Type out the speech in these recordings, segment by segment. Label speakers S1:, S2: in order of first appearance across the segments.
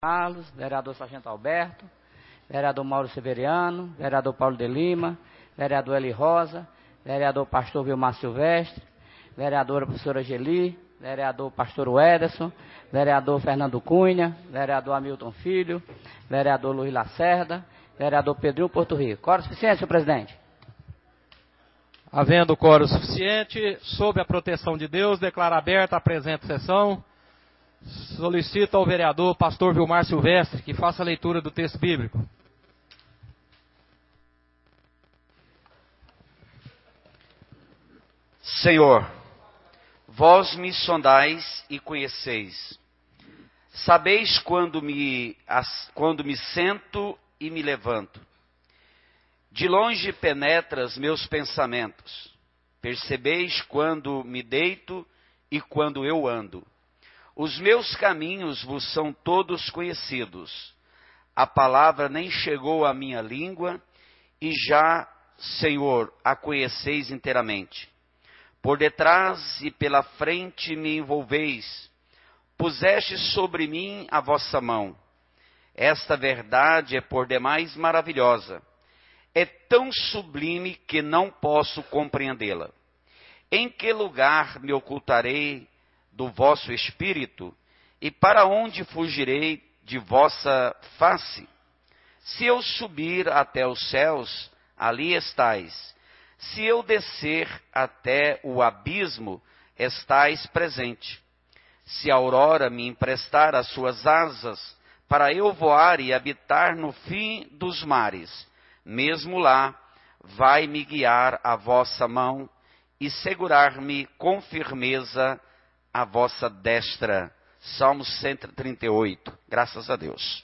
S1: Carlos, vereador Sargento Alberto, vereador Mauro Severiano, vereador Paulo de Lima, vereador Eli Rosa, vereador pastor Vilmar Silvestre, vereadora professora Geli, vereador pastor Ederson, vereador Fernando Cunha, vereador Hamilton Filho, vereador Luiz Lacerda, vereador Pedrinho Porto Rico. Quórum suficiente, senhor presidente?
S2: Havendo quórum suficiente, sob a proteção de Deus, declaro aberta a presente sessão. Solicito ao vereador pastor Vilmar Silvestre que faça a leitura do texto bíblico.
S3: Senhor, vós me sondais e conheceis. Sabeis quando me sento e me levanto. De longe penetras meus pensamentos. Percebeis quando me deito e quando eu ando. Os meus caminhos vos são todos conhecidos. A palavra nem chegou à minha língua, e já, Senhor, a conheceis inteiramente. Por detrás e pela frente me envolveis. Pusestes sobre mim a vossa mão. Esta verdade é por demais maravilhosa. É tão sublime que não posso compreendê-la. Em que lugar me ocultarei do vosso espírito, e para onde fugirei de vossa face? Se eu subir até os céus, ali estais. Se eu descer até o abismo, estais presente. Se a aurora me emprestar as suas asas, para eu voar e habitar no fim dos mares, mesmo lá vai me guiar a vossa mão e segurar-me com firmeza a vossa destra. Salmo 138. Graças a Deus.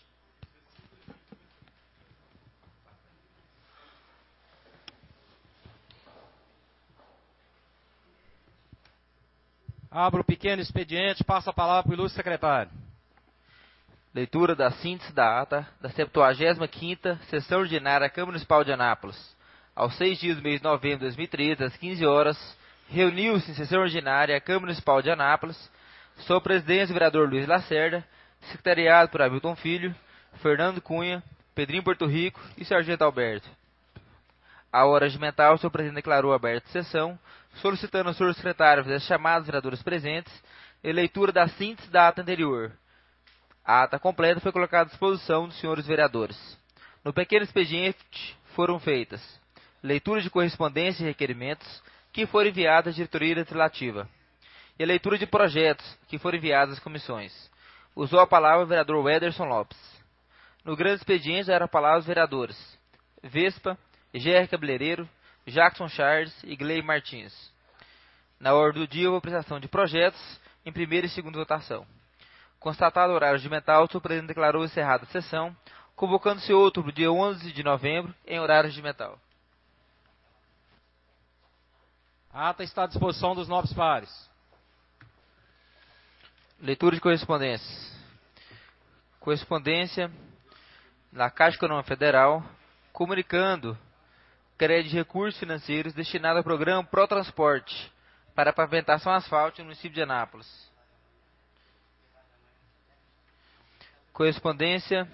S2: Abro o pequeno expediente, passo a palavra para o ilustre secretário.
S4: Leitura da síntese da ata da 75ª Sessão Ordinária da Câmara Municipal de Anápolis. Aos 6 dias do mês de novembro de 2013, às 15 horas, reuniu-se em sessão ordinária a Câmara Municipal de Anápolis, sob a presidência do vereador Luiz Lacerda, secretariado por Hamilton Filho, Fernando Cunha, Pedrinho Porto Rico e Sargento Alberto. A hora regimental, o senhor presidente declarou aberta a sessão, solicitando ao senhor secretário fazer as chamadas vereadores presentes e leitura da síntese da ata anterior. A ata completa foi colocada à disposição dos senhores vereadores. No pequeno expediente foram feitas leitura de correspondência e requerimentos que foram enviados à diretoria legislativa e a leitura de projetos que foram enviados às comissões. Usou a palavra o vereador Ederson Lopes. No grande expediente eram a palavra os vereadores Vespa, G.R. Cabeleireiro, Jackson Charles e Gley Martins. Na ordem do dia, houve a apresentação de projetos em primeira e segunda votação. Constatado o horário regimental, o senhor presidente declarou encerrada a sessão, convocando-se outro para o dia 11 de novembro em horário regimental.
S2: A ata está à disposição dos nobres pares.
S4: Leitura de correspondências. Correspondência da Caixa Econômica Federal, comunicando crédito de recursos financeiros destinado ao programa Protransporte para a pavimentação asfáltica no município de Anápolis. Correspondência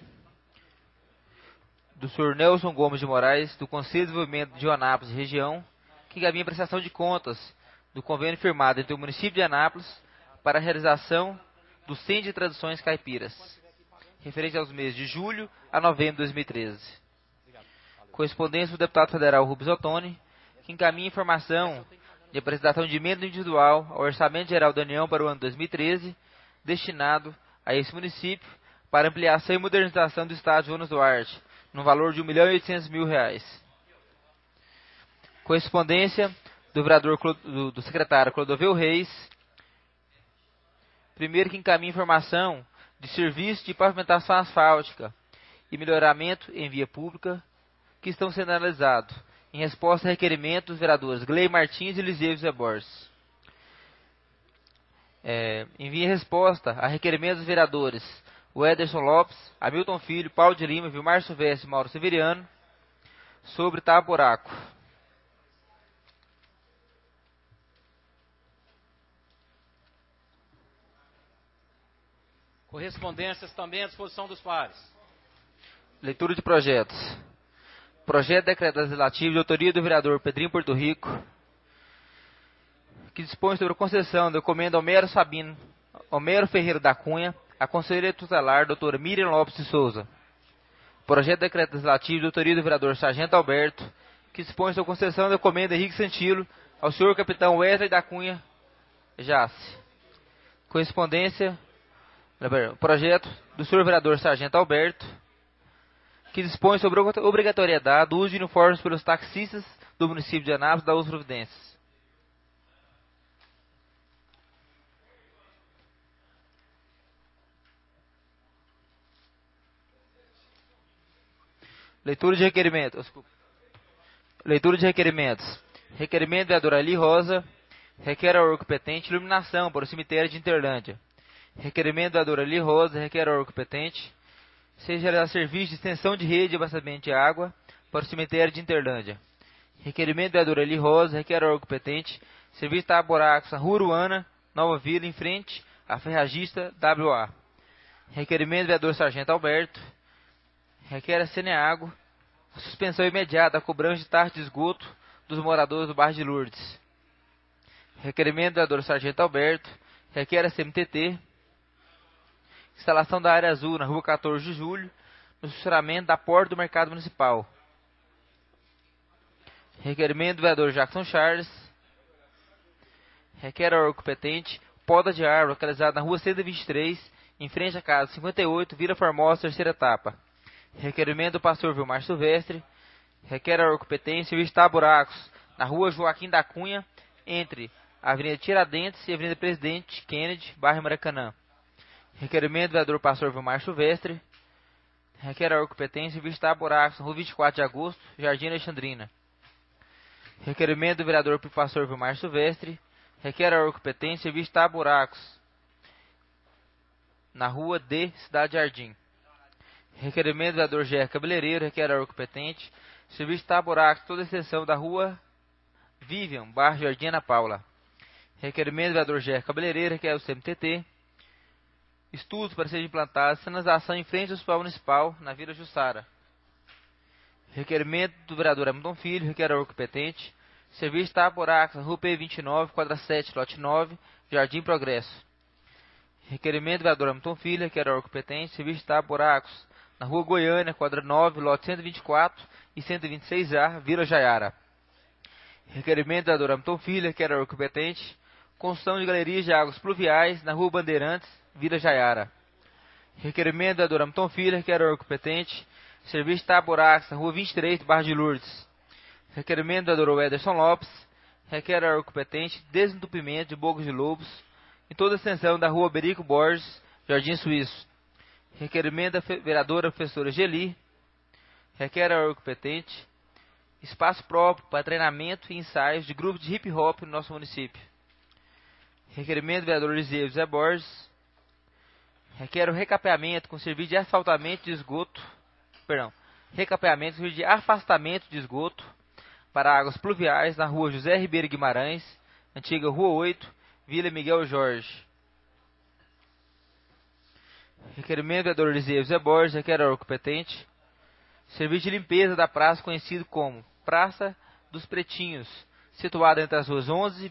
S4: do senhor Nelson Gomes de Moraes, do Conselho de Desenvolvimento de Anápolis e Região, que encaminha a prestação de contas do convênio firmado entre o município de Anápolis para a realização do Centro de Tradições Caipiras, referente aos meses de julho a novembro de 2013. Correspondência do deputado federal Rubens Ottoni, que encaminha informação de apresentação de emenda individual ao Orçamento Geral da União para o ano 2013, destinado a esse município para ampliação e modernização do estádio Jonas Duarte, no valor de R$1.800.000. Correspondência do vereador do secretário Clodoveu Reis, primeiro que encaminha informação de serviço de pavimentação asfáltica e melhoramento em via pública que estão sendo analisados, em resposta a requerimento dos vereadores Gley Martins e Eliseu José Borges. Envia resposta a requerimento dos vereadores o Ederson Lopes, Hamilton Filho, Paulo de Lima, Vilmar Silvestre e Mauro Severiano sobre Itaporaco.
S2: Correspondências também à disposição dos pares.
S4: Leitura de projetos. Projeto de decreto legislativo de autoria do vereador Pedrinho Porto Rico, que dispõe sobre a concessão do documento Homero Ferreira da Cunha, a conselheira tutelar, doutora Miriam Lopes de Souza. Projeto de decreto legislativo de autoria do vereador Sargento Alberto, que dispõe sobre a concessão do documento Henrique Santilo ao senhor capitão Wesley da Cunha Jace. Correspondência, projeto do senhor vereador Sargento Alberto, que dispõe sobre a obrigatoriedade do uso de uniformes pelos taxistas do município de Anápolis da Uso Providências. Leitura de requerimentos. Leitura de requerimentos. Requerimento do vereador Ali Rosa, requer ao órgão competente iluminação para o cemitério de Interlândia. Requerimento do vereador Ali Rosa, requer ao órgão competente seja realizar serviço de extensão de rede de abastecimento de água para o cemitério de Interlândia. Requerimento do vereador Ali Rosa, requer ao órgão competente serviço de tapar buracos na Rua Uruana, Nova Vila, em frente à ferragista WA. Requerimento do vereador Sargento Alberto, requer a Ceneago a suspensão imediata da cobrança de taxa de esgoto dos moradores do bairro de Lourdes. Requerimento do vereador Sargento Alberto, requer a CMTT instalação da área azul na Rua 14 de Julho, no funcionamento da porta do Mercado Municipal. Requerimento do vereador Jackson Charles, requer ao órgão competente poda de árvore localizada na Rua 123, em frente à Casa 58, Vila Formosa, terceira etapa. Requerimento do pastor Vilmar Silvestre, requer ao órgão competente serviço de tapar buracos na Rua Joaquim da Cunha, entre a Avenida Tiradentes e a Avenida Presidente Kennedy, bairro Maracanã. Requerimento do vereador pastor Vilmar Silvestre, requer ao órgão competente serviço de tapar buracos na Rua 24 de Agosto, Jardim Alexandrina. Requerimento do vereador pastor Vilmar Silvestre, requer ao órgão competente serviço de tapar buracos na Rua D, Cidade Jardim. Requerimento do vereador Gerra Cabeleireiro, requer ao órgão competente serviço de tapar buracos toda a extensão da Rua Vivian, bairro Jardim Ana Paula. Requerimento do vereador Gerra Cabeleireiro, requer ao CMTT estudos para serem implantados sinalização em frente ao Hospital Municipal, na Vila Jussara. Requerimento do vereador Hamilton Filho, requer ao órgão competente serviço de tapar buracos na Rua P29, quadra 7, lote 9, Jardim Progresso. Requerimento do vereador Hamilton Filho, requer ao órgão competente serviço de tapar buracos na Rua Goiânia, quadra 9, lote 124 e 126A, Vila Jaiara. Requerimento do vereador Hamilton Filho, requer ao órgão competente construção de galerias de águas pluviais na Rua Bandeirantes, Vila Jaiara. Requerimento do vereador Hamilton Filho, requer ao órgão competente serviço de tapar buracos na Rua 23, do bairro de Lourdes. Requerimento do vereador Ederson Lopes, requer ao órgão competente desentupimento de bocas de lobos em toda a extensão da Rua Berico Borges, Jardim Suíço. Requerimento da vereadora professora Geli, requer ao órgão competente espaço próprio para treinamento e ensaios de grupos de hip hop no nosso município. Requerimento do vereador Eliseu José Borges, requer o recapeamento com serviço de asfaltamento de esgoto, recapeamento com serviço de afastamento de esgoto para águas pluviais na Rua José Ribeiro Guimarães, antiga Rua 8, Vila Miguel Jorge. Requerimento do vereador Eliseu José Borges, requer ao órgão competente serviço de limpeza da praça conhecido como Praça dos Pretinhos, situada entre as ruas 11B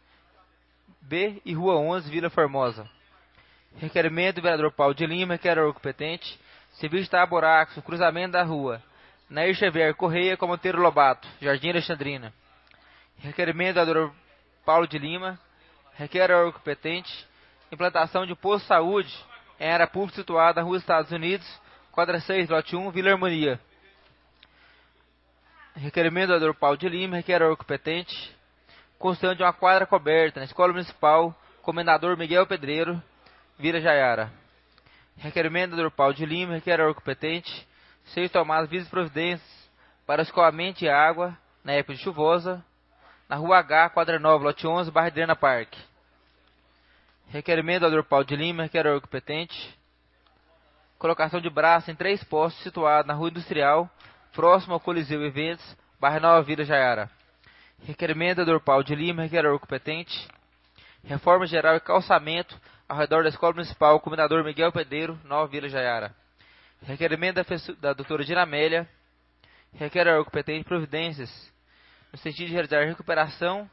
S4: e Rua 11, Vila Formosa. Requerimento do vereador Paulo de Lima, requer ao órgão competente serviço de tapar buracos no cruzamento da rua Nair Xavier Correia com Monteiro Lobato, Jardim Alexandrina. Requerimento do vereador Paulo de Lima, requer ao órgão competente implantação de posto de saúde em área pública situada na Rua Estados Unidos, quadra 6, lote 1, Vila Harmonia. Requerimento do vereador Paulo de Lima, requer ao órgão competente construção de uma quadra coberta na Escola Municipal Comendador Miguel Pedreiro, Vila Jaiara. Requerimento do vereador Paulo de Lima, requer ao órgão competente sejam tomadas devidas providências para o escoamento de água na época de chuvosa na Rua H, quadra 9, lote 11, bairro Adriana Parque. Requerimento do vereador Paulo de Lima, requer ao órgão competente colocação de braço em 3 postos situados na Rua Industrial, próximo ao Coliseu Eventos, bairro Nova Vila Jaiara. Requerimento do vereador Paulo de Lima, requer ao órgão competente reforma geral e calçamento ao redor da Escola Municipal Comendador Miguel Pedreiro, Nova Vila Jaiara. Requerimento da doutora Dinamélia requer ao competente providências no sentido de realizar recuperação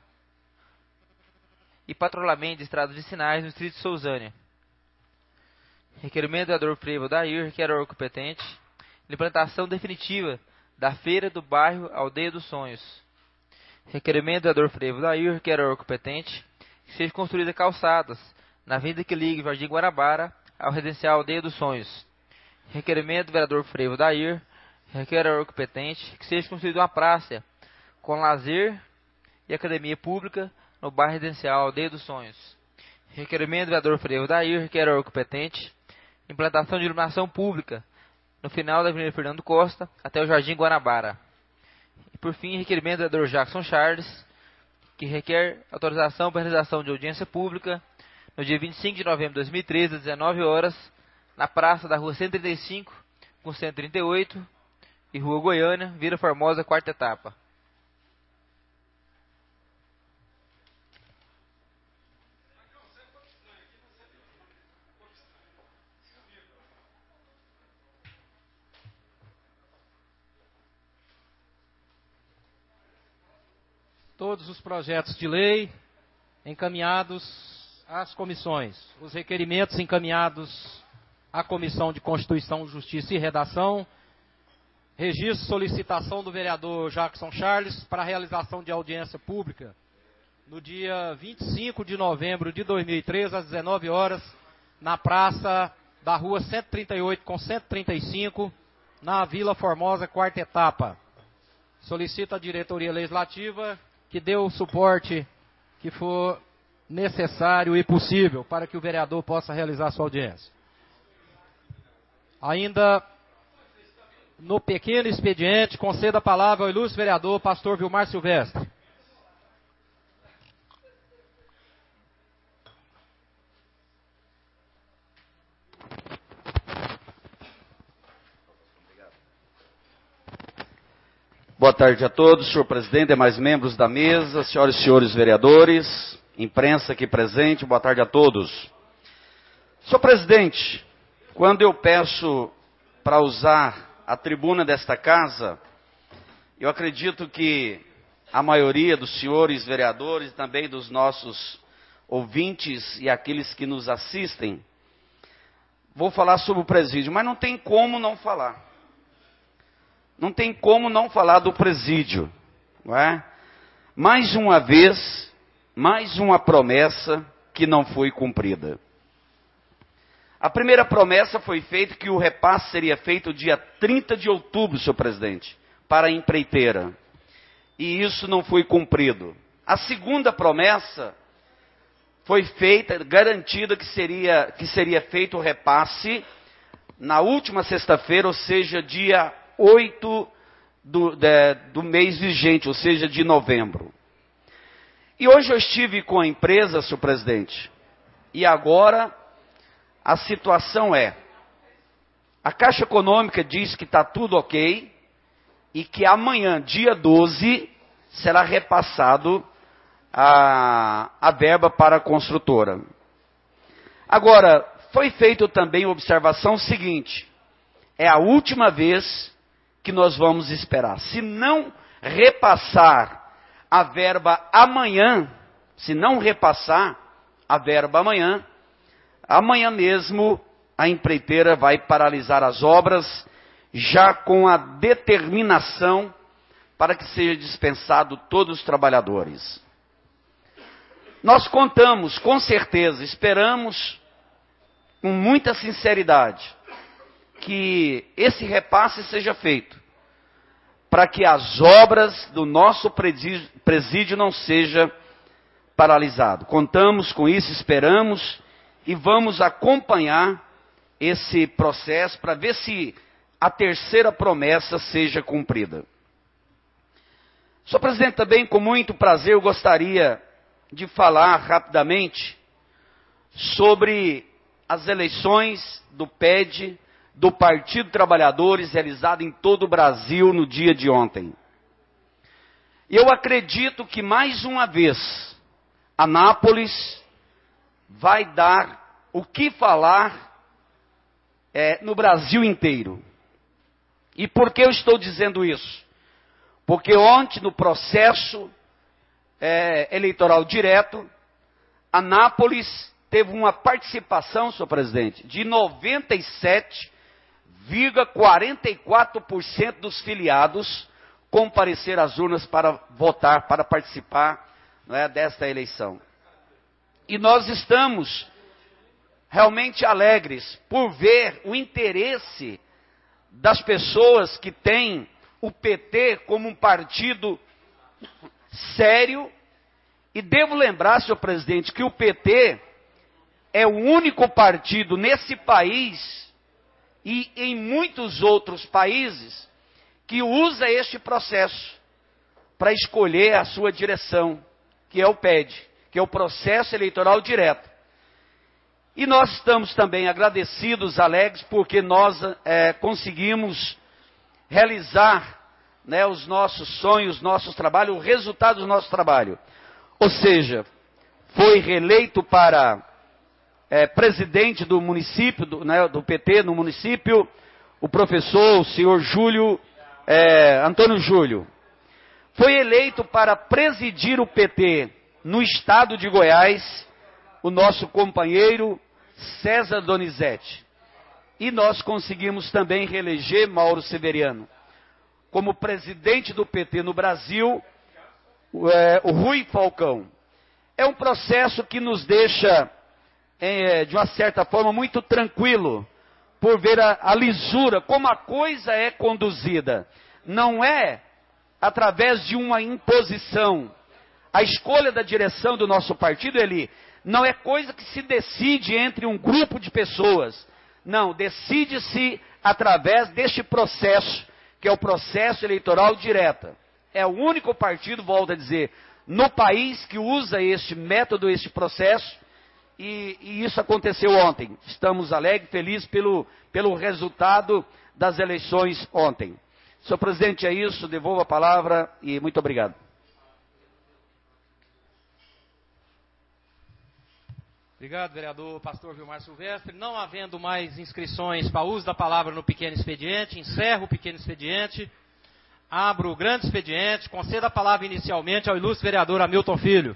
S4: e patrulhamento de estradas vicinais no distrito de Sousânia. Requerimento do vereador Frevo Dair requer ao competente implantação definitiva da feira do bairro Aldeia dos Sonhos. Requerimento do vereador Frevo Dair requer ao competente que seja construída calçadas na avenida que liga Jardim Guanabara ao residencial Aldeia dos Sonhos. Requerimento do vereador Frevo Dair requer ao competente que seja construída uma praça com lazer e academia pública no bairro residencial Aldeia dos Sonhos. Requerimento do vereador Frevo Dair requer ao competente implantação de iluminação pública no final da Avenida Fernando Costa até o Jardim Guanabara. E por fim, requerimento do vereador Jackson Charles, que requer autorização para realização de audiência pública no dia 25 de novembro de 2013, às 19 horas, na praça da Rua 135 com 138 e Rua Goiânia, Vila Formosa, quarta etapa.
S2: Todos os projetos de lei encaminhados às comissões. Os requerimentos encaminhados à Comissão de Constituição, Justiça e Redação. Registro solicitação do vereador Jackson Charles para a realização de audiência pública no dia 25 de novembro de 2013, às 19 horas, na praça da Rua 138 com 135, na Vila Formosa, quarta etapa. Solicita a diretoria legislativa que dê o suporte que for necessário e possível para que o vereador possa realizar sua audiência. Ainda no pequeno expediente, conceda a palavra ao ilustre vereador pastor Vilmar Silvestre.
S3: Boa tarde a todos, senhor presidente, demais membros da mesa, senhoras e senhores vereadores, imprensa aqui presente, boa tarde a todos. Senhor presidente, quando eu peço para usar a tribuna desta casa, eu acredito que a maioria dos senhores vereadores e também dos nossos ouvintes e aqueles que nos assistem, vou falar sobre o presídio, mas não tem como não falar. Não tem como não falar do presídio, não é? Mais uma vez, mais uma promessa que não foi cumprida. A primeira promessa foi feita que o repasse seria feito dia 30 de outubro, senhor presidente, para a empreiteira. E isso não foi cumprido. A segunda promessa foi feita, garantida que seria feito o repasse na última sexta-feira, ou seja, dia 8 do mês vigente, ou seja, de novembro. E hoje eu estive com a empresa, senhor presidente, e agora a situação é, a Caixa Econômica diz que está tudo ok, e que amanhã, dia 12, será repassado a verba para a construtora. Agora, foi feita também a observação seguinte, é a última vez que nós vamos esperar. Se não repassar a verba amanhã, amanhã mesmo a empreiteira vai paralisar as obras, já com a determinação para que seja dispensado todos os trabalhadores. Nós contamos, com certeza, esperamos com muita sinceridade, que esse repasse seja feito, para que as obras do nosso presídio não sejam paralisadas. Contamos com isso, esperamos, e vamos acompanhar esse processo para ver se a terceira promessa seja cumprida. Senhor presidente, também com muito prazer eu gostaria de falar rapidamente sobre as eleições do PED, do Partido Trabalhadores, realizado em todo o Brasil no dia de ontem. Eu acredito que mais uma vez, Anápolis vai dar o que falar no Brasil inteiro. E por que eu estou dizendo isso? Porque ontem, no processo eleitoral direto, Anápolis teve uma participação, senhor presidente, de 97,44% dos filiados compareceram às urnas para votar, para participar, não é, desta eleição. E nós estamos realmente alegres por ver o interesse das pessoas que têm o PT como um partido sério. E devo lembrar, senhor presidente, que o PT é o único partido nesse país e em muitos outros países que usa este processo para escolher a sua direção, que é o PED, que é o processo eleitoral direto. E nós estamos também agradecidos, alegres, porque nós conseguimos realizar, né, os nossos sonhos, nossos trabalhos, o resultado do nosso trabalho. Ou seja, foi reeleito para presidente do município, do PT no município, o professor, o senhor Antônio Júlio. Foi eleito para presidir o PT no estado de Goiás, o nosso companheiro César Donizete. E nós conseguimos também reeleger Mauro Severiano. Como presidente do PT no Brasil, o Rui Falcão. É um processo que nos deixa, de uma certa forma, muito tranquilo, por ver a lisura, como a coisa é conduzida. Não é através de uma imposição. A escolha da direção do nosso partido, não é coisa que se decide entre um grupo de pessoas. Não, decide-se através deste processo, que é o processo eleitoral direto. É o único partido, volto a dizer, no país que usa este método, este processo, e isso aconteceu ontem. Estamos alegres, felizes pelo resultado das eleições ontem. Senhor presidente, é isso, devolvo a palavra e muito obrigado.
S2: Obrigado, vereador Pastor Vilmar Silvestre. Não havendo mais inscrições para uso da palavra no pequeno expediente, encerro o pequeno expediente, abro o grande expediente, concedo a palavra inicialmente ao ilustre vereador Hamilton Filho.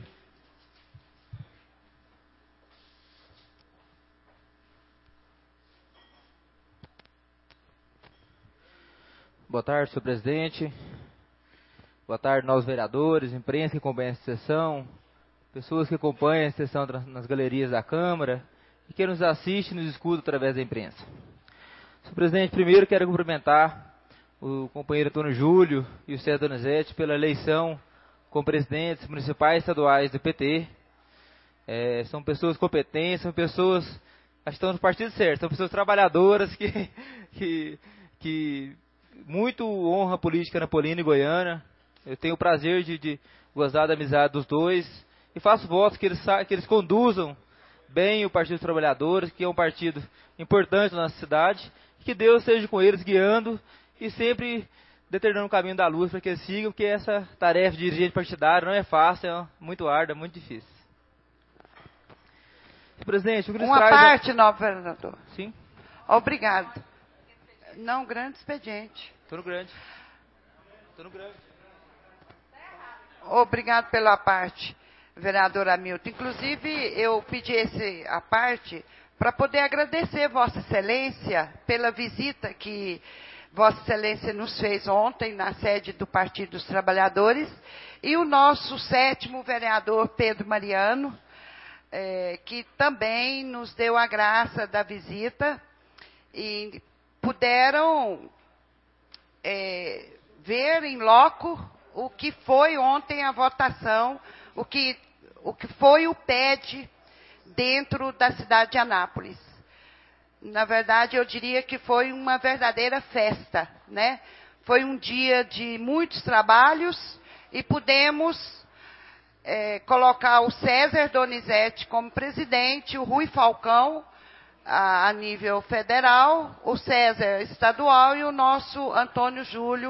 S4: Boa tarde, senhor presidente. Boa tarde, nós vereadores, imprensa que acompanha essa sessão, pessoas que acompanham a sessão nas galerias da Câmara e que nos assiste e nos escuta através da imprensa. Senhor presidente, primeiro quero cumprimentar o companheiro Antônio Júlio e o César Donizete pela eleição como presidentes municipais e estaduais do PT. São pessoas competentes, são pessoas, acho que estão no partido certo, são pessoas trabalhadoras que muito honra a política napolina e goiana. Eu tenho o prazer de gozar da amizade dos dois e faço votos que eles conduzam bem o Partido dos Trabalhadores, que é um partido importante na nossa cidade, que Deus esteja com eles guiando e sempre determinando o caminho da luz para que eles sigam, porque essa tarefa de dirigente partidário não é fácil, é muito árdua, muito difícil. Presidente, o que
S5: uma parte, novo vereador.
S4: Sim.
S5: Obrigado. Não, grande expediente.
S4: Estou no grande.
S5: Obrigado pela parte, vereador Hamilton. Inclusive, eu pedi a parte para poder agradecer Vossa Excelência pela visita que Vossa Excelência nos fez ontem na sede do Partido dos Trabalhadores e o nosso 7º vereador Pedro Mariano, que também nos deu a graça da visita e puderam ver em loco o que foi ontem a votação, o que foi o PED dentro da cidade de Anápolis. Na verdade, eu diria que foi uma verdadeira festa, né? Foi um dia de muitos trabalhos e pudemos colocar o César Donizete como presidente, o Rui Falcão a nível federal, o César estadual e o nosso Antônio Júlio,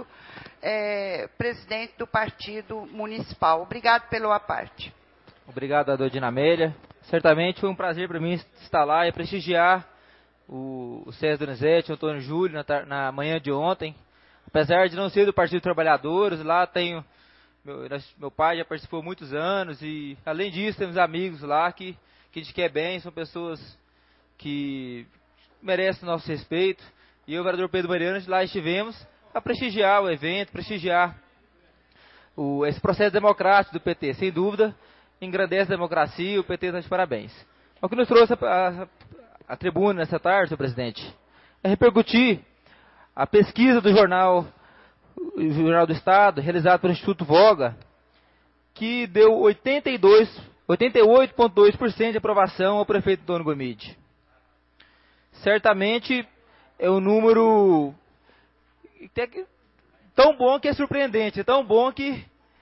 S5: presidente do partido municipal. Obrigado pela parte.
S4: Obrigado, vereador Dina Amélia. Certamente foi um prazer para mim estar lá e prestigiar o César Donizete, o Antônio Júlio na manhã de ontem. Apesar de não ser do Partido dos Trabalhadores, lá tenho... Meu pai já participou há muitos anos e, além disso, temos amigos lá que a gente quer bem, são pessoas que merecem nosso respeito. E eu, o vereador Pedro Mariano, lá estivemos para prestigiar o evento, prestigiar esse processo democrático do PT. Sem dúvida, engrandece a democracia e o PT está de parabéns. O que nos trouxe a tribuna nessa tarde, senhor presidente, é repercutir a pesquisa do Jornal do Estado, realizada pelo Instituto Voga, que deu 88,2% de aprovação ao prefeito Antônio Gomide. Certamente é um número tão bom que é surpreendente, tão bom que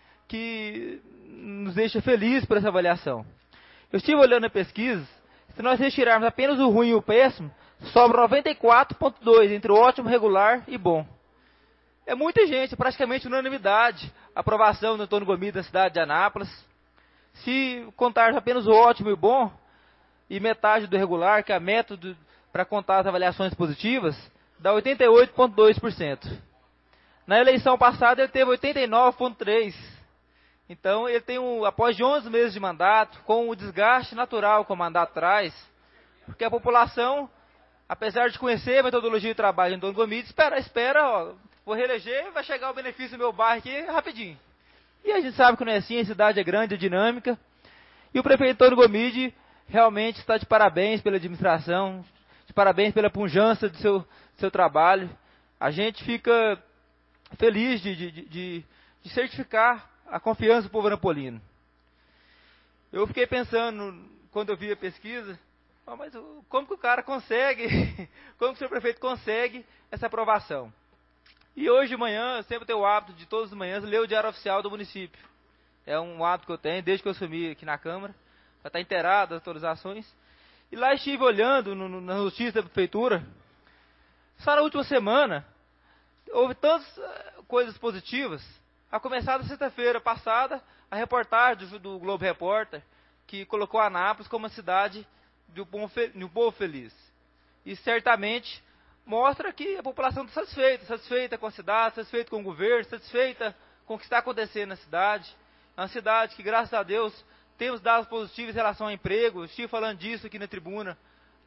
S4: nos deixa felizes por essa avaliação. Eu estive olhando a pesquisa, se nós retirarmos apenas o ruim e o péssimo, sobra 94,2% entre o ótimo, regular e bom. É muita gente, praticamente unanimidade, aprovação do Antônio Gomide na cidade de Anápolis. Se contar apenas o ótimo e o bom, e metade do regular, que é a método para contar as avaliações positivas, dá 88,2%. Na eleição passada ele teve 89,3%. Então ele tem, após 11 meses de mandato, com o desgaste natural que o mandato traz, porque a população, apesar de conhecer a metodologia de trabalho do Antônio Gomide, espera, vou reeleger, vai chegar o benefício do meu bairro aqui rapidinho. E a gente sabe que não é assim, a cidade é grande, é dinâmica. E o prefeito Antônio Gomide realmente está de parabéns pela administração, de parabéns pela pujança do seu trabalho. A gente fica feliz de certificar a confiança do povo anapolino. Eu fiquei pensando, quando eu vi a pesquisa, mas como que o cara consegue, como que o senhor prefeito consegue essa aprovação? E hoje de manhã, eu sempre tenho o hábito de todas as manhãs ler o Diário Oficial do município. É um hábito que eu tenho desde que eu assumi aqui na Câmara, para estar inteirado das atualizações. E lá estive olhando na notícia da prefeitura. Só na última semana, houve tantas coisas positivas. A começar da sexta-feira passada, a reportagem do Globo Repórter, que colocou Anápolis como uma cidade de um povo feliz. E certamente mostra que a população está satisfeita com a cidade, satisfeita com o governo, satisfeita com o que está acontecendo na cidade. É uma cidade que, graças a Deus, temos dados positivos em relação ao emprego. Eu estive falando disso aqui na tribuna,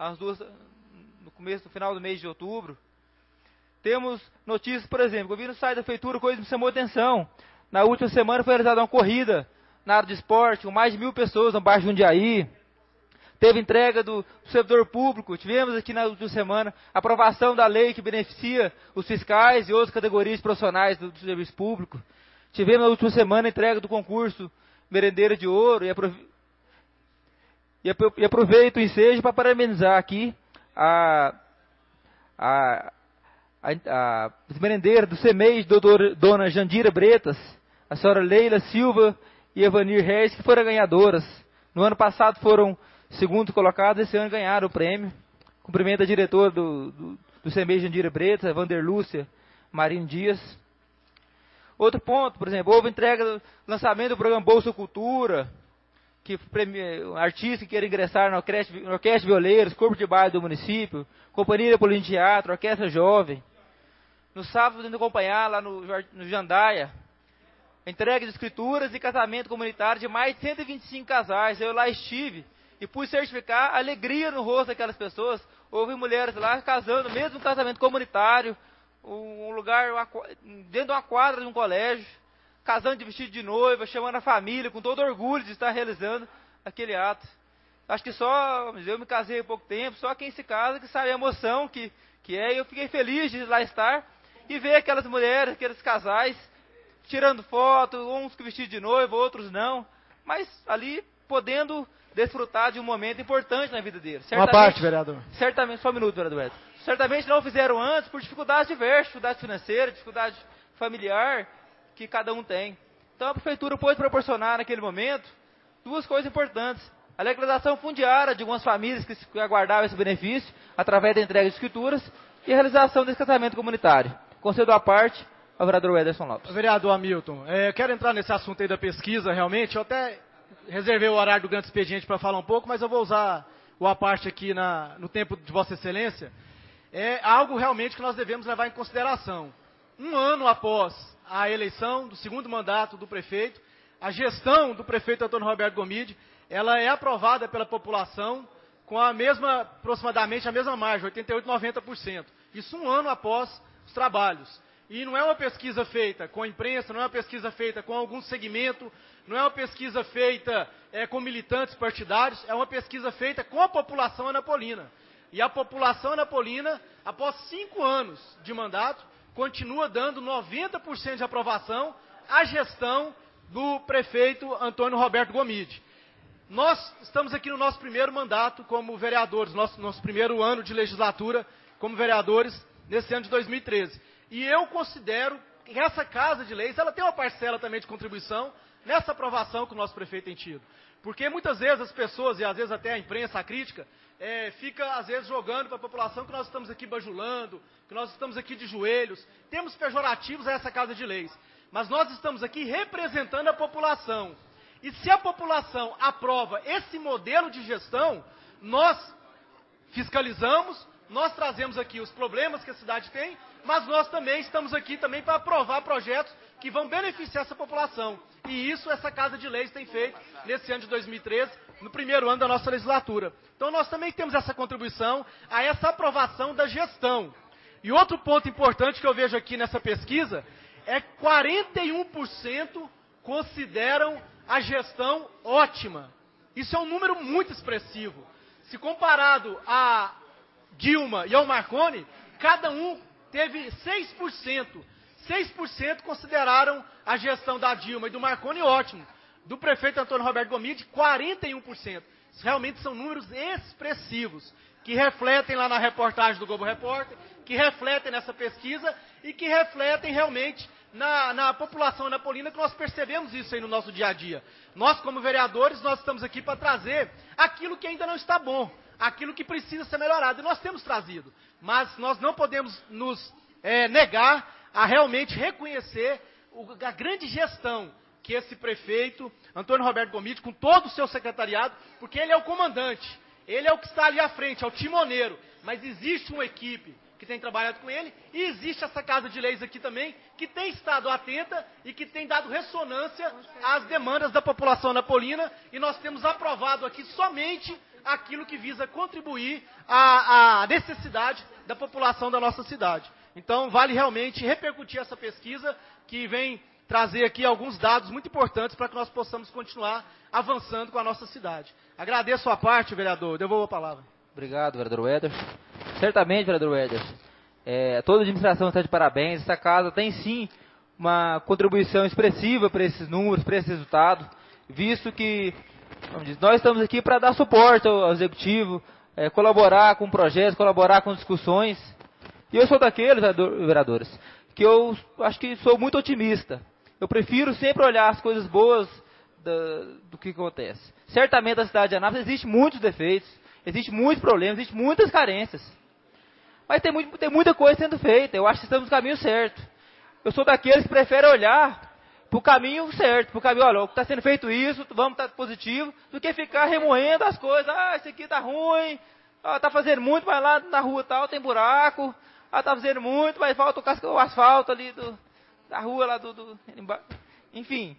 S4: no final do mês de outubro. Temos notícias, por exemplo, eu vi no site da prefeitura, coisa que me chamou a atenção. Na última semana foi realizada uma corrida na área de esporte, com mais de 1.000 pessoas no bairro Jundiaí. Teve entrega do servidor público. Tivemos aqui na última semana a aprovação da lei que beneficia os fiscais e outras categorias profissionais do serviço público. Tivemos na última semana a entrega do concurso Merendeira de Ouro. E aproveito o ensejo para parabenizar aqui a merendeira do CEMEI, dona Jandira Bretas, a senhora Leila Silva e Evanir Reis, que foram ganhadoras. No ano passado foram segundo colocados, esse ano ganharam o prêmio. Cumprimento a diretora do CEMEI Jandira Bretas, a Vanderlúcia Marinho Dias. Outro ponto, por exemplo, houve entrega, lançamento do programa Bolsa Cultura, que premia artistas que querem ingressar na Orquestra Violeiros, Corpo de Baile do município, Companhia de Política de Teatro, Orquestra Jovem. No sábado, podendo acompanhar lá no Jandaia, entrega de escrituras e casamento comunitário de mais de 125 casais. Eu lá estive e pude certificar a alegria no rosto daquelas pessoas. Houve mulheres lá casando, mesmo casamento comunitário, um lugar dentro de uma quadra de um colégio, casando de vestido de noiva, chamando a família, com todo orgulho de estar realizando aquele ato. Acho que eu me casei há pouco tempo, só quem se casa que sabe a emoção que é, e eu fiquei feliz de lá estar e ver aquelas mulheres, aqueles casais, tirando foto, uns com vestido de noiva, outros não, mas ali podendo desfrutar de um momento importante na vida deles.
S6: Uma parte, vereador.
S4: Certamente, só um minuto, vereador Edson. Certamente não fizeram antes por dificuldades diversas, dificuldade financeira, dificuldade familiar, que cada um tem. Então a prefeitura pôde proporcionar naquele momento duas coisas importantes. A legalização fundiária de algumas famílias que aguardavam esse benefício, através da entrega de escrituras, e a realização desse casamento comunitário. Concedo à parte ao vereador Ederson Lopes.
S6: Vereador Hamilton, quero entrar nesse assunto aí da pesquisa, realmente. Eu até reservei o horário do grande expediente para falar um pouco, mas eu vou usar a parte aqui no tempo de Vossa Excelência. É algo realmente que nós devemos levar em consideração. Um ano após a eleição do segundo mandato do prefeito, a gestão do prefeito Antônio Roberto Gomide, ela é aprovada pela população com aproximadamente a mesma margem, 88%, 90%. Isso um ano após os trabalhos. E não é uma pesquisa feita com a imprensa, não é uma pesquisa feita com algum segmento, não é uma pesquisa feita com militantes partidários, é uma pesquisa feita com a população anapolina. E a população anapolina, após 5 anos de mandato, continua dando 90% de aprovação à gestão do prefeito Antônio Roberto Gomide. Nós estamos aqui no nosso primeiro mandato como vereadores, nosso primeiro ano de legislatura como vereadores nesse ano de 2013. E eu considero que essa Casa de Leis, ela tem uma parcela também de contribuição nessa aprovação que o nosso prefeito tem tido. Porque muitas vezes as pessoas, e às vezes até a imprensa, a crítica, fica às vezes jogando para a população que nós estamos aqui bajulando, que nós estamos aqui de joelhos. Temos pejorativos a essa Casa de Leis. Mas nós estamos aqui representando a população. E se a população aprova esse modelo de gestão, nós fiscalizamos, nós trazemos aqui os problemas que a cidade tem, mas nós também estamos aqui também para aprovar projetos que vão beneficiar essa população. E isso essa Casa de Leis tem feito nesse ano de 2013, no primeiro ano da nossa legislatura. Então nós também temos essa contribuição a essa aprovação da gestão. E outro ponto importante que eu vejo aqui nessa pesquisa é 41% consideram a gestão ótima. Isso é um número muito expressivo. Se comparado a Dilma e ao Marconi, cada um teve 6%. 6% consideraram a gestão da Dilma e do Marconi ótimo. Do prefeito Antônio Roberto Gomide, 41%. Realmente são números expressivos, que refletem lá na reportagem do Globo Repórter, que refletem nessa pesquisa e que refletem realmente na população anapolina, que nós percebemos isso aí no nosso dia a dia. Nós, como vereadores, nós estamos aqui para trazer aquilo que ainda não está bom, aquilo que precisa ser melhorado. E nós temos trazido, mas nós não podemos nos negar a realmente reconhecer a grande gestão que esse prefeito, Antônio Roberto Gomide, com todo o seu secretariado, porque ele é o comandante, ele é o que está ali à frente, é o timoneiro, mas existe uma equipe que tem trabalhado com ele, e existe essa Casa de Leis aqui também, que tem estado atenta e que tem dado ressonância às demandas da população anapolina, e nós temos aprovado aqui somente aquilo que visa contribuir à necessidade da população da nossa cidade. Então, vale realmente repercutir essa pesquisa, que vem trazer aqui alguns dados muito importantes para que nós possamos continuar avançando com a nossa cidade. Agradeço a parte, vereador. Devolvo a palavra.
S4: Obrigado, vereador Weder. Certamente, vereador Weder, toda a administração está de parabéns. Essa casa tem sim uma contribuição expressiva para esses números, para esse resultado, visto que nós estamos aqui para dar suporte ao executivo, colaborar com projetos, colaborar com discussões. E eu sou daqueles, vereadores, que eu acho que sou muito otimista. Eu prefiro sempre olhar as coisas boas do que acontece. Certamente na cidade de Anápolis existem muitos defeitos, existem muitos problemas, existem muitas carências. Mas tem muita coisa sendo feita. Eu acho que estamos no caminho certo. Eu sou daqueles que preferem olhar para o caminho certo, para o caminho, olha, está sendo feito isso, vamos estar positivo, do que ficar remoendo as coisas. Isso aqui está ruim, está fazendo muito, mas lá na rua tal tem buraco, está fazendo muito, mas falta o asfalto ali da rua lá enfim.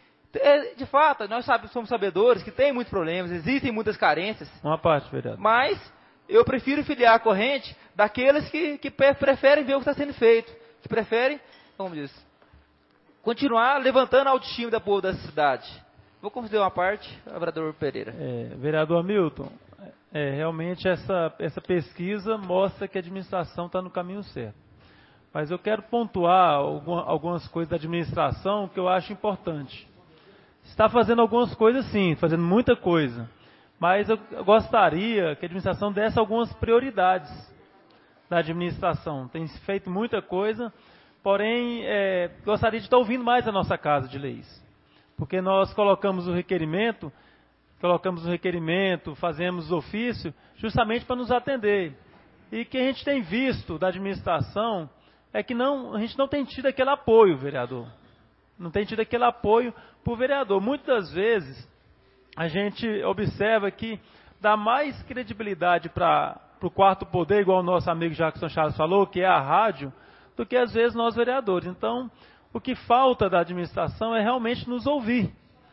S4: De fato, nós somos sabedores que tem muitos problemas, existem muitas carências.
S7: Uma parte, vereador.
S4: Mas eu prefiro filiar a corrente daqueles que preferem ver o que está sendo feito, que preferem, como diz, continuar levantando a autoestima da povo da cidade. Vou conceder uma parte, vereador Pereira.
S7: Vereador Hamilton, realmente essa pesquisa mostra que a administração está no caminho certo. Mas eu quero pontuar algumas coisas da administração que eu acho importante. Está fazendo algumas coisas sim, fazendo muita coisa. Mas eu gostaria que a administração desse algumas prioridades da administração. Tem feito muita coisa, porém, gostaria de estar ouvindo mais a nossa Casa de Leis. Porque nós colocamos o requerimento, fazemos o ofício, justamente para nos atender. E que a gente tem visto da administração é que a gente não tem tido aquele apoio, vereador. Não tem tido aquele apoio para o vereador. Muitas vezes, a gente observa que dá mais credibilidade para o quarto poder, igual o nosso amigo Jackson Charles falou, que é a rádio, do que às vezes nós vereadores. Então, o que falta da administração é realmente nos ouvir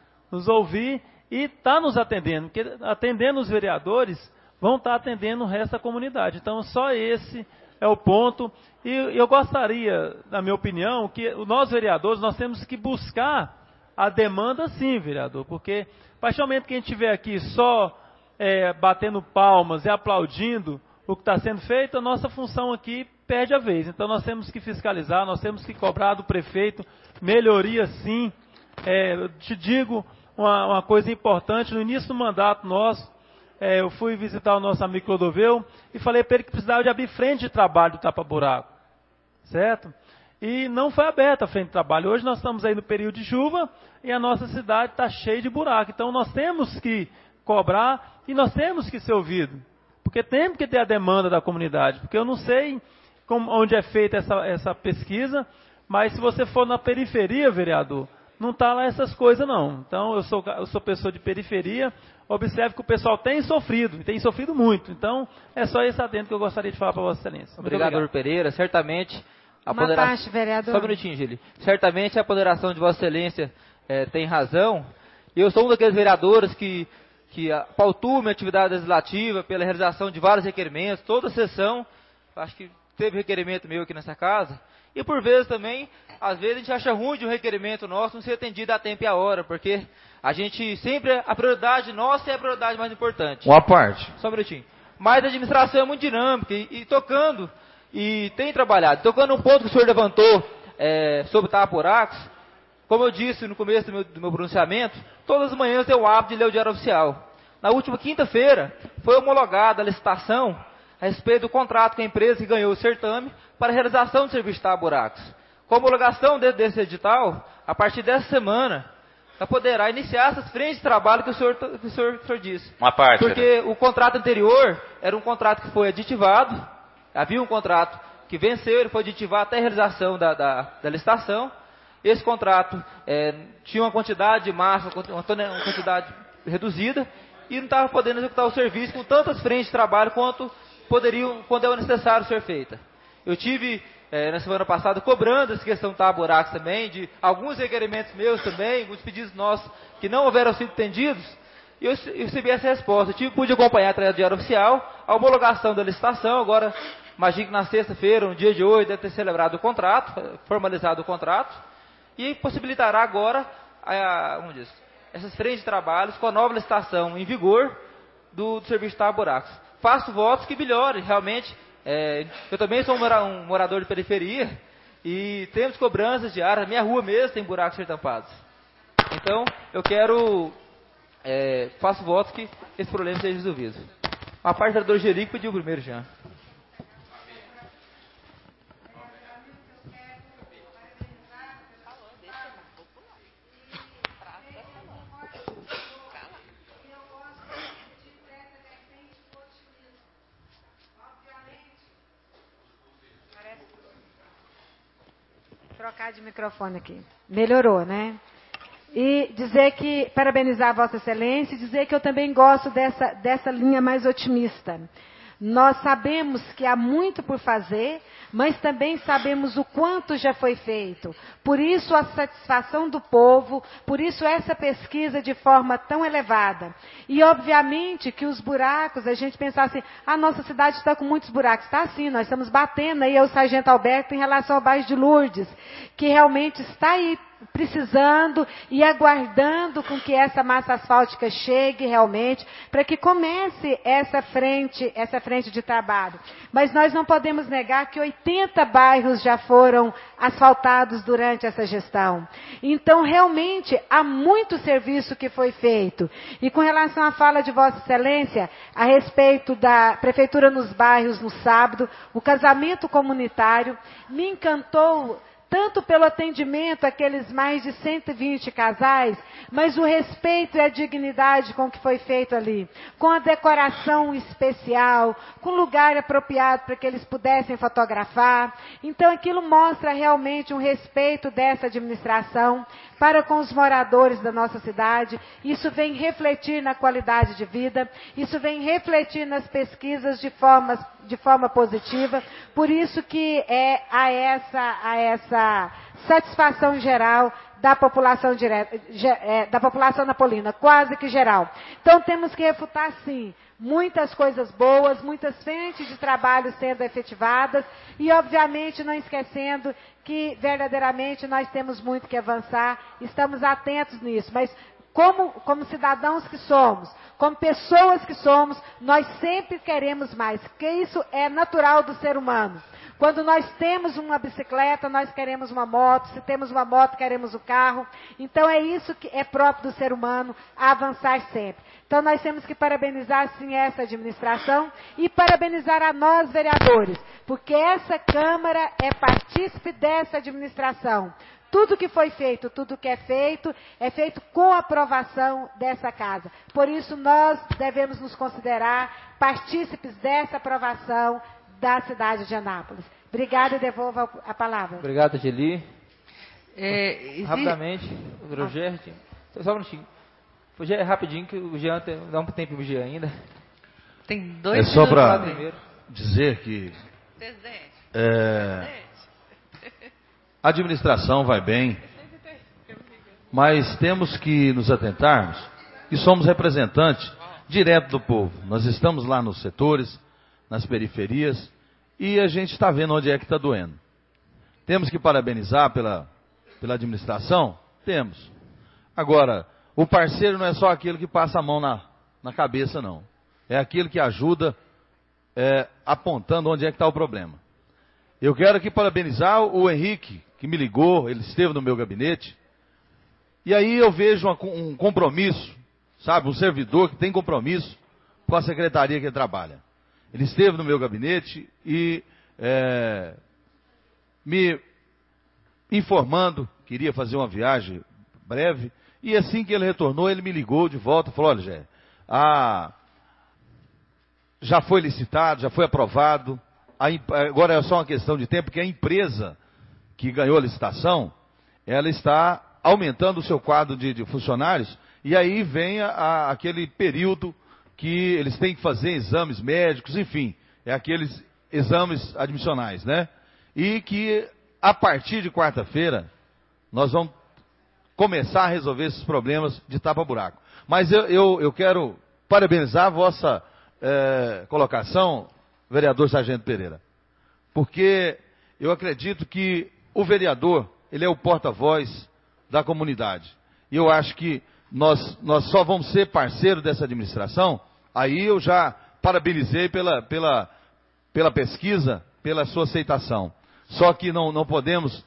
S7: e estar nos atendendo, porque atendendo os vereadores, vão estar atendendo o resto da comunidade. Então, só esse é o ponto. E eu gostaria, na minha opinião, que nós vereadores, nós temos que buscar a demanda sim, vereador, porque a partir do momento que a gente estiver aqui só batendo palmas e aplaudindo o que está sendo feito, a nossa função aqui perde a vez. Então nós temos que fiscalizar, nós temos que cobrar do prefeito melhoria sim. Eu te digo uma coisa importante, no início do mandato nosso, eu fui visitar o nosso amigo Clodoveu e falei para ele que precisava de abrir frente de trabalho do tapa-buraco, certo? E não foi aberta a frente de trabalho. Hoje nós estamos aí no período de chuva e a nossa cidade está cheia de buraco. Então nós temos que cobrar e nós temos que ser ouvidos. Porque temos que ter a demanda da comunidade. Porque eu não sei onde é feita essa pesquisa, mas se você for na periferia, vereador, não está lá essas coisas não. Então eu sou pessoa de periferia, observe que o pessoal tem sofrido muito. Então é só esse adendo que eu gostaria de falar para Vossa Excelência.
S4: Obrigado, doutor Pereira. Certamente
S8: parte, vereador.
S4: Só um minutinho, Gili. Certamente a ponderação de Vossa Excelência tem razão. Eu sou um daqueles vereadores que pautuo minha atividade legislativa pela realização de vários requerimentos, toda sessão, acho que teve requerimento meu aqui nessa casa, e por vezes também, às vezes a gente acha ruim de um requerimento nosso não ser atendido a tempo e a hora, porque a gente sempre, a prioridade nossa é a prioridade mais importante.
S3: Uma parte.
S4: Só um minutinho. Mas a administração é muito dinâmica e tocando, e tem trabalhado, tocando um ponto que o senhor levantou sobre tapa-buracos. Como eu disse no começo do meu pronunciamento, todas as manhãs eu tenho o hábito de ler o Diário Oficial. Na última quinta-feira, foi homologada a licitação a respeito do contrato com a empresa que ganhou o certame para a realização de serviço de tapa-buracos. Com a homologação desse edital, a partir dessa semana, ela poderá iniciar essas frentes de trabalho que o senhor disse.
S3: Uma parte.
S4: Porque o contrato anterior era um contrato que foi aditivado, havia um contrato que venceu, ele foi aditivado até a realização da licitação. Esse contrato tinha uma quantidade de massa, uma quantidade reduzida, e não estava podendo executar o serviço com tantas frentes de trabalho quando é necessário ser feita. Eu tive, na semana passada, cobrando essa questão de tapa-buracos também, de alguns requerimentos meus também, alguns pedidos nossos que não houveram sido atendidos, e eu recebi essa resposta. Pude acompanhar através do Diário Oficial a homologação da licitação. Agora, imagino que na sexta-feira, no dia de hoje, deve ter celebrado o contrato, formalizado o contrato, e possibilitará agora essas frentes de trabalhos com a nova licitação em vigor do serviço de tapa-buracos. Faço votos que melhore, realmente. Eu também sou um morador de periferia e temos cobranças diárias. Minha rua mesmo tem buracos ser tampados. Então, eu faço votos que esse problema seja resolvido. A parte do vereador Jerico pediu primeiro já.
S8: Trocar de microfone aqui. Melhorou, né? E parabenizar a Vossa Excelência e dizer que eu também gosto dessa linha mais otimista. Nós sabemos que há muito por fazer, mas também sabemos o quanto já foi feito. Por isso a satisfação do povo, por isso essa pesquisa de forma tão elevada. E obviamente que os buracos, a gente pensar assim, a nossa cidade está com muitos buracos. Está sim, nós estamos batendo aí ao Sargento Alberto em relação ao bairro de Lourdes, que realmente está aí precisando e aguardando com que essa massa asfáltica chegue realmente, para que comece essa frente de trabalho. Mas nós não podemos negar que 80 bairros já foram asfaltados durante essa gestão. Então, realmente, há muito serviço que foi feito. E com relação à fala de Vossa Excelência, a respeito da Prefeitura nos bairros no sábado, o casamento comunitário, me encantou tanto pelo atendimento àqueles mais de 120 casais, mas o respeito e a dignidade com que foi feito ali, com a decoração especial, com lugar apropriado para que eles pudessem fotografar. Então aquilo mostra realmente um respeito dessa administração para com os moradores da nossa cidade. Isso vem refletir na qualidade de vida, isso vem refletir nas pesquisas de forma positiva. Por isso que há essa satisfação geral da população da população napolina, quase que geral. Então temos que refutar, sim, muitas coisas boas, muitas frentes de trabalho sendo efetivadas e, obviamente, não esquecendo que verdadeiramente nós temos muito que avançar, estamos atentos nisso, mas como cidadãos que somos, como pessoas que somos, nós sempre queremos mais, porque isso é natural do ser humano. Quando nós temos uma bicicleta, nós queremos uma moto. Se temos uma moto, queremos um carro. Então, é isso que é próprio do ser humano, avançar sempre. Então, nós temos que parabenizar, sim, essa administração e parabenizar a nós, vereadores, porque essa Câmara é partícipe dessa administração. Tudo que foi feito, tudo que é feito com a aprovação dessa casa. Por isso, nós devemos nos considerar partícipes dessa aprovação da cidade de Anápolis. Obrigada e devolvo a palavra.
S4: Obrigado, Geli. Rapidamente, o Roger, só um minutinho. Rapidinho, que o Jean dá um tempo para o Jean ainda.
S9: Tem 2 minutos.
S10: É só para dizer que a administração vai bem, mas temos que nos atentarmos e somos representantes direto do povo. Nós estamos lá nos setores, nas periferias, e a gente está vendo onde é que está doendo. Temos que parabenizar pela administração? Temos. Agora, o parceiro não é só aquele que passa a mão na cabeça, não. É aquele que ajuda apontando onde é que está o problema. Eu quero aqui parabenizar o Henrique, que me ligou, ele esteve no meu gabinete, e aí eu vejo um compromisso, sabe, um servidor que tem compromisso com a secretaria que ele trabalha. Ele esteve no meu gabinete e me informando que iria fazer uma viagem breve. E assim que ele retornou, ele me ligou de volta e falou: olha, Gé, já foi licitado, já foi aprovado. Agora é só uma questão de tempo, porque a empresa que ganhou a licitação, ela está aumentando o seu quadro de funcionários. E aí vem aquele período que eles têm que fazer exames médicos, enfim, aqueles exames admissionais, né? E que a partir de quarta-feira nós vamos começar a resolver esses problemas de tapa-buraco. Mas eu quero parabenizar a vossa colocação, vereador Sargento Pereira, porque eu acredito que o vereador, ele é o porta-voz da comunidade. E eu acho que nós só vamos ser parceiro dessa administração. Aí eu já parabenizei pela pesquisa, pela sua aceitação. Só que não podemos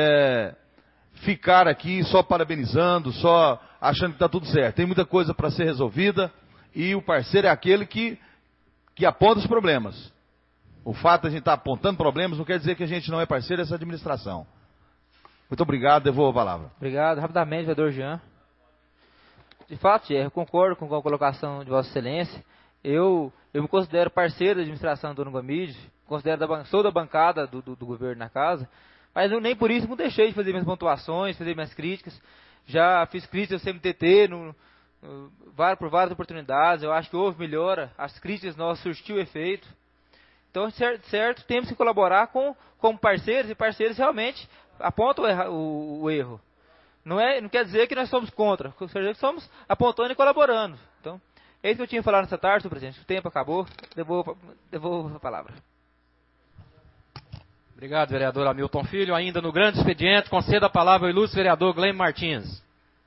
S10: ficar aqui só parabenizando, só achando que está tudo certo. Tem muita coisa para ser resolvida e o parceiro é aquele que aponta os problemas. O fato de a gente estar apontando problemas não quer dizer que a gente não é parceiro dessa administração. Muito obrigado, devolvo a palavra.
S4: Obrigado. Rapidamente, vereador Jean. De fato, eu concordo com a colocação de Vossa Excelência. Eu me considero parceiro da administração do Antônio Gomide, sou da bancada do governo na casa, mas nem por isso não deixei de fazer minhas pontuações, fazer minhas críticas. Já fiz críticas ao CMTT por várias oportunidades, eu acho que houve melhora, as críticas nossas surtiu efeito. Então, certo, temos que colaborar como parceiros, e parceiros realmente apontam o erro. Não quer dizer que nós somos contra, quer dizer que somos apontando e colaborando. Então, é isso que eu tinha falado nessa tarde, senhor presidente. O tempo acabou, devolvo a palavra.
S2: Obrigado, vereador Hamilton Filho. Ainda no grande expediente, conceda a palavra ao ilustre vereador Gleim Martins.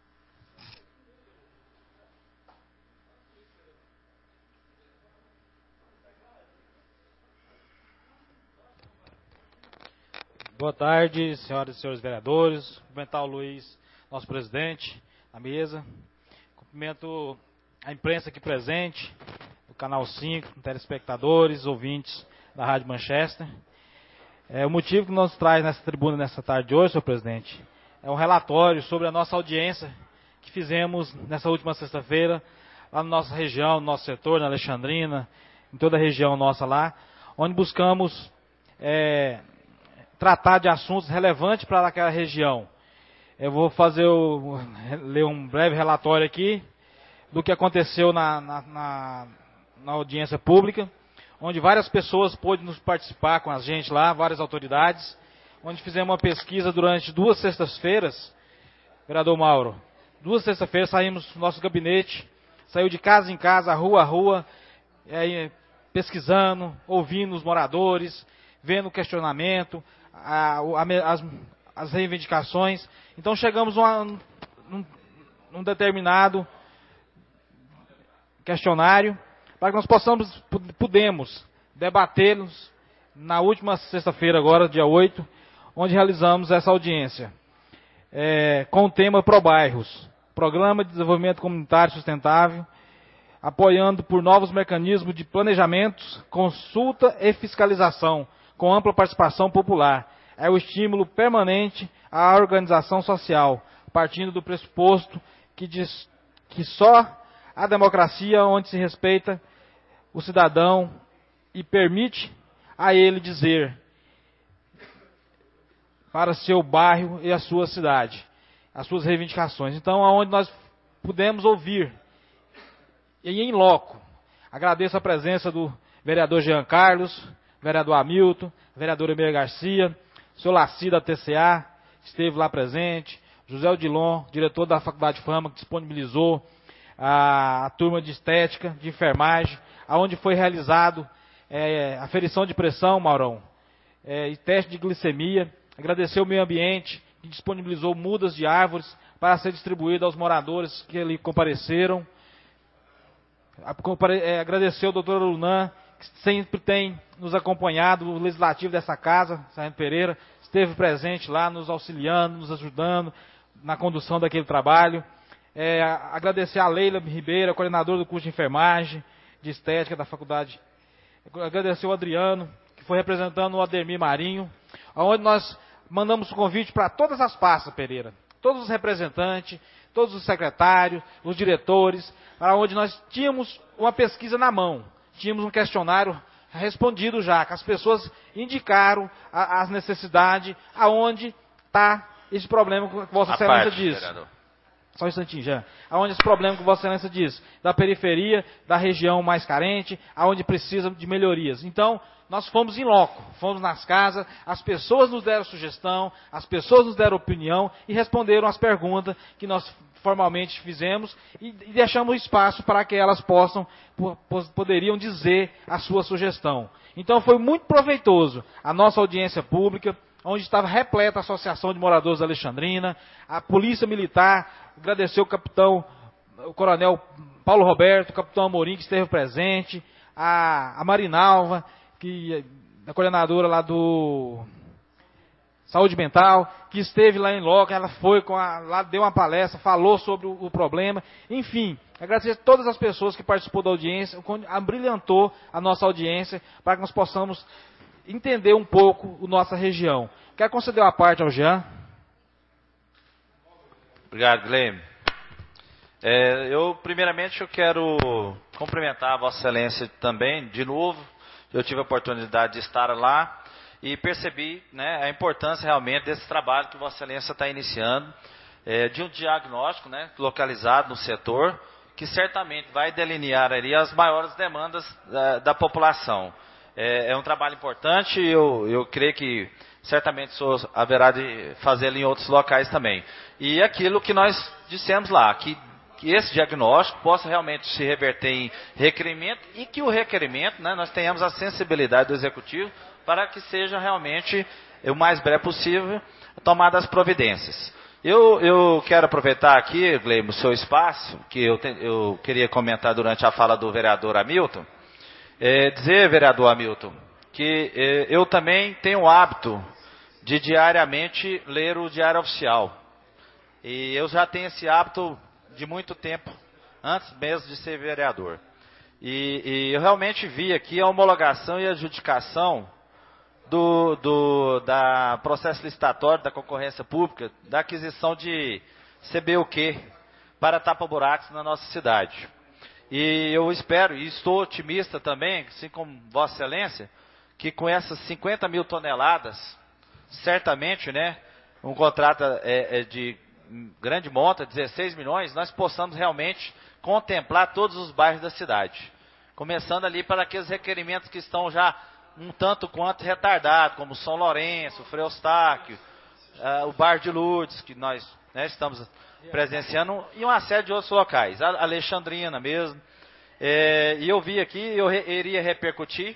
S11: Boa tarde, senhoras e senhores vereadores. Cumprimentar o Luiz, nosso presidente, na mesa. Cumprimento a imprensa aqui presente, o Canal 5, telespectadores, ouvintes da Rádio Manchester. O motivo que nos traz nessa tribuna nessa tarde de hoje, senhor presidente, é um relatório sobre a nossa audiência que fizemos nessa última sexta-feira, lá na nossa região, no nosso setor, na Alexandrina, em toda a região nossa lá, onde buscamos tratar de assuntos relevantes para aquela região. Eu vou ler um breve relatório aqui do que aconteceu na audiência pública, onde várias pessoas pôde nos participar com a gente lá, várias autoridades, onde fizemos uma pesquisa durante 2 sextas-feiras, vereador Mauro. 2 sextas-feiras saímos do nosso gabinete, saiu de casa em casa, rua a rua, pesquisando, ouvindo os moradores, vendo o questionamento, as reivindicações. Então chegamos num determinado questionário para que nós pudemos debatê-los na última sexta-feira, agora, dia 8, onde realizamos essa audiência, com o tema Probairros, Programa de Desenvolvimento Comunitário Sustentável, apoiando por novos mecanismos de planejamento, consulta e fiscalização, com ampla participação popular. É o estímulo permanente à organização social, partindo do pressuposto que só a democracia onde se respeita o cidadão e permite a ele dizer para seu bairro e a sua cidade as suas reivindicações. Então, aonde nós pudemos ouvir, e em loco, agradeço a presença do vereador Jean Carlos, vereador Hamilton, vereadora Emília Garcia, o senhor Laci da TCA, esteve lá presente, José Odilon, diretor da Faculdade Fama, que disponibilizou a turma de estética, de enfermagem, aonde foi realizado aferição de pressão, Maurão, e teste de glicemia. Agradecer o meio ambiente, que disponibilizou mudas de árvores para ser distribuída aos moradores que ali compareceram. Agradecer ao doutor Lunan, que sempre tem nos acompanhado, o legislativo dessa casa, Sargento Pereira, esteve presente lá, nos auxiliando, nos ajudando na condução daquele trabalho. Agradecer a Leila Ribeiro, coordenadora do curso de enfermagem, de estética da faculdade. Agradecer o Adriano, que foi representando o Ademir Marinho, onde nós mandamos o convite para todas as pastas, Pereira, todos os representantes, todos os secretários, os diretores, para onde nós tínhamos uma pesquisa na mão, tínhamos um questionário respondido já, que as pessoas indicaram as necessidades, aonde está esse problema que Vossa Excelência disse. Vereador. Só um instantinho, já. Aonde esse problema que Vossa Excelência diz, da periferia, da região mais carente, aonde precisa de melhorias. Então, nós fomos em loco, fomos nas casas, as pessoas nos deram sugestão, as pessoas nos deram opinião e responderam as perguntas que nós formalmente fizemos e deixamos espaço para que elas poderiam dizer a sua sugestão. Então, foi muito proveitoso a nossa audiência pública, onde estava repleta a Associação de Moradores da Alexandrina, a Polícia Militar, agradecer o coronel Paulo Roberto, o capitão Amorim, que esteve presente, a Marinalva, que a coordenadora lá do Saúde Mental, que esteve lá em loco, ela foi lá, deu uma palestra, falou sobre o problema, enfim, agradecer a todas as pessoas que participou da audiência, abrilhantou a nossa audiência, para que nós possamos entender um pouco a nossa região. Quero conceder uma parte ao Jean.
S12: Obrigado, Guilherme. Primeiramente, eu quero cumprimentar a Vossa Excelência também, de novo. Eu tive a oportunidade de estar lá e percebi, né, a importância realmente desse trabalho que Vossa Excelência está iniciando, de um diagnóstico, né, localizado no setor, que certamente vai delinear ali as maiores demandas da população. É um trabalho importante e eu creio que certamente o senhor haverá de fazê-lo em outros locais também. E aquilo que nós dissemos lá, que esse diagnóstico possa realmente se reverter em requerimento e que o requerimento, né, nós tenhamos a sensibilidade do Executivo para que seja realmente o mais breve possível tomadas as providências. Eu quero aproveitar aqui, Gleimo, o seu espaço, que eu queria comentar durante a fala do vereador Hamilton, dizer, vereador Hamilton, que eu também tenho o hábito de diariamente ler o Diário Oficial. E eu já tenho esse hábito de muito tempo, antes mesmo de ser vereador. E eu realmente vi aqui a homologação e adjudicação da processo licitatório da concorrência pública, da aquisição de CBUQ para tapa-buracos na nossa cidade. E eu espero, e estou otimista também, assim como Vossa Excelência, que com essas 50 mil toneladas, certamente, né, um contrato grande monta, 16 milhões, nós possamos realmente contemplar todos os bairros da cidade. Começando ali para aqueles requerimentos que estão já um tanto quanto retardados, como São Lourenço, Frei Eustáquio, o bairro de Lourdes, que nós estamos presenciando, e uma série de outros locais, a Alexandrina mesmo. E eu vi aqui, eu iria repercutir,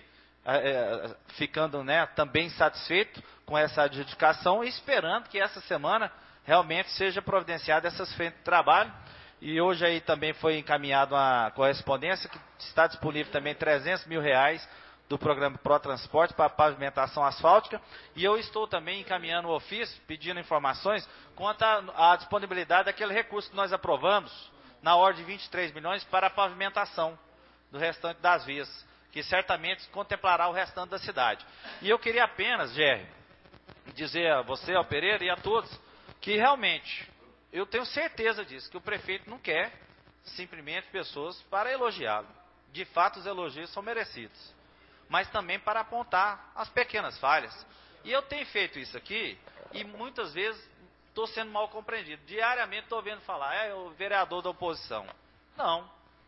S12: ficando também satisfeito com essa adjudicação e esperando que essa semana realmente seja providenciada essas frentes de trabalho. E hoje aí também foi encaminhada uma correspondência que está disponível também R$300 mil do programa ProTransporte para pavimentação asfáltica. E eu estou também encaminhando o ofício, pedindo informações quanto à disponibilidade daquele recurso que nós aprovamos, na ordem de 23 milhões, para a pavimentação do restante das vias, que certamente contemplará o restante da cidade. E eu queria apenas, Gerry, dizer a você, ao Pereira e a todos, que realmente, eu tenho certeza disso, que o prefeito não quer simplesmente pessoas para elogiá-lo. De fato, os elogios são merecidos, mas também para apontar as pequenas falhas. E eu tenho feito isso aqui, e muitas vezes estou sendo mal compreendido. Diariamente estou vendo falar, é o vereador da oposição. Não,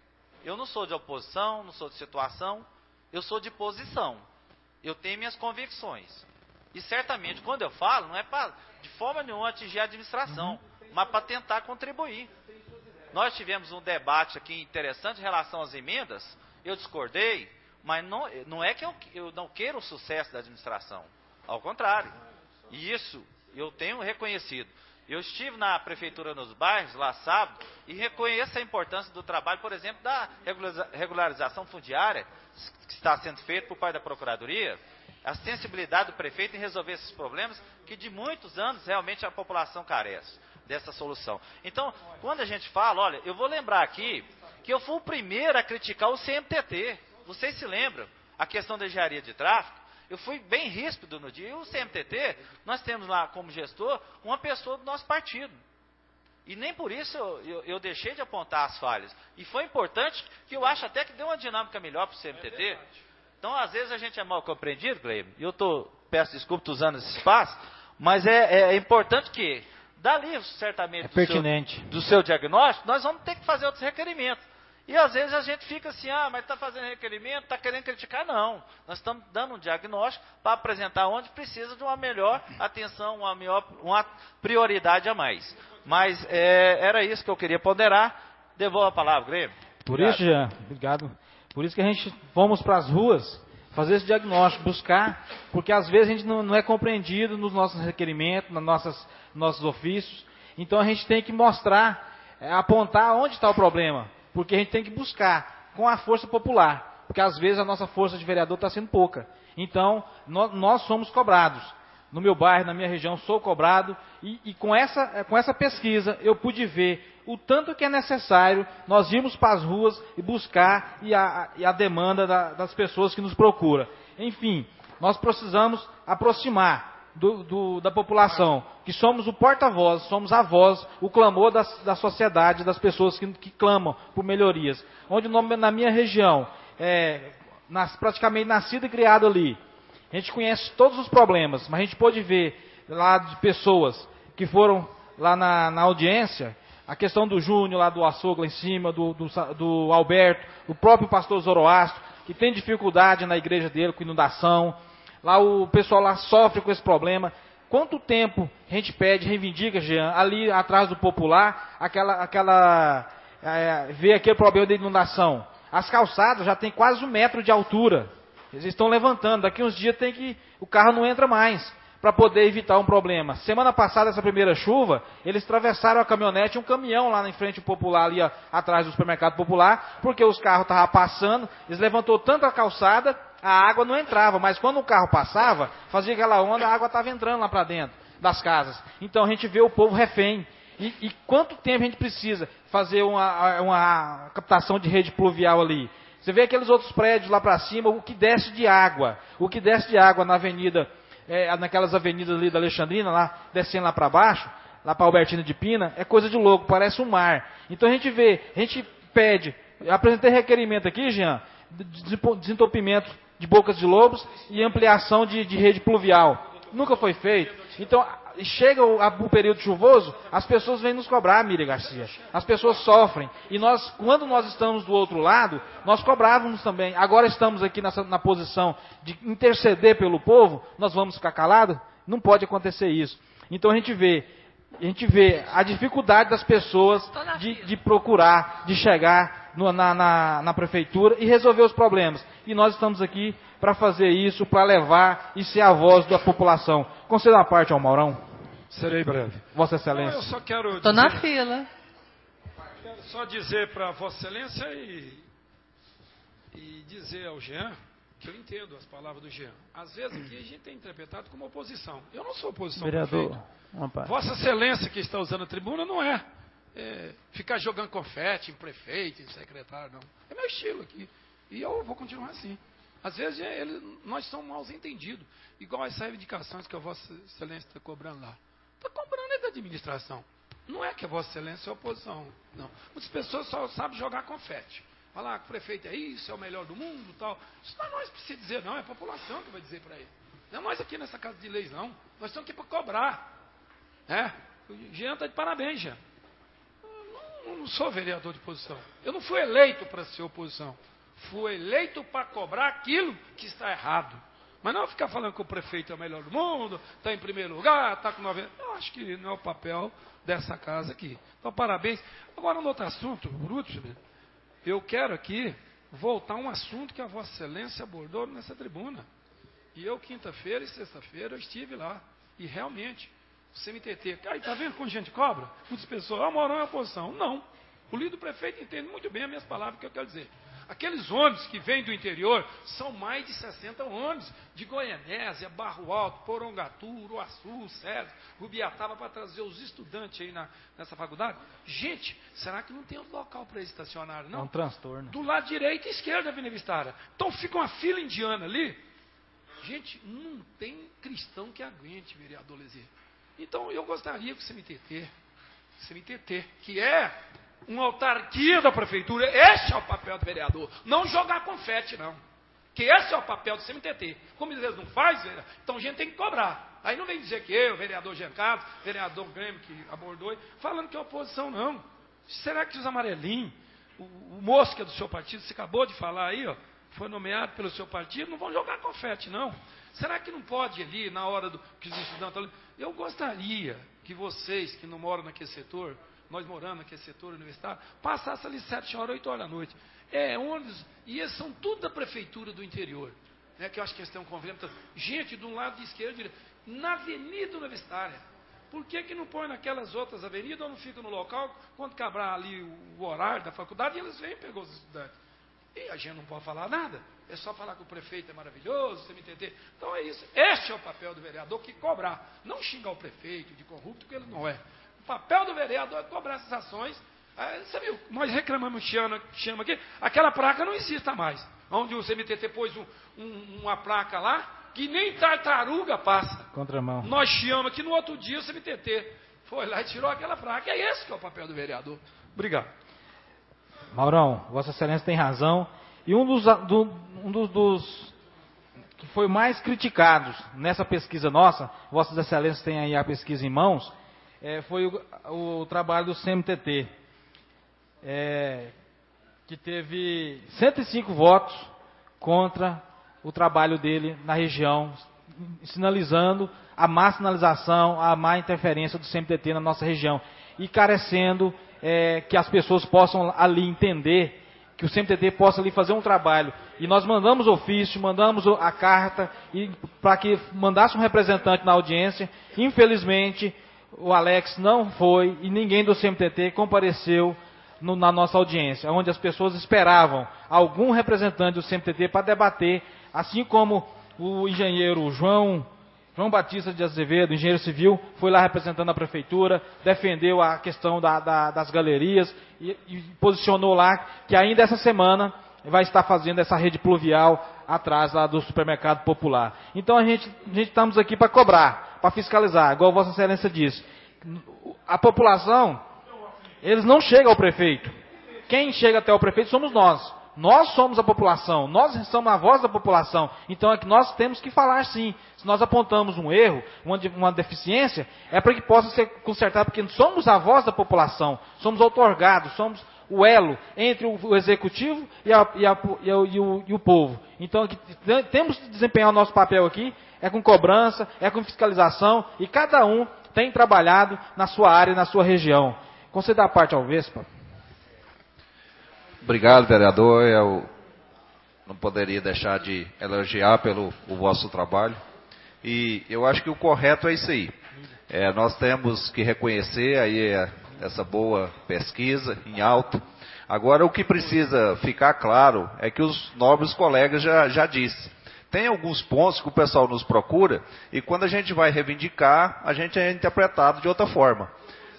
S12: eu não sou de oposição, não sou de situação, eu sou de posição. Eu tenho minhas convicções. E certamente, quando eu falo, não é para, de forma nenhuma, atingir a administração, mas para tentar contribuir. Nós tivemos um debate aqui interessante em relação às emendas, eu discordei, mas não é que eu não queira o sucesso da administração. Ao contrário. E isso eu tenho reconhecido. Eu estive na prefeitura nos bairros, lá sábado, e reconheço a importância do trabalho, por exemplo, da regularização fundiária, que está sendo feito por parte da Procuradoria, a sensibilidade do prefeito em resolver esses problemas, que de muitos anos realmente a população carece dessa solução. Então, quando a gente fala, olha, eu vou lembrar aqui que eu fui o primeiro a criticar o CMTT. Vocês se lembram? A questão da engenharia de tráfego. Eu fui bem ríspido no dia. E o CMTT, nós temos lá como gestor uma pessoa do nosso partido. E nem por isso eu deixei de apontar as falhas. E foi importante, que eu acho até que deu uma dinâmica melhor para o CMTT. Então, às vezes, a gente é mal compreendido, Cleber, e eu peço desculpa usando esse espaço, mas é importante que, dali, certamente, do seu diagnóstico, nós vamos ter que fazer outros requerimentos. E às vezes a gente fica assim, mas está fazendo requerimento, está querendo criticar. Não, nós estamos dando um diagnóstico para apresentar onde precisa de uma melhor atenção, uma prioridade a mais. Mas era isso que eu queria ponderar. Devolvo a palavra, Grêmio.
S11: Por isso, Jean, obrigado. Por isso que a gente fomos para as ruas fazer esse diagnóstico, buscar, porque às vezes a gente não é compreendido nos nossos requerimentos, nos nossos ofícios. Então a gente tem que mostrar, apontar onde está o problema. Porque a gente tem que buscar com a força popular. Porque às vezes a nossa força de vereador está sendo pouca. Então, nós somos cobrados. No meu bairro, na minha região, sou cobrado. E com essa pesquisa, eu pude ver o tanto que é necessário nós irmos para as ruas e buscar e a demanda das pessoas que nos procuram. Enfim, nós precisamos aproximar da população, que somos o porta-voz, somos a voz, o clamor da sociedade, das pessoas que clamam por melhorias. Onde na minha região, praticamente nascido e criado ali, a gente conhece todos os problemas, mas a gente pôde ver lá de pessoas que foram lá na audiência, a questão do Júnior, lá do açougue lá em cima, do Alberto, o próprio pastor Zoroastro, que tem dificuldade na igreja dele com inundação. Lá o pessoal lá sofre com esse problema. Quanto tempo a gente pede, reivindica, Jean, ali atrás do popular, ver aquele problema de inundação. As calçadas já tem quase 1 metro de altura. Eles estão levantando. Daqui uns dias o carro não entra mais para poder evitar um problema. Semana passada, essa primeira chuva, eles atravessaram a caminhonete e um caminhão lá em frente ao popular, ali atrás do supermercado popular, porque os carros estavam passando, eles levantou tanto a calçada, a água não entrava, mas quando o carro passava, fazia aquela onda, a água estava entrando lá para dentro das casas. Então a gente vê o povo refém. E quanto tempo a gente precisa fazer uma captação de rede pluvial ali? Você vê aqueles outros prédios lá para cima, o que desce de água na avenida, naquelas avenidas ali da Alexandrina, lá, descendo lá para baixo, lá para Albertina de Pina, é coisa de louco, parece um mar. Então a gente pede, apresentei requerimento aqui, Jean, desentupimento de bocas de lobos e ampliação de rede pluvial. Nunca foi feito. Então,
S2: chega o período chuvoso, as pessoas vêm nos cobrar, Miriam Garcia. As pessoas sofrem. E nós, quando nós estamos do outro lado, nós cobrávamos também. Agora estamos aqui na posição de interceder pelo povo, nós vamos ficar calados? Não pode acontecer isso. Então a gente vê a dificuldade das pessoas de procurar, de chegar na prefeitura e resolver os problemas. E nós estamos aqui para fazer isso, para levar e ser a voz da população. Conceda uma parte ao Maurão.
S13: Serei breve.
S2: Vossa Excelência.
S13: Não, eu só quero
S9: Estou na fila.
S13: Quero só dizer para Vossa Excelência e dizer ao Jean que eu entendo as palavras do Jean. Às vezes aqui a gente tem interpretado como oposição. Eu não sou oposição.
S7: Vereador,
S13: Vossa Excelência que está usando a tribuna não é ficar jogando confete em prefeito, em secretário, não. É meu estilo aqui. E eu vou continuar assim. Às vezes nós somos mal entendidos. Igual essas reivindicações que a Vossa Excelência está cobrando lá. Está cobrando é da administração. Não é que a Vossa Excelência é oposição. Não. Muitas pessoas só sabem jogar confete. Falar que o prefeito é isso, é o melhor do mundo tal. Isso não é nós que precisa dizer, não. É a população que vai dizer para ele. Não é nós aqui nessa Casa de Leis, não. Nós estamos aqui para cobrar. O Jean está de parabéns, Jean. Eu não sou vereador de oposição. Eu não fui eleito para ser oposição. Fui eleito para cobrar aquilo que está errado. Mas não ficar falando que o prefeito é o melhor do mundo, está em primeiro lugar, está com 90. Eu acho que não é o papel dessa casa aqui. Então, parabéns. Agora, um outro assunto, Bruto, eu quero aqui voltar a um assunto que a Vossa Excelência abordou nessa tribuna. E eu, quinta-feira e sexta-feira, eu estive lá. E realmente, o CMTT, está vendo como a gente cobra? Muitas pessoas, Maurão é oposição. Não. O líder do prefeito entende muito bem as minhas palavras que eu quero dizer. Aqueles ônibus que vêm do interior são mais de 60 ônibus de Goianésia, Barro Alto, Porongatu, Uruaçu, César, Rubiataba, para trazer os estudantes aí nessa faculdade. Gente, será que não tem outro local para eles estacionarem, não?
S2: É um transtorno.
S13: Do lado direito e esquerdo da Avenida Vistária. Então fica uma fila indiana ali. Gente, não tem cristão que aguente, vereador Lezê. Então eu gostaria que o CMTT, que é uma autarquia da prefeitura, esse é o papel do vereador. Não jogar confete, não. Que esse é o papel do CMTT. Como eles não fazem, então a gente tem que cobrar. Aí não vem dizer que eu, vereador Jean Carlos, vereador Grêmio que abordou, falando que é oposição, não. Será que os amarelinhos, o Mosca do seu partido, você acabou de falar aí, foi nomeado pelo seu partido, não vão jogar confete, não. Será que não pode ali, na hora que os estudantes estão ali? Eu gostaria que vocês que não moram naquele setor, nós moramos naquele setor universitário, passassem ali 7 horas, 8 horas da noite. Ônibus, e eles são tudo da prefeitura do interior. Que eu acho que eles têm um convênio. Gente, de um lado de esquerda, de direita, na Avenida Universitária. Por que não põe naquelas outras avenidas ou não fica no local, quando acabar ali o horário da faculdade, e eles vêm pegar os estudantes? E a gente não pode falar nada. É só falar que o prefeito é maravilhoso, você me entender. Então é isso. Este é o papel do vereador, que cobrar. Não xingar o prefeito de corrupto, porque ele não é. O papel do vereador é cobrar essas ações. Você viu, nós reclamamos chama aqui, aquela placa não existe mais. Onde o CMTT pôs uma placa lá, que nem tartaruga passa.
S2: Contramão.
S13: Nós chiamos aqui, no outro dia o CMTT foi lá e tirou aquela placa. É esse que é o papel do vereador. Obrigado.
S2: Maurão, Vossa Excelência tem razão. E um dos que foi mais criticados nessa pesquisa nossa, Vossas Excelências têm aí a pesquisa em mãos, foi o trabalho do CMTT, que teve 105 votos contra o trabalho dele na região, sinalizando a má sinalização, a má interferência do CMTT na nossa região, e carecendo que as pessoas possam ali entender, que o CMTT possa ali fazer um trabalho. E nós mandamos ofício, mandamos a carta, para que mandasse um representante na audiência. Infelizmente, o Alex não foi, e ninguém do CMTT compareceu na nossa audiência, onde as pessoas esperavam algum representante do CMTT para debater, assim como o engenheiro João Batista de Azevedo, engenheiro civil, foi lá representando a prefeitura, defendeu a questão das galerias e posicionou lá que ainda essa semana vai estar fazendo essa rede pluvial atrás lá do supermercado popular. Então a gente estamos aqui para cobrar, para fiscalizar, igual Vossa Excelência disse. A população, eles não chegam ao prefeito. Quem chega até o prefeito somos nós.
S11: Nós somos a população, nós somos a voz da população. Então é que nós temos que falar sim. Se nós apontamos um erro, uma deficiência, é para que possa ser consertado, porque somos a voz da população, somos outorgados, somos o elo entre o executivo e o povo. Então aqui, temos que desempenhar o nosso papel aqui, é com cobrança, é com fiscalização, e cada um tem trabalhado na sua área, na sua região. Conceder a parte ao Vespa.
S10: Obrigado, vereador. Eu não poderia deixar de elogiar pelo o vosso trabalho. E eu acho que o correto é isso aí. Nós temos que reconhecer aí essa boa pesquisa em alto. Agora, o que precisa ficar claro é que os nobres colegas já disse. Tem alguns pontos que o pessoal nos procura e quando a gente vai reivindicar, a gente é interpretado de outra forma.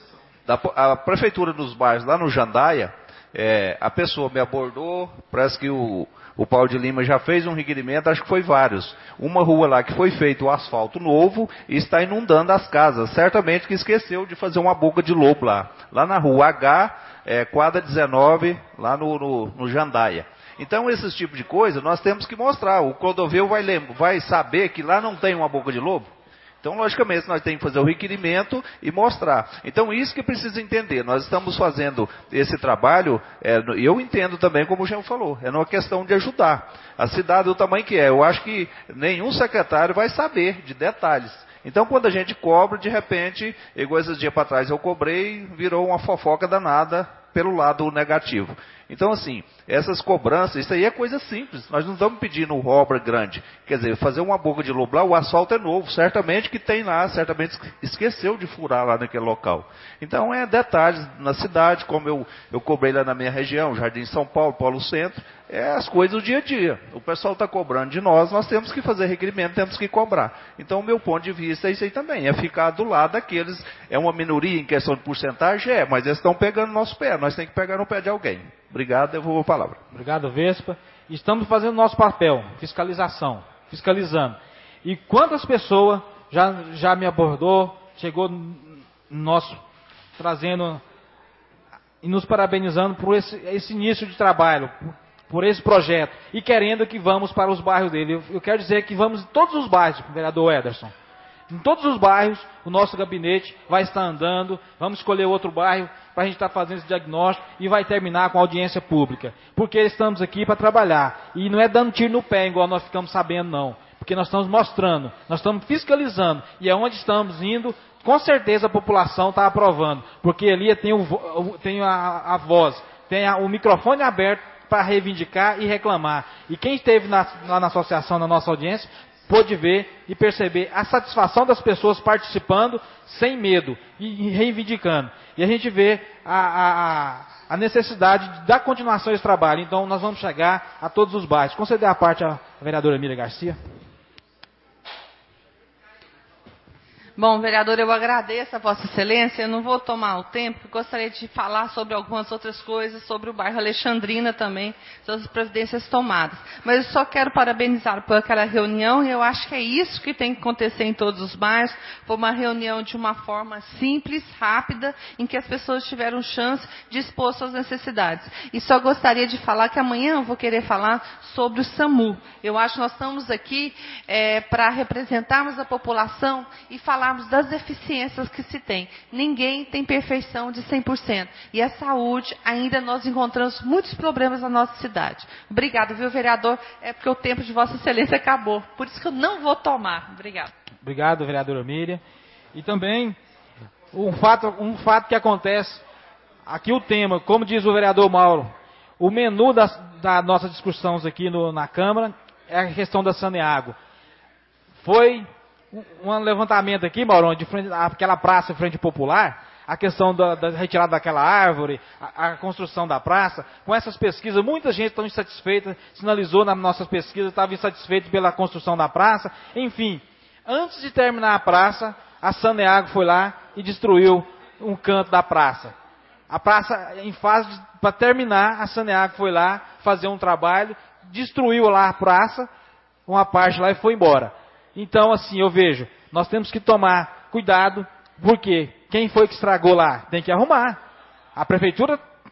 S10: A prefeitura dos bairros, lá no Jandaia, a pessoa me abordou, parece que o Paulo de Lima já fez um requerimento, acho que foi vários. Uma rua lá que foi feito o asfalto novo e está inundando as casas. Certamente que esqueceu de fazer uma boca de lobo lá. Lá na rua H, quadra 19, lá no Jandaia. Então, esses tipos de coisa, nós temos que mostrar. O Clodoveu vai saber que lá não tem uma boca de lobo. Então, logicamente, nós temos que fazer o requerimento e mostrar. Então, isso que precisa entender. Nós estamos fazendo esse trabalho, e eu entendo também, como o Jean falou, é uma questão de ajudar. A cidade do tamanho que é. Eu acho que nenhum secretário vai saber de detalhes. Então, quando a gente cobra, de repente, igual esses dias para trás eu cobrei, virou uma fofoca danada pelo lado negativo. Então, assim, essas cobranças, isso aí é coisa simples. Nós não estamos pedindo obra grande. Quer dizer, fazer uma boca de lobo lá, o asfalto é novo. Certamente que tem lá, certamente esqueceu de furar lá naquele local. Então, detalhes na cidade, como eu cobrei lá na minha região, Jardim São Paulo, Polo Centro, as coisas do dia a dia. O pessoal está cobrando de nós temos que fazer requerimento, temos que cobrar. Então, o meu ponto de vista é isso aí também, é ficar do lado daqueles, é uma minoria em questão de porcentagem, mas eles estão pegando no nosso pé, nós temos que pegar no pé de alguém. Obrigado, eu vou a palavra.
S11: Obrigado, Vespa. Estamos fazendo nosso papel, fiscalização, fiscalizando. E quantas pessoas já me abordou, chegou trazendo e nos parabenizando por esse início de trabalho, por esse projeto, e querendo que vamos para os bairros dele. Eu quero dizer que vamos em todos os bairros, vereador Ederson. Em todos os bairros, o nosso gabinete vai estar andando, vamos escolher outro bairro para a gente estar fazendo esse diagnóstico e vai terminar com a audiência pública. Porque estamos aqui para trabalhar. E não é dando tiro no pé, igual nós ficamos sabendo, não. Porque nós estamos mostrando, nós estamos fiscalizando. E aonde estamos indo, com certeza a população está aprovando. Porque ali tem a voz, tem o microfone aberto para reivindicar e reclamar. E quem esteve lá na associação, na nossa audiência, pôde ver e perceber a satisfação das pessoas participando sem medo e reivindicando. E a gente vê a necessidade da continuação desse trabalho. Então, nós vamos chegar a todos os bairros. Conceder a parte à vereadora Emília Garcia.
S9: Bom, vereador, eu agradeço a Vossa Excelência. Eu não vou tomar o tempo, gostaria de falar sobre algumas outras coisas, sobre o bairro Alexandrina também, sobre as providências tomadas. Mas eu só quero parabenizar por aquela reunião, e eu acho que é isso que tem que acontecer em todos os bairros. Foi uma reunião de uma forma simples, rápida, em que as pessoas tiveram chance de expor suas necessidades. E só gostaria de falar que amanhã eu vou querer falar sobre o SAMU. Eu acho que nós estamos aqui para representarmos a população e falar das deficiências que se tem. Ninguém tem perfeição de 100%. E a saúde, ainda nós encontramos muitos problemas na nossa cidade. Obrigado, viu, vereador? É porque o tempo de Vossa Excelência acabou. Por isso que eu não vou tomar. Obrigado.
S11: Obrigado, vereadora Miriam. E também, um fato que acontece, aqui o tema, como diz o vereador Mauro, o menu da nossa discussão aqui na Câmara é a questão da Saneago. Foi um levantamento aqui, Maurão, de frente àquela praça frente popular, a questão da retirada daquela árvore, a construção da praça. Com essas pesquisas, muita gente está insatisfeita, sinalizou nas nossas pesquisas, estava insatisfeito pela construção da praça. Enfim, antes de terminar a praça, a Saneago foi lá e destruiu um canto da praça. A praça, em fase para terminar, a Saneago foi lá fazer um trabalho, destruiu lá a praça, uma parte lá e foi embora. Então, assim, eu vejo, nós temos que tomar cuidado, porque quem foi que estragou lá tem que arrumar. A prefeitura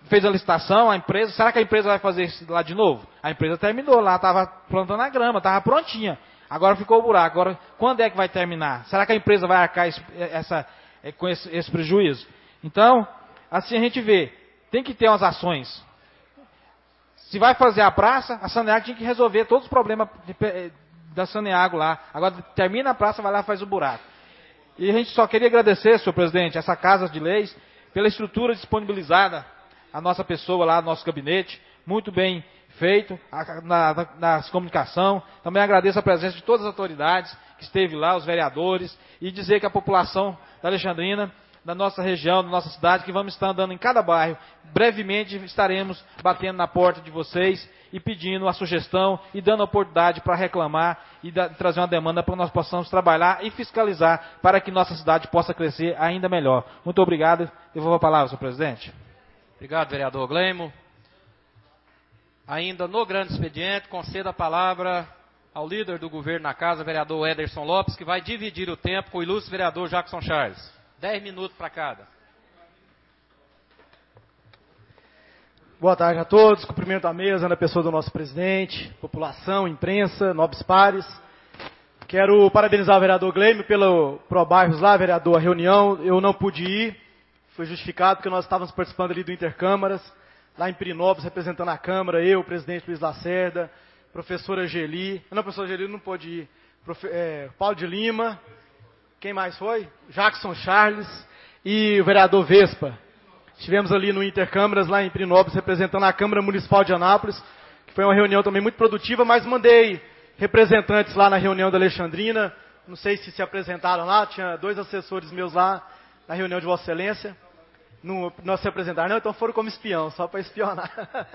S11: fez a licitação, a empresa, será que a empresa vai fazer isso lá de novo? A empresa terminou lá, estava plantando a grama, estava prontinha. Agora ficou o buraco. Agora, quando é que vai terminar? Será que a empresa vai arcar com esse prejuízo? Então, assim a gente vê, tem que ter umas ações. Se vai fazer a praça, a Saneago tinha que resolver todos os problemas da Saneago lá. Agora termina a praça, vai lá e faz o buraco. E a gente só queria agradecer, senhor presidente, essa Casa de Leis, pela estrutura disponibilizada, a nossa pessoa lá, nosso gabinete, muito bem feito, nas comunicação. Também agradeço a presença de todas as autoridades que esteve lá, os vereadores, e dizer que a população da Alexandrina, da nossa região, da nossa cidade, que vamos estar andando em cada bairro. Brevemente estaremos batendo na porta de vocês e pedindo a sugestão e dando a oportunidade para reclamar e trazer uma demanda para que nós possamos trabalhar e fiscalizar para que nossa cidade possa crescer ainda melhor. Muito obrigado. Devolvo a palavra, senhor presidente.
S2: Obrigado, vereador Gleimo. Ainda no grande expediente, concedo a palavra ao líder do governo na casa, vereador Ederson Lopes, que vai dividir o tempo com o ilustre vereador Jackson Charles. 10 minutos para cada.
S6: Boa tarde a todos, cumprimento a mesa na pessoa do nosso presidente, população, imprensa, nobres pares. Quero parabenizar o vereador Gleimo pelo Probairros lá, vereador, a reunião. Eu não pude ir, foi justificado porque nós estávamos participando ali do Intercâmaras, lá em Pirinópolis, representando a Câmara, eu, o presidente Luiz Lacerda, professora Geli, não, professor Geli não pôde ir, Paulo de Lima, quem mais foi? Jackson Charles e o vereador Vespa. Estivemos ali no Intercâmaras, lá em Pirinópolis, representando a Câmara Municipal de Anápolis, que foi uma reunião também muito produtiva, mas mandei representantes lá na reunião da Alexandrina, não sei se apresentaram lá, tinha 2 assessores meus lá na reunião de Vossa Excelência, não se apresentaram não, então foram como espião, só para espionar.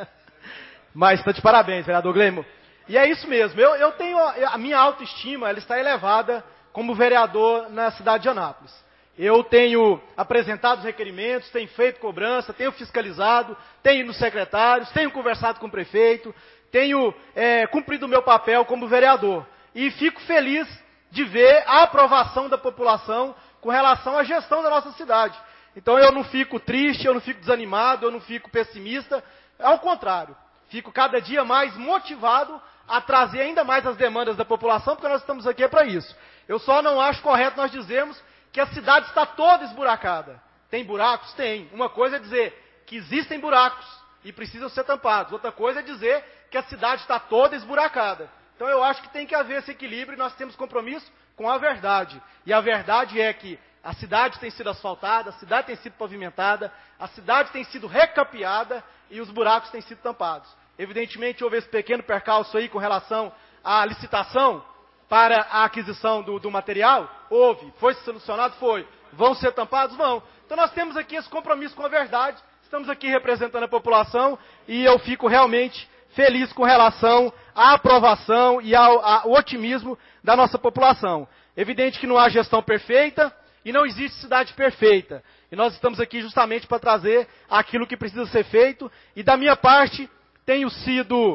S6: Mas está de parabéns, vereador Gleimo. E é isso mesmo, eu tenho, a minha autoestima, ela está elevada como vereador na cidade de Anápolis. Eu tenho apresentado os requerimentos, tenho feito cobrança, tenho fiscalizado, tenho ido nos secretários, tenho conversado com o prefeito, tenho cumprido o meu papel como vereador. E fico feliz de ver a aprovação da população com relação à gestão da nossa cidade. Então eu não fico triste, eu não fico desanimado, eu não fico pessimista. Ao contrário, fico cada dia mais motivado a trazer ainda mais as demandas da população, porque nós estamos aqui para isso. Eu só não acho correto nós dizermos que a cidade está toda esburacada. Tem buracos? Tem. Uma coisa é dizer que existem buracos e precisam ser tampados. Outra coisa é dizer que a cidade está toda esburacada. Então eu acho que tem que haver esse equilíbrio e nós temos compromisso com a verdade. E a verdade é que a cidade tem sido asfaltada, a cidade tem sido pavimentada, a cidade tem sido recapeada e os buracos têm sido tampados. Evidentemente houve esse pequeno percalço aí com relação à licitação para a aquisição do material. Houve. Foi solucionado? Foi. Vão ser tampados? Vão. Então nós temos aqui esse compromisso com a verdade, estamos aqui representando a população e eu fico realmente feliz com relação à aprovação e ao otimismo da nossa população. Evidente que não há gestão perfeita e não existe cidade perfeita. E nós estamos aqui justamente para trazer aquilo que precisa ser feito. E da minha parte, tenho sido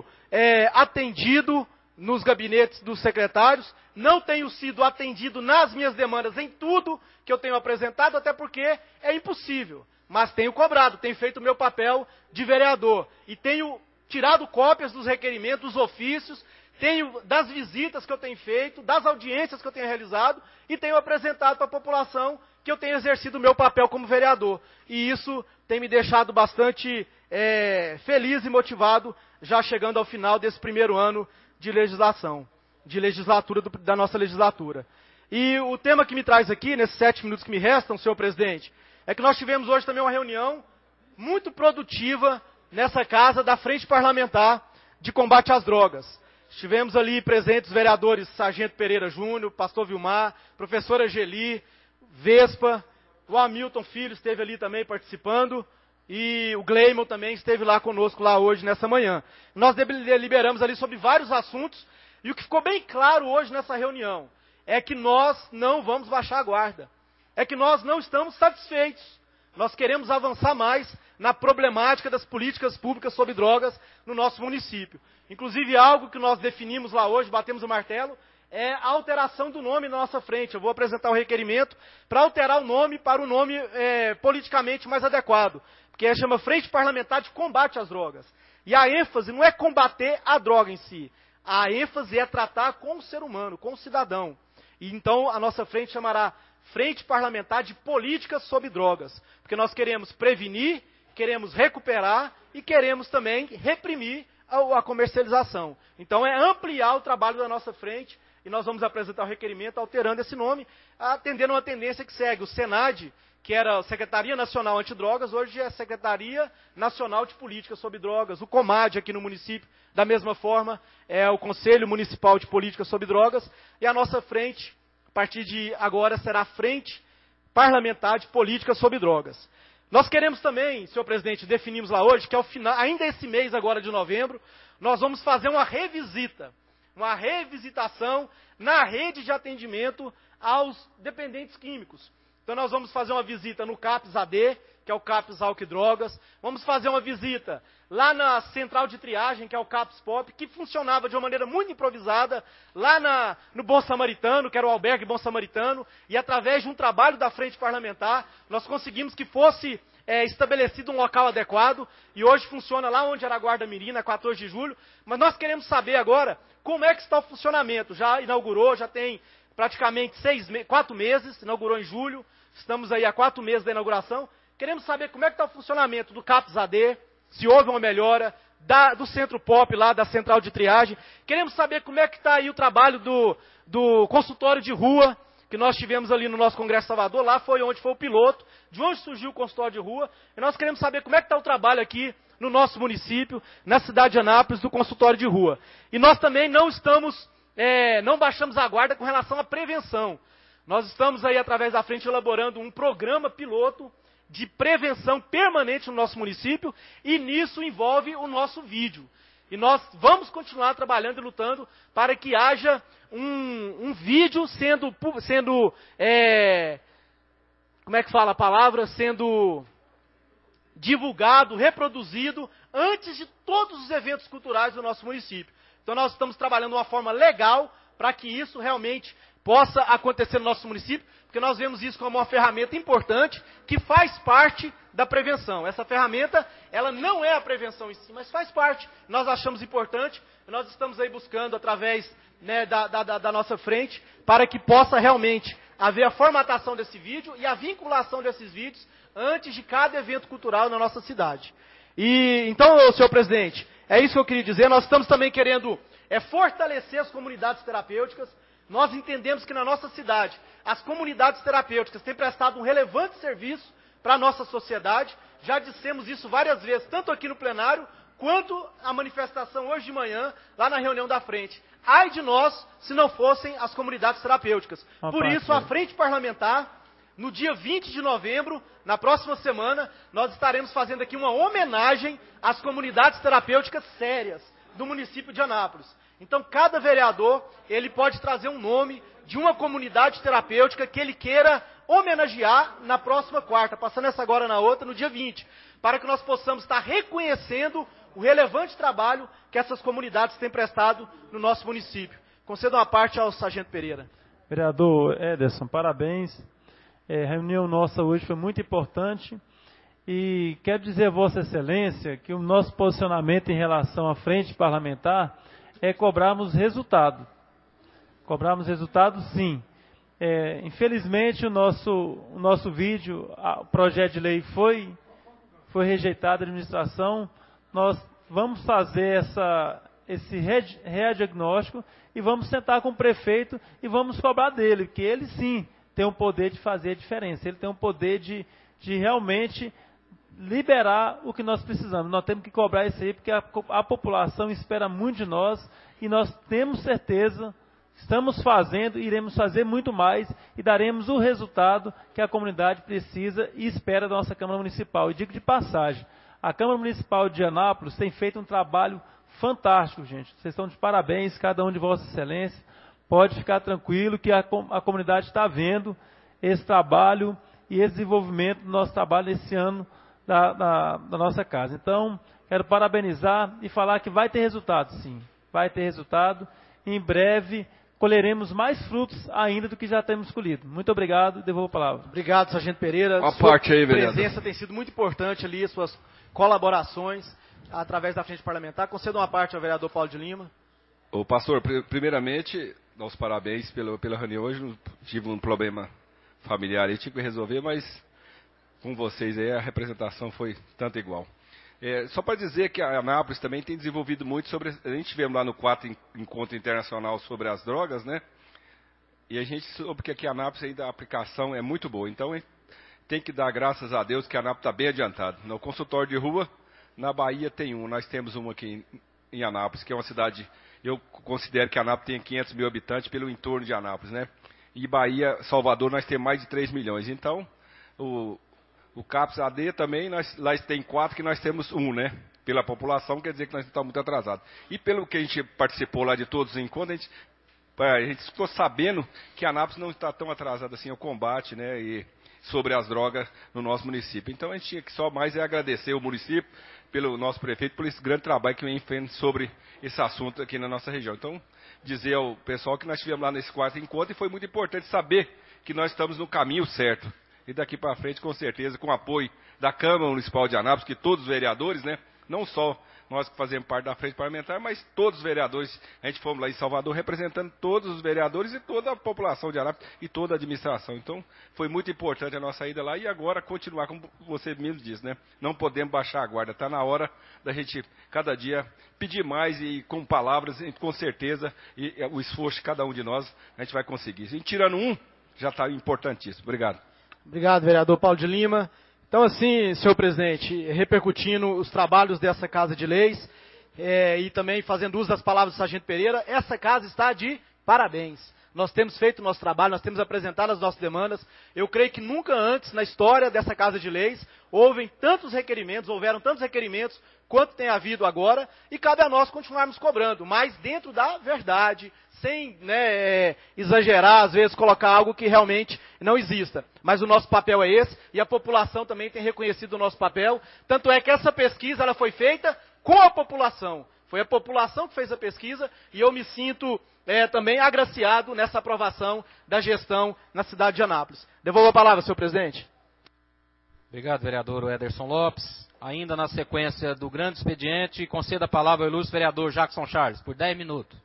S6: atendido nos gabinetes dos secretários, não tenho sido atendido nas minhas demandas em tudo que eu tenho apresentado, até porque é impossível. Mas tenho cobrado, tenho feito o meu papel de vereador. E tenho tirado cópias dos requerimentos, dos ofícios, tenho das visitas que eu tenho feito, das audiências que eu tenho realizado, e tenho apresentado para a população que eu tenho exercido o meu papel como vereador. E isso tem me deixado bastante feliz e motivado, já chegando ao final desse primeiro ano de legislatura da nossa legislatura. E o tema que me traz aqui, nesses 7 minutos que me restam, senhor presidente, é que nós tivemos hoje também uma reunião muito produtiva nessa casa da Frente Parlamentar de Combate às Drogas. Estivemos ali presentes os vereadores Sargento Pereira Júnior, Pastor Vilmar, professora Geli, Vespa, o Hamilton Filho esteve ali também participando, e o Gleimo também esteve lá conosco lá hoje, nessa manhã. Nós deliberamos ali sobre vários assuntos, e o que ficou bem claro hoje nessa reunião é que nós não vamos baixar a guarda. É que nós não estamos satisfeitos. Nós queremos avançar mais na problemática das políticas públicas sobre drogas no nosso município. Inclusive, algo que nós definimos lá hoje, batemos o martelo, é a alteração do nome na nossa frente. Eu vou apresentar o requerimento para alterar o nome para o nome politicamente mais adequado, que chama Frente Parlamentar de Combate às Drogas. E a ênfase não é combater a droga em si, a ênfase é tratar com o ser humano, com o cidadão. E então a nossa frente chamará Frente Parlamentar de Políticas sobre Drogas, porque nós queremos prevenir, queremos recuperar e queremos também reprimir a comercialização. Então é ampliar o trabalho da nossa frente e nós vamos apresentar o requerimento alterando esse nome, atendendo uma tendência que segue. O SENAD, que era a Secretaria Nacional Antidrogas, hoje é a Secretaria Nacional de Políticas sobre Drogas. O COMAD aqui no município, da mesma forma, é o Conselho Municipal de Políticas sobre Drogas. E a nossa frente, a partir de agora, será a Frente Parlamentar de Políticas sobre Drogas. Nós queremos também, senhor presidente, definimos lá hoje, que ao final, ainda esse mês agora de novembro, nós vamos fazer uma revisitação na rede de atendimento aos dependentes químicos. Então nós vamos fazer uma visita no CAPS AD, que é o CAPS Álcool e Drogas. Vamos fazer uma visita lá na central de triagem, que é o CAPS POP, que funcionava de uma maneira muito improvisada, lá no Bom Samaritano, que era o albergue Bom Samaritano, e através de um trabalho da Frente Parlamentar, nós conseguimos que fosse estabelecido um local adequado, e hoje funciona lá onde era a Guarda Mirim, na 14 de julho, mas nós queremos saber agora como é que está o funcionamento. Já inaugurou, já tem praticamente 4 meses, inaugurou em julho, estamos aí há 4 meses da inauguração. Queremos saber como é que está o funcionamento do CAPS AD, se houve uma melhora, do Centro POP lá, da Central de Triagem. Queremos saber como é que está aí o trabalho do consultório de rua, que nós tivemos ali no nosso Congresso Salvador. Lá foi onde foi o piloto, de onde surgiu o consultório de rua. E nós queremos saber como é que está o trabalho aqui no nosso município, na cidade de Anápolis, do consultório de rua. E nós também não baixamos a guarda com relação à prevenção. Nós estamos aí, através da frente, elaborando um programa piloto de prevenção permanente no nosso município, e nisso envolve o nosso vídeo. E nós vamos continuar trabalhando e lutando para que haja um vídeo sendo divulgado, reproduzido, antes de todos os eventos culturais do nosso município. Então nós estamos trabalhando de uma forma legal para que isso realmente possa acontecer no nosso município, porque nós vemos isso como uma ferramenta importante que faz parte da prevenção. Essa ferramenta, ela não é a prevenção em si, mas faz parte. Nós achamos importante, nós estamos aí buscando através da nossa frente, para que possa realmente haver a formatação desse vídeo e a vinculação desses vídeos antes de cada evento cultural na nossa cidade. E então, senhor presidente, é isso que eu queria dizer. Nós estamos também querendo fortalecer as comunidades terapêuticas. Nós entendemos que na nossa cidade, as comunidades terapêuticas têm prestado um relevante serviço para a nossa sociedade. Já dissemos isso várias vezes, tanto aqui no plenário, quanto a manifestação hoje de manhã, lá na reunião da frente. Ai de nós, se não fossem as comunidades terapêuticas. Por isso, a Frente Parlamentar, no dia 20 de novembro, na próxima semana, nós estaremos fazendo aqui uma homenagem às comunidades terapêuticas sérias do município de Anápolis. Então, cada vereador, ele pode trazer um nome de uma comunidade terapêutica que ele queira homenagear na próxima quarta, passando essa agora na outra, no dia 20, para que nós possamos estar reconhecendo o relevante trabalho que essas comunidades têm prestado no nosso município. Concedo uma parte ao Sargento Pereira.
S7: Vereador Ederson, parabéns. A reunião nossa hoje foi muito importante. E quero dizer a Vossa Excelência que o nosso posicionamento em relação à frente parlamentar é cobrarmos resultado. Cobrarmos resultado, sim. Infelizmente, o nosso vídeo, o projeto de lei foi rejeitado da administração. Nós vamos fazer esse rediagnóstico e vamos sentar com o prefeito e vamos cobrar dele, porque ele sim tem o poder de fazer a diferença. Ele tem o poder de realmente liberar o que nós precisamos. Nós temos que cobrar isso aí, porque a população espera muito de nós e nós temos certeza, estamos fazendo, iremos fazer muito mais e daremos o resultado que a comunidade precisa e espera da nossa Câmara Municipal. E digo de passagem, a Câmara Municipal de Anápolis tem feito um trabalho fantástico, gente. Vocês estão de parabéns, cada um de Vossa Excelência. Pode ficar tranquilo que a comunidade está vendo esse trabalho e esse desenvolvimento do nosso trabalho nesse ano da nossa casa. Então, quero parabenizar e falar que vai ter resultado, sim. Vai ter resultado. Em breve, colheremos mais frutos ainda do que já temos colhido. Muito obrigado, devolvo a palavra.
S6: Obrigado, Sargento Pereira.
S10: Uma parte aí, vereador.
S6: Sua presença tem sido muito importante ali, suas colaborações através da frente parlamentar. Conceda uma parte ao vereador Paulo de Lima.
S14: Ô, pastor, primeiramente, dá os parabéns pela reunião hoje. Tive um problema familiar aí, tive que resolver, mas com vocês aí a representação foi tanto igual. Só para dizer que a Anápolis também tem desenvolvido muito sobre... A gente tivemos lá no 4º Encontro Internacional sobre as Drogas, né? E a gente soube que aqui a Anápolis ainda a aplicação é muito boa. Então, tem que dar graças a Deus que a Anápolis está bem adiantada. No consultório de rua, na Bahia tem um. Nós temos um aqui em Anápolis, que é uma cidade... Eu considero que a Anápolis tem 500 mil habitantes pelo entorno de Anápolis, né? E Bahia, Salvador, nós temos mais de 3 milhões. Então, o CAPS AD também, lá tem 4, que nós temos 1, né? Pela população, quer dizer que nós não estamos muito atrasados. E pelo que a gente participou lá de todos os encontros, a gente ficou sabendo que a Anápolis não está tão atrasada assim ao combate, né? E sobre as drogas no nosso município. Então, a gente tinha que só mais agradecer o município, pelo nosso prefeito, por esse grande trabalho que vem fazendo sobre esse assunto aqui na nossa região. Então, dizer ao pessoal que nós estivemos lá nesse 4º encontro e foi muito importante saber que nós estamos no caminho certo. E daqui para frente, com certeza, com o apoio da Câmara Municipal de Anápolis, que todos os vereadores, né, não só nós que fazemos parte da frente parlamentar, mas todos os vereadores, a gente fomos lá em Salvador representando todos os vereadores e toda a população de Anápolis e toda a administração. Então, foi muito importante a nossa ida lá e agora continuar, como você mesmo disse, né, não podemos baixar a guarda. Está na hora da gente, cada dia, pedir mais e com palavras, com certeza, e o esforço de cada um de nós, a gente vai conseguir. E tirando um, já está importantíssimo. Obrigado.
S6: Obrigado, vereador Paulo de Lima. Então, assim, senhor presidente, repercutindo os trabalhos dessa Casa de Leis e também fazendo uso das palavras do Sargento Pereira, essa casa está de parabéns. Nós temos feito o nosso trabalho, nós temos apresentado as nossas demandas. Eu creio que nunca antes na história dessa Casa de Leis houveram tantos requerimentos quanto tem havido agora, e cabe a nós continuarmos cobrando, mas dentro da verdade, sem exagerar, às vezes colocar algo que realmente não exista. Mas o nosso papel é esse, e a população também tem reconhecido o nosso papel. Tanto é que essa pesquisa ela foi feita com a população. Foi a população que fez a pesquisa, e eu me sinto também agraciado nessa aprovação da gestão na cidade de Anápolis. Devolvo a palavra, senhor presidente.
S2: Obrigado, vereador Ederson Lopes. Ainda na sequência do grande expediente, conceda a palavra ao ilustre vereador Jackson Charles, por 10 minutos.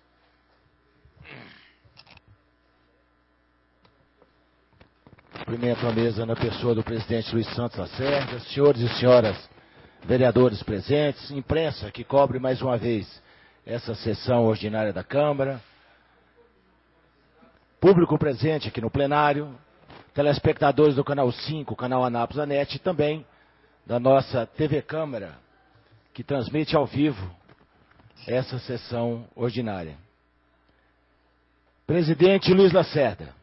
S15: Cumprimento a mesa na pessoa do presidente Luiz Santos Lacerda, senhores e senhoras vereadores presentes, imprensa que cobre mais uma vez essa sessão ordinária da Câmara, público presente aqui no plenário, telespectadores do Canal 5, Canal Anápolis Anet, e também da nossa TV Câmara, que transmite ao vivo essa sessão ordinária. Presidente Luiz Lacerda,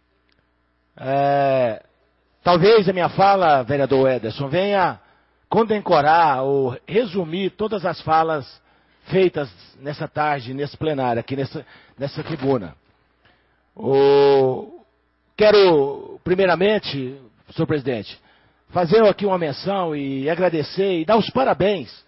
S15: talvez a minha fala, vereador Ederson, venha condecorar ou resumir todas as falas feitas nessa tarde, nesse plenário, aqui nessa tribuna. Quero, primeiramente, senhor presidente, fazer aqui uma menção e agradecer e dar os parabéns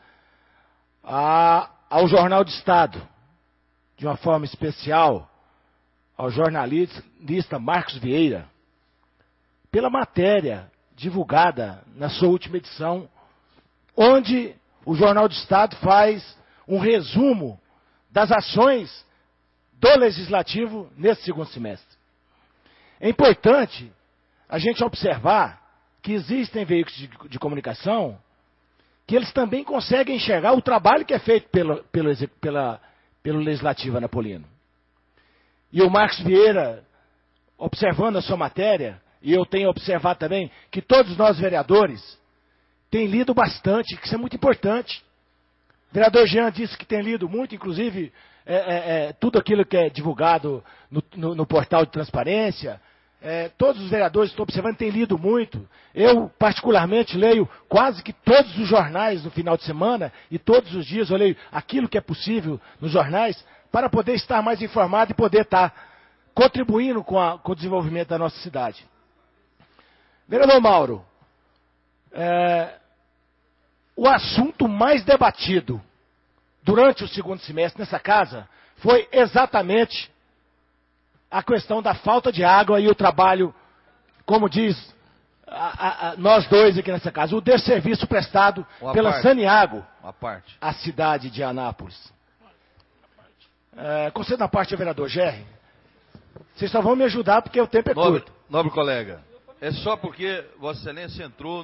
S15: ao Jornal do Estado, de uma forma especial ao jornalista Marcos Vieira, pela matéria divulgada na sua última edição, onde o Jornal do Estado faz um resumo das ações do Legislativo nesse segundo semestre. É importante a gente observar que existem veículos de comunicação que eles também conseguem enxergar o trabalho que é feito pelo Legislativo anapolino. E o Marcos Vieira, observando a sua matéria, e eu tenho observado também que todos nós vereadores têm lido bastante, que isso é muito importante. O vereador Jean disse que tem lido muito, inclusive tudo aquilo que é divulgado no portal de transparência. Todos os vereadores que estou observando têm lido muito. Eu, particularmente, leio quase que todos os jornais no final de semana, e todos os dias eu leio aquilo que é possível nos jornais, para poder estar mais informado e poder estar contribuindo com o desenvolvimento da nossa cidade. Vereador Mauro, o assunto mais debatido durante o segundo semestre nessa casa foi exatamente a questão da falta de água e o trabalho, como diz nós dois aqui nessa casa, o desserviço prestado pela Saniago à cidade de Anápolis. Concedendo a parte ao vereador Gerri, vocês só vão me ajudar porque o tempo é curto.
S10: Nobre colega, é só porque Vossa Excelência entrou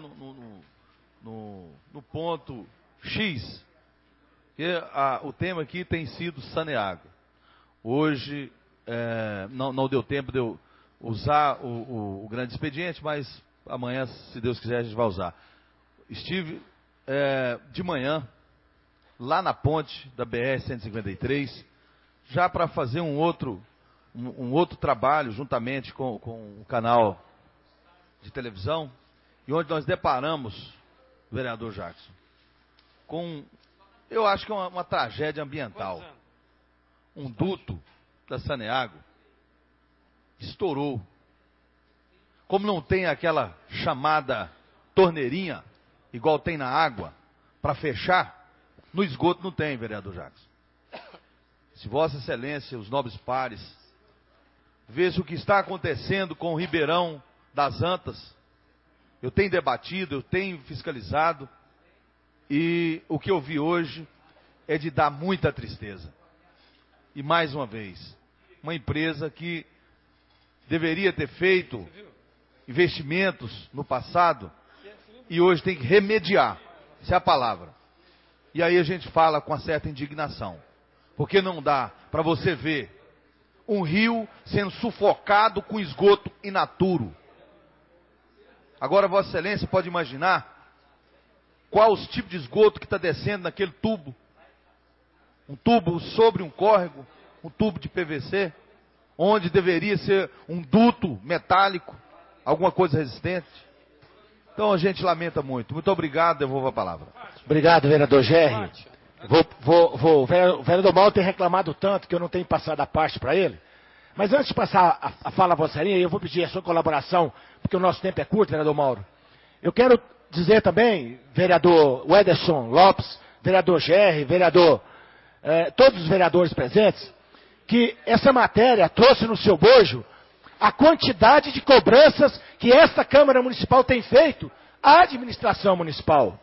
S10: no ponto X, que o tema aqui tem sido Saneago. Hoje não deu tempo de eu usar o grande expediente, mas amanhã, se Deus quiser, a gente vai usar. Estive de manhã lá na ponte da BR-153, já para fazer um outro trabalho juntamente com o canal de televisão, e onde nós deparamos, vereador Jackson, com, eu acho que é uma tragédia ambiental. Um duto da Saneago estourou. Como não tem aquela chamada torneirinha, igual tem na água, para fechar, no esgoto não tem, vereador Jackson. Se Vossa Excelência, os nobres pares, vê o que está acontecendo com o Ribeirão das Antas, eu tenho debatido, eu tenho fiscalizado, e o que eu vi hoje é de dar muita tristeza. E mais uma vez, uma empresa que deveria ter feito investimentos no passado e hoje tem que remediar, essa é a palavra. E aí a gente fala com uma certa indignação, porque não dá para você ver um rio sendo sufocado com esgoto in naturo. Agora Vossa Excelência pode imaginar qual os tipos de esgoto que está descendo naquele tubo. Um tubo sobre um córrego, um tubo de PVC, onde deveria ser um duto metálico, alguma coisa resistente. Então a gente lamenta muito. Muito obrigado, devolvo a palavra.
S15: Obrigado, vereador Gerri. O vereador Mauro tem reclamado tanto que eu não tenho passado a parte para ele. Mas antes de passar a fala a Vossa Excelência, eu vou pedir a sua colaboração, porque o nosso tempo é curto, vereador Mauro. Eu quero dizer também, vereador Wederson Lopes, vereador Gerri, todos os vereadores presentes, que essa matéria trouxe no seu bojo a quantidade de cobranças que esta Câmara Municipal tem feito à administração municipal.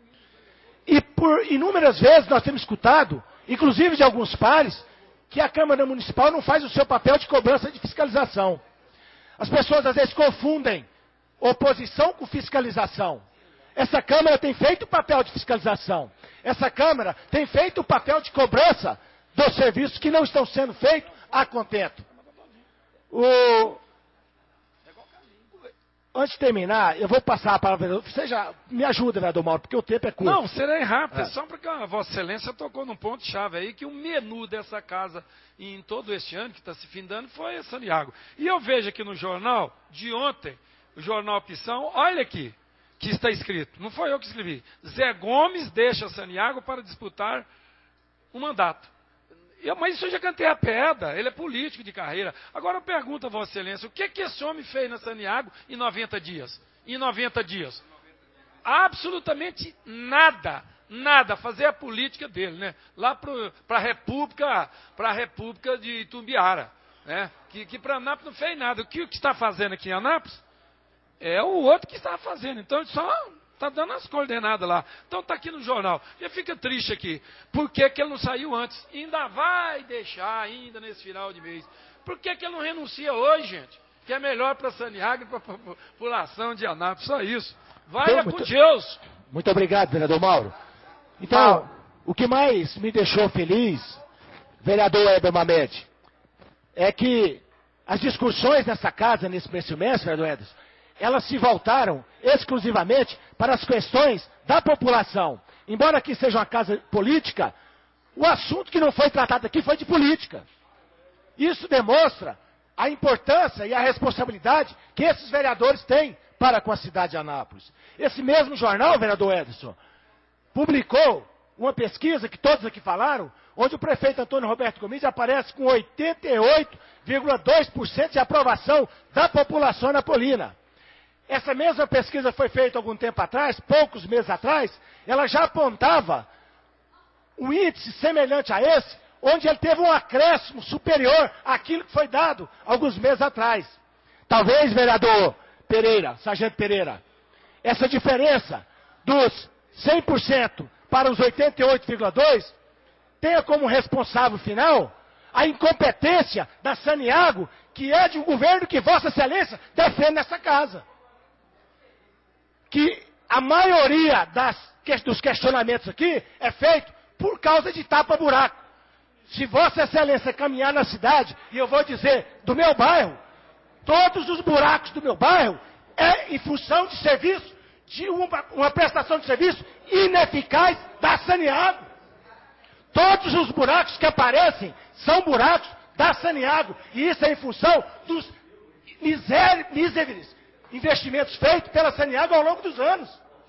S15: E por inúmeras vezes nós temos escutado, inclusive de alguns pares, que a Câmara Municipal não faz o seu papel de cobrança de fiscalização. As pessoas às vezes confundem oposição com fiscalização. Essa Câmara tem feito o papel de fiscalização. Essa Câmara tem feito o papel de cobrança dos serviços que não estão sendo feitos a contento. Antes de terminar, eu vou passar a palavra. Me ajuda, vereador Mauro, porque o tempo é curto.
S13: Não, serei rápido. Só porque a Vossa Excelência tocou num ponto-chave aí, que o menu dessa casa em todo este ano, que está se findando, foi Saneago. E eu vejo aqui no jornal, de ontem, o jornal Opção, olha aqui, que está escrito, não foi eu que escrevi, Zé Gomes deixa Saneago para disputar um mandato. Mas isso eu já cantei a pedra, ele é político de carreira. Agora eu pergunto a Vossa Excelência, o que esse homem fez na Saneago em 90 dias? Em 90 dias? Absolutamente nada. Nada. Fazer a política dele, né? Lá para a República de Itumbiara, né? Que para Anápolis não fez nada. O que está fazendo aqui em Anápolis é o outro que está fazendo. Então ele só está dando as coordenadas lá. Então está aqui no jornal. Já fica triste aqui. Por que ele não saiu antes? Ainda vai deixar ainda nesse final de mês. Por que ele não renuncia hoje, gente? Que é melhor para Saneago e para a população de Anápolis. Só isso. Vai com Deus.
S15: Muito obrigado, vereador Mauro. Então, o que mais me deixou feliz, vereador Heber Mamed, é que as discussões nessa casa, nesse semestre, vereador Ederson, elas se voltaram exclusivamente para as questões da população. Embora aqui seja uma casa política, o assunto que não foi tratado aqui foi de política. Isso demonstra a importância e a responsabilidade que esses vereadores têm para com a cidade de Anápolis. Esse mesmo jornal, vereador Ederson, publicou uma pesquisa que todos aqui falaram, onde o prefeito Antônio Roberto Gomes aparece com 88,2% de aprovação da população anapolina. Essa mesma pesquisa foi feita algum tempo atrás, poucos meses atrás, ela já apontava um índice semelhante a esse, onde ele teve um acréscimo superior àquilo que foi dado alguns meses atrás. Talvez, vereador Pereira, sargento Pereira, essa diferença dos 100% para os 88,2% tenha como responsável final a incompetência da Saniago, que é de um governo que Vossa Excelência defende nessa casa. Que a maioria dos questionamentos aqui é feito por causa de tapa-buraco. Se Vossa Excelência caminhar na cidade, e eu vou dizer, do meu bairro, todos os buracos do meu bairro é em função de serviço, de uma prestação de serviço ineficaz da Saniago. Todos os buracos que aparecem são buracos da Saniago. E isso é em função dos miseráveis investimentos feitos pela Saniago ao longo dos anos.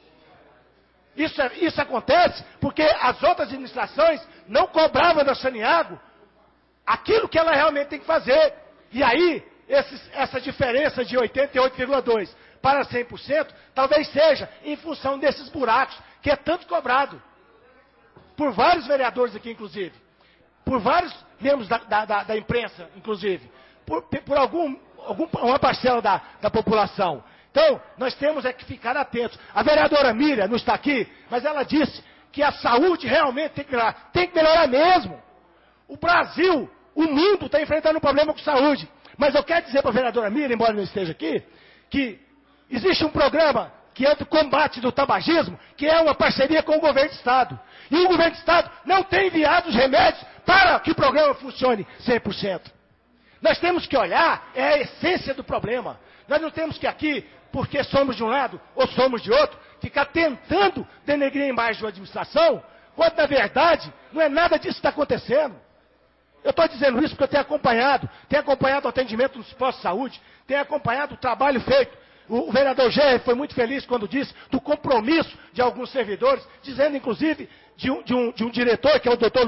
S15: Isso acontece porque as outras administrações não cobravam da Saniago aquilo que ela realmente tem que fazer. E aí, essa diferença de 88,2% para 100%, talvez seja em função desses buracos que é tanto cobrado. Por vários vereadores aqui, inclusive. Por vários membros da imprensa, inclusive. Por uma parcela da população. Então, nós temos que ficar atentos. A vereadora Miriam não está aqui, mas ela disse que a saúde realmente tem que melhorar. Tem que melhorar mesmo. O Brasil, o mundo está enfrentando um problema com saúde. Mas eu quero dizer para a vereadora Miriam, embora não esteja aqui, que existe um programa que é do combate do tabagismo, que é uma parceria com o governo do Estado. E o governo do Estado não tem enviado os remédios para que o programa funcione 100%. Nós temos que olhar, é a essência do problema. Nós não temos que aqui, porque somos de um lado ou somos de outro, ficar tentando denegrir a imagem da administração, quando na verdade não é nada disso que está acontecendo. Eu estou dizendo isso porque eu tenho acompanhado o atendimento nos postos de saúde, tenho acompanhado o trabalho feito. O vereador Gerri foi muito feliz quando disse do compromisso de alguns servidores, dizendo inclusive de um diretor, que é o doutor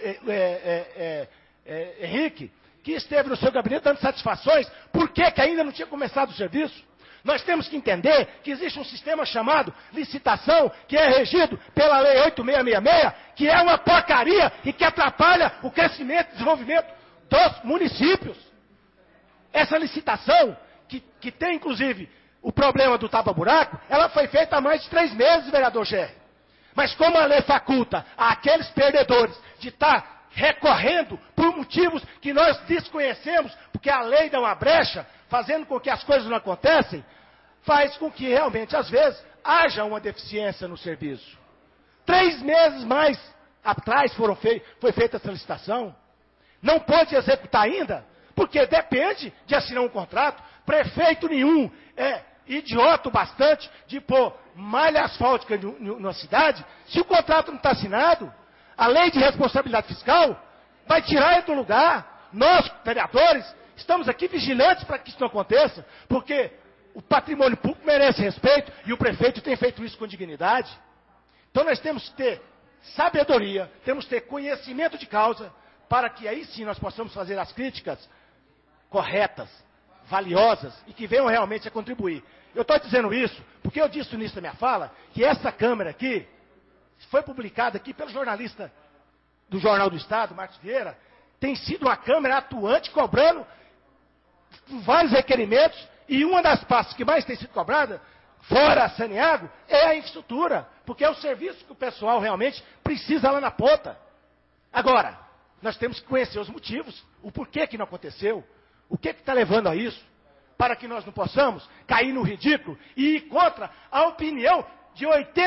S15: Henrique, que esteve no seu gabinete dando satisfações, por que ainda não tinha começado o serviço. Nós temos que entender que existe um sistema chamado licitação, que é regido pela Lei 8666, que é uma porcaria e que atrapalha o crescimento e desenvolvimento dos municípios. Essa licitação, que tem inclusive o problema do tapa-buraco, ela foi feita há mais de 3 meses, vereador Gerri. Mas como a lei faculta àqueles perdedores de estar recorrendo por motivos que nós desconhecemos, porque a lei dá uma brecha, fazendo com que as coisas não acontecem, faz com que realmente, às vezes, haja uma deficiência no serviço. 3 meses mais atrás foi feita essa licitação. Não pode executar ainda, porque depende de assinar um contrato. Prefeito nenhum é idiota bastante de pôr malha asfáltica na cidade, se o contrato não está assinado. A lei de responsabilidade fiscal vai tirar ele do lugar. Nós, vereadores, estamos aqui vigilantes para que isso não aconteça, porque o patrimônio público merece respeito e o prefeito tem feito isso com dignidade. Então nós temos que ter sabedoria, temos que ter conhecimento de causa, para que aí sim nós possamos fazer as críticas corretas, valiosas e que venham realmente a contribuir. Eu estou dizendo isso porque eu disse no início da minha fala que essa Câmara aqui foi publicada aqui pelo jornalista do Jornal do Estado, Marcos Vieira, tem sido uma Câmara atuante, cobrando vários requerimentos, e uma das pastas que mais tem sido cobrada, fora a Saniago, é a infraestrutura, porque é o serviço que o pessoal realmente precisa lá na ponta. Agora, nós temos que conhecer os motivos, o porquê que não aconteceu, o que está levando a isso, para que nós não possamos cair no ridículo e ir contra a opinião de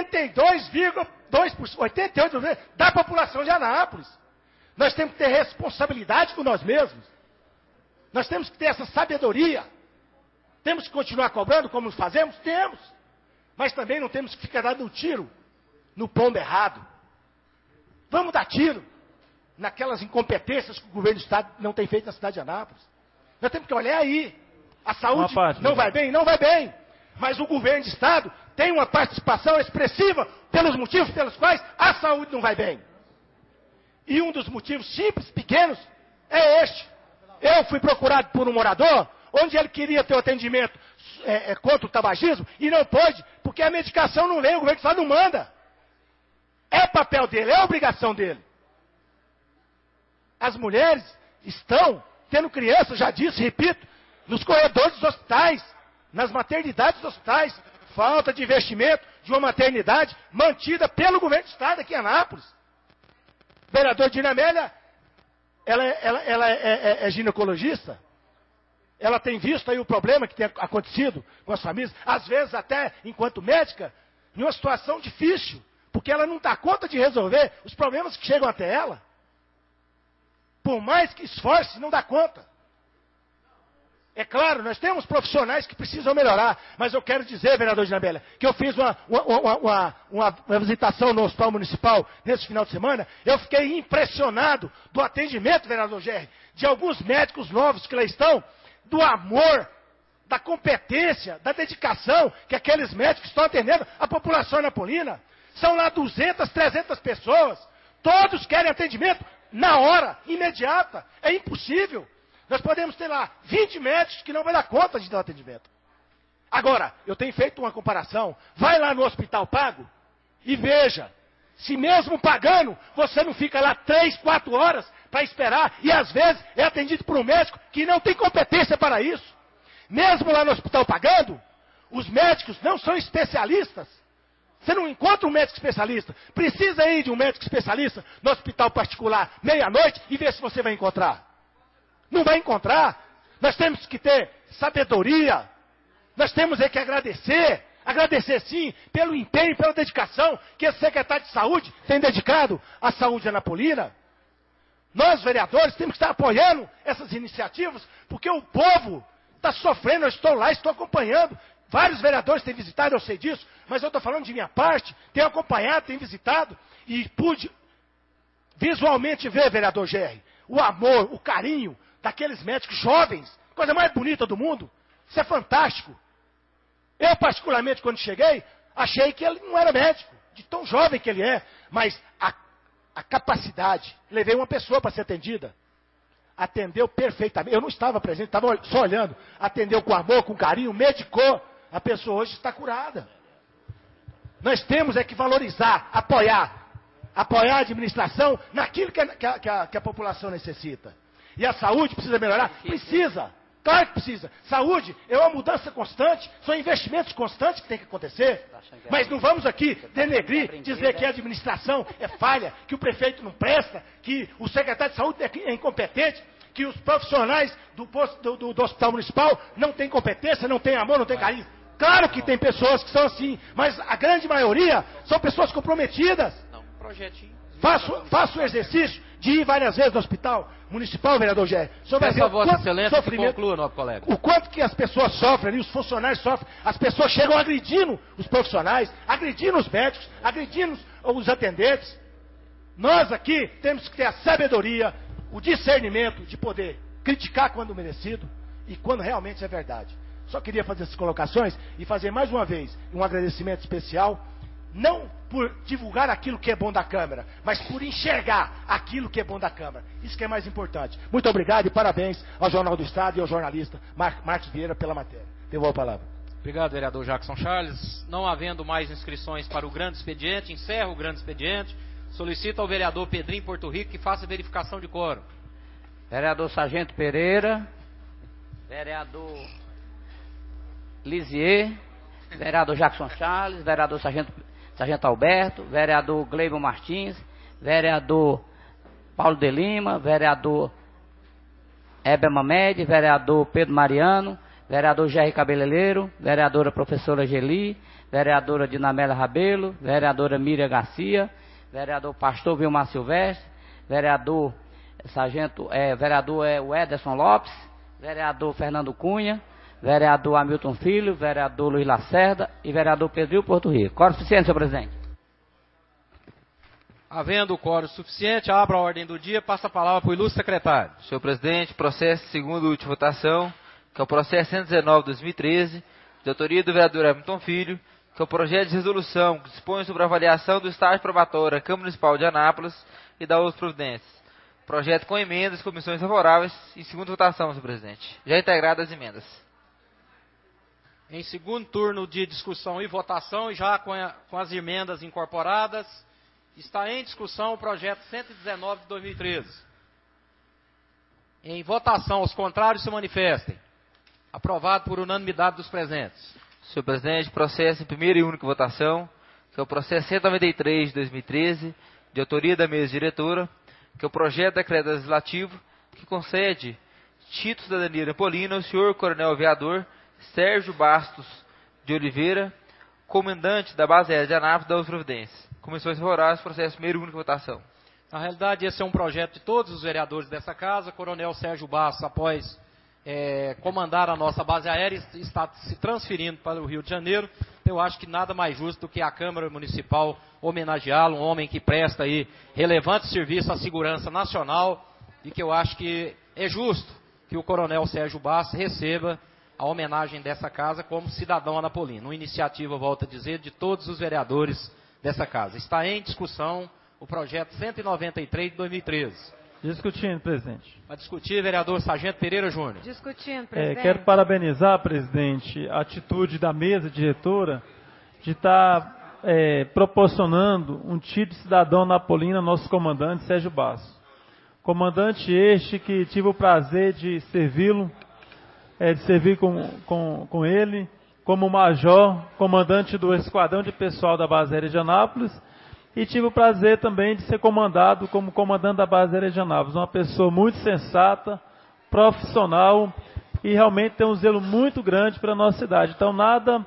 S15: 88% da população de Anápolis. Nós temos que ter responsabilidade com nós mesmos. Nós temos que ter essa sabedoria. Temos que continuar cobrando como fazemos? Temos. Mas também não temos que ficar dando um tiro no pombo errado. Vamos dar tiro naquelas incompetências que o governo do Estado não tem feito na cidade de Anápolis. Nós temos que olhar aí. A saúde não vai bem? Não vai bem. Mas o governo de Estado tem uma participação expressiva pelos motivos pelos quais a saúde não vai bem. E um dos motivos simples, pequenos, é este. Eu fui procurado por um morador, onde ele queria ter o atendimento contra o tabagismo, e não pôde, porque a medicação não vem, o governo do Estado não manda. É papel dele, é obrigação dele. As mulheres estão tendo crianças, já disse, repito, nos corredores dos hospitais, nas maternidades dos hospitais. Falta de investimento de uma maternidade mantida pelo governo do Estado aqui em Anápolis. Vereador Dina Amélia, ela é ginecologista. Ela tem visto aí o problema que tem acontecido com as famílias, às vezes até enquanto médica, em uma situação difícil, porque ela não dá conta de resolver os problemas que chegam até ela. Por mais que esforce, não dá conta. É claro, nós temos profissionais que precisam melhorar, mas eu quero dizer, vereador Ginabella, que eu fiz uma visitação no Hospital Municipal nesse final de semana, eu fiquei impressionado do atendimento, vereador Gerri, de alguns médicos novos que lá estão, do amor, da competência, da dedicação que aqueles médicos estão atendendo a população anapolina. São lá 200, 300 pessoas, todos querem atendimento na hora, imediata, é impossível. Nós podemos ter lá 20 médicos que não vai dar conta de dar o atendimento. Agora, eu tenho feito uma comparação. Vai lá no hospital pago e veja. Se mesmo pagando, você não fica lá 3, 4 horas para esperar. E às vezes é atendido por um médico que não tem competência para isso. Mesmo lá no hospital pagando, os médicos não são especialistas. Você não encontra um médico especialista. Precisa ir de um médico especialista no hospital particular, meia-noite, e ver se você vai encontrar. Não vai encontrar. Nós temos que ter sabedoria. Nós temos que agradecer. Agradecer sim pelo empenho, pela dedicação que esse secretário de saúde tem dedicado à saúde anapolina. Nós, vereadores, temos que estar apoiando essas iniciativas, porque o povo está sofrendo. Eu estou lá, estou acompanhando. Vários vereadores têm visitado, eu sei disso, mas eu estou falando de minha parte. Tenho acompanhado, tenho visitado e pude visualmente ver, vereador Gerri, o amor, o carinho daqueles médicos jovens, coisa mais bonita do mundo. Isso é fantástico. Eu, particularmente, quando cheguei, achei que ele não era médico, de tão jovem que ele é, mas a capacidade, levei uma pessoa para ser atendida, atendeu perfeitamente, eu não estava presente, estava só olhando, atendeu com amor, com carinho, medicou, a pessoa hoje está curada. Nós temos que valorizar, apoiar a administração naquilo que a população necessita. E a saúde precisa melhorar? Precisa. Claro que precisa. Saúde é uma mudança constante, são investimentos constantes que tem que acontecer. Mas não vamos aqui denegrir, dizer que a administração é falha, que o prefeito não presta, que o secretário de saúde é incompetente, que os profissionais do hospital municipal não têm competência, não têm amor, não têm carinho. Claro que tem pessoas que são assim, mas a grande maioria são pessoas comprometidas. Faço o exercício de ir várias vezes no hospital municipal, vereador Gerri.
S2: Peço a Vossa Excelência que conclua, nobre colega.
S15: O quanto que as pessoas sofrem ali, os funcionários sofrem, as pessoas chegam agredindo os profissionais, agredindo os médicos, agredindo os atendentes. Nós aqui temos que ter a sabedoria, o discernimento de poder criticar quando merecido e quando realmente é verdade. Só queria fazer essas colocações e fazer mais uma vez um agradecimento especial, não por divulgar aquilo que é bom da Câmara, mas por enxergar aquilo que é bom da Câmara. Isso que é mais importante. Muito obrigado e parabéns ao Jornal do Estado e ao jornalista Marcos Vieira pela matéria. Devolvo a palavra.
S2: Obrigado, vereador Jackson Charles. Não havendo mais inscrições para o grande expediente, encerro o grande expediente. Solicito ao vereador Pedrinho Porto Rico que faça verificação de quórum.
S1: Vereador Sargento Pereira, vereador Lisier, vereador Jackson Charles, vereador Sargento Alberto, vereador Gleibo Martins, vereador Paulo de Lima, vereador Heber Mamed, vereador Pedro Mariano, vereador Gerri Cabeleireiro, vereadora professora Geli, vereadora Dinamélia Rabelo, vereadora Miriam Garcia, vereador pastor Vilmar Silvestre, vereador vereador Ederson Lopes, vereador Fernando Cunha, vereador Hamilton Filho, vereador Luiz Lacerda e vereador Pedrinho Porto Rico. Quórum suficiente, senhor presidente.
S2: Havendo quórum suficiente, abro a ordem do dia, passa a palavra para o ilustre secretário.
S4: Senhor presidente, processo de segunda e última votação, que é o processo 119/2013, de autoria do vereador Hamilton Filho, que é o projeto de resolução que dispõe sobre a avaliação do estágio probatório da Câmara Municipal de Anápolis e da outras providências. Projeto com emendas, comissões favoráveis, em segunda votação, senhor presidente. Já integradas as emendas.
S2: Em segundo turno de discussão e votação, e já com as emendas incorporadas, está em discussão o projeto 119 de 2013. Em votação, os contrários se manifestem. Aprovado por unanimidade dos presentes.
S4: Senhor presidente, processo em primeira e única votação, que é o processo 193 de 2013, de autoria da mesa diretora, que é o projeto de decreto legislativo que concede título de cidadania napolina ao senhor coronel aviador Sérgio Bastos de Oliveira, comandante da base aérea de Anápolis, das providências. Comissões favoráveis, processo primeira e única votação.
S2: Na realidade, esse é um projeto de todos os vereadores dessa casa. Coronel Sérgio Bastos, após comandar a nossa base aérea, está se transferindo para o Rio de Janeiro. Eu acho que nada mais justo do que a Câmara Municipal homenageá-lo, um homem que presta aí relevante serviço à segurança nacional, e que eu acho que é justo que o Coronel Sérgio Bastos receba a homenagem dessa casa como cidadão anapolino. Uma iniciativa, volto a dizer, de todos os vereadores dessa casa. Está em discussão o projeto 193 de 2013.
S7: Discutindo, presidente.
S2: Para discutir, vereador Sargento Pereira Júnior.
S8: Discutindo, presidente.
S7: Quero parabenizar, presidente, a atitude da mesa diretora de estar proporcionando um título de cidadão napolino ao nosso comandante Sérgio Bastos. Comandante este que tive o prazer de servi-lo, de servir com ele, como major, comandante do esquadrão de pessoal da base aérea de Anápolis, e tive o prazer também de ser comandado como comandante da base aérea de Anápolis. Uma pessoa muito sensata, profissional e realmente tem um zelo muito grande para a nossa cidade. Então nada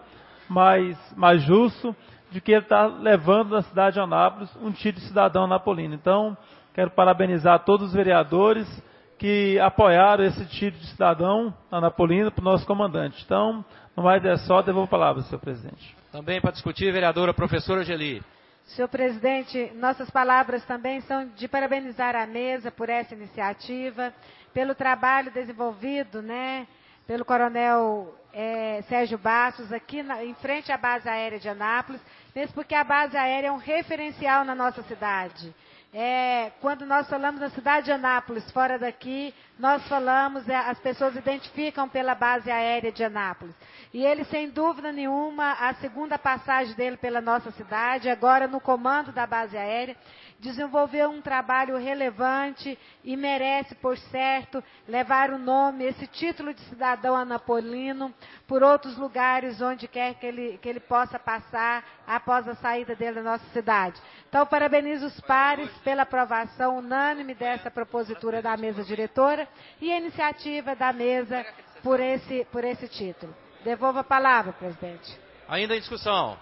S7: mais justo de que ele está levando na cidade de Anápolis um título de cidadão napolino. Então quero parabenizar todos os vereadores que apoiaram esse título de cidadão anapolino para o nosso comandante. Então, no mais é só, devolvo a palavra, senhor presidente.
S2: Também para discutir, vereadora professora Geli.
S8: Senhor presidente, nossas palavras também são de parabenizar a mesa por essa iniciativa, pelo trabalho desenvolvido, né, pelo coronel Sérgio Bastos aqui em frente à base aérea de Anápolis, mesmo porque a base aérea é um referencial na nossa cidade. Quando nós falamos na cidade de Anápolis, fora daqui, nós falamos, as pessoas identificam pela base aérea de Anápolis. E ele, sem dúvida nenhuma, a segunda passagem dele pela nossa cidade, agora no comando da base aérea, desenvolveu um trabalho relevante e merece, por certo, levar o nome, esse título de cidadão anapolino, por outros lugares onde quer que ele possa passar após a saída dele da nossa cidade. Então, parabenizo os pares pela aprovação unânime dessa propositura da mesa diretora e a iniciativa da mesa por esse título. Devolvo a palavra, presidente.
S2: Ainda em discussão.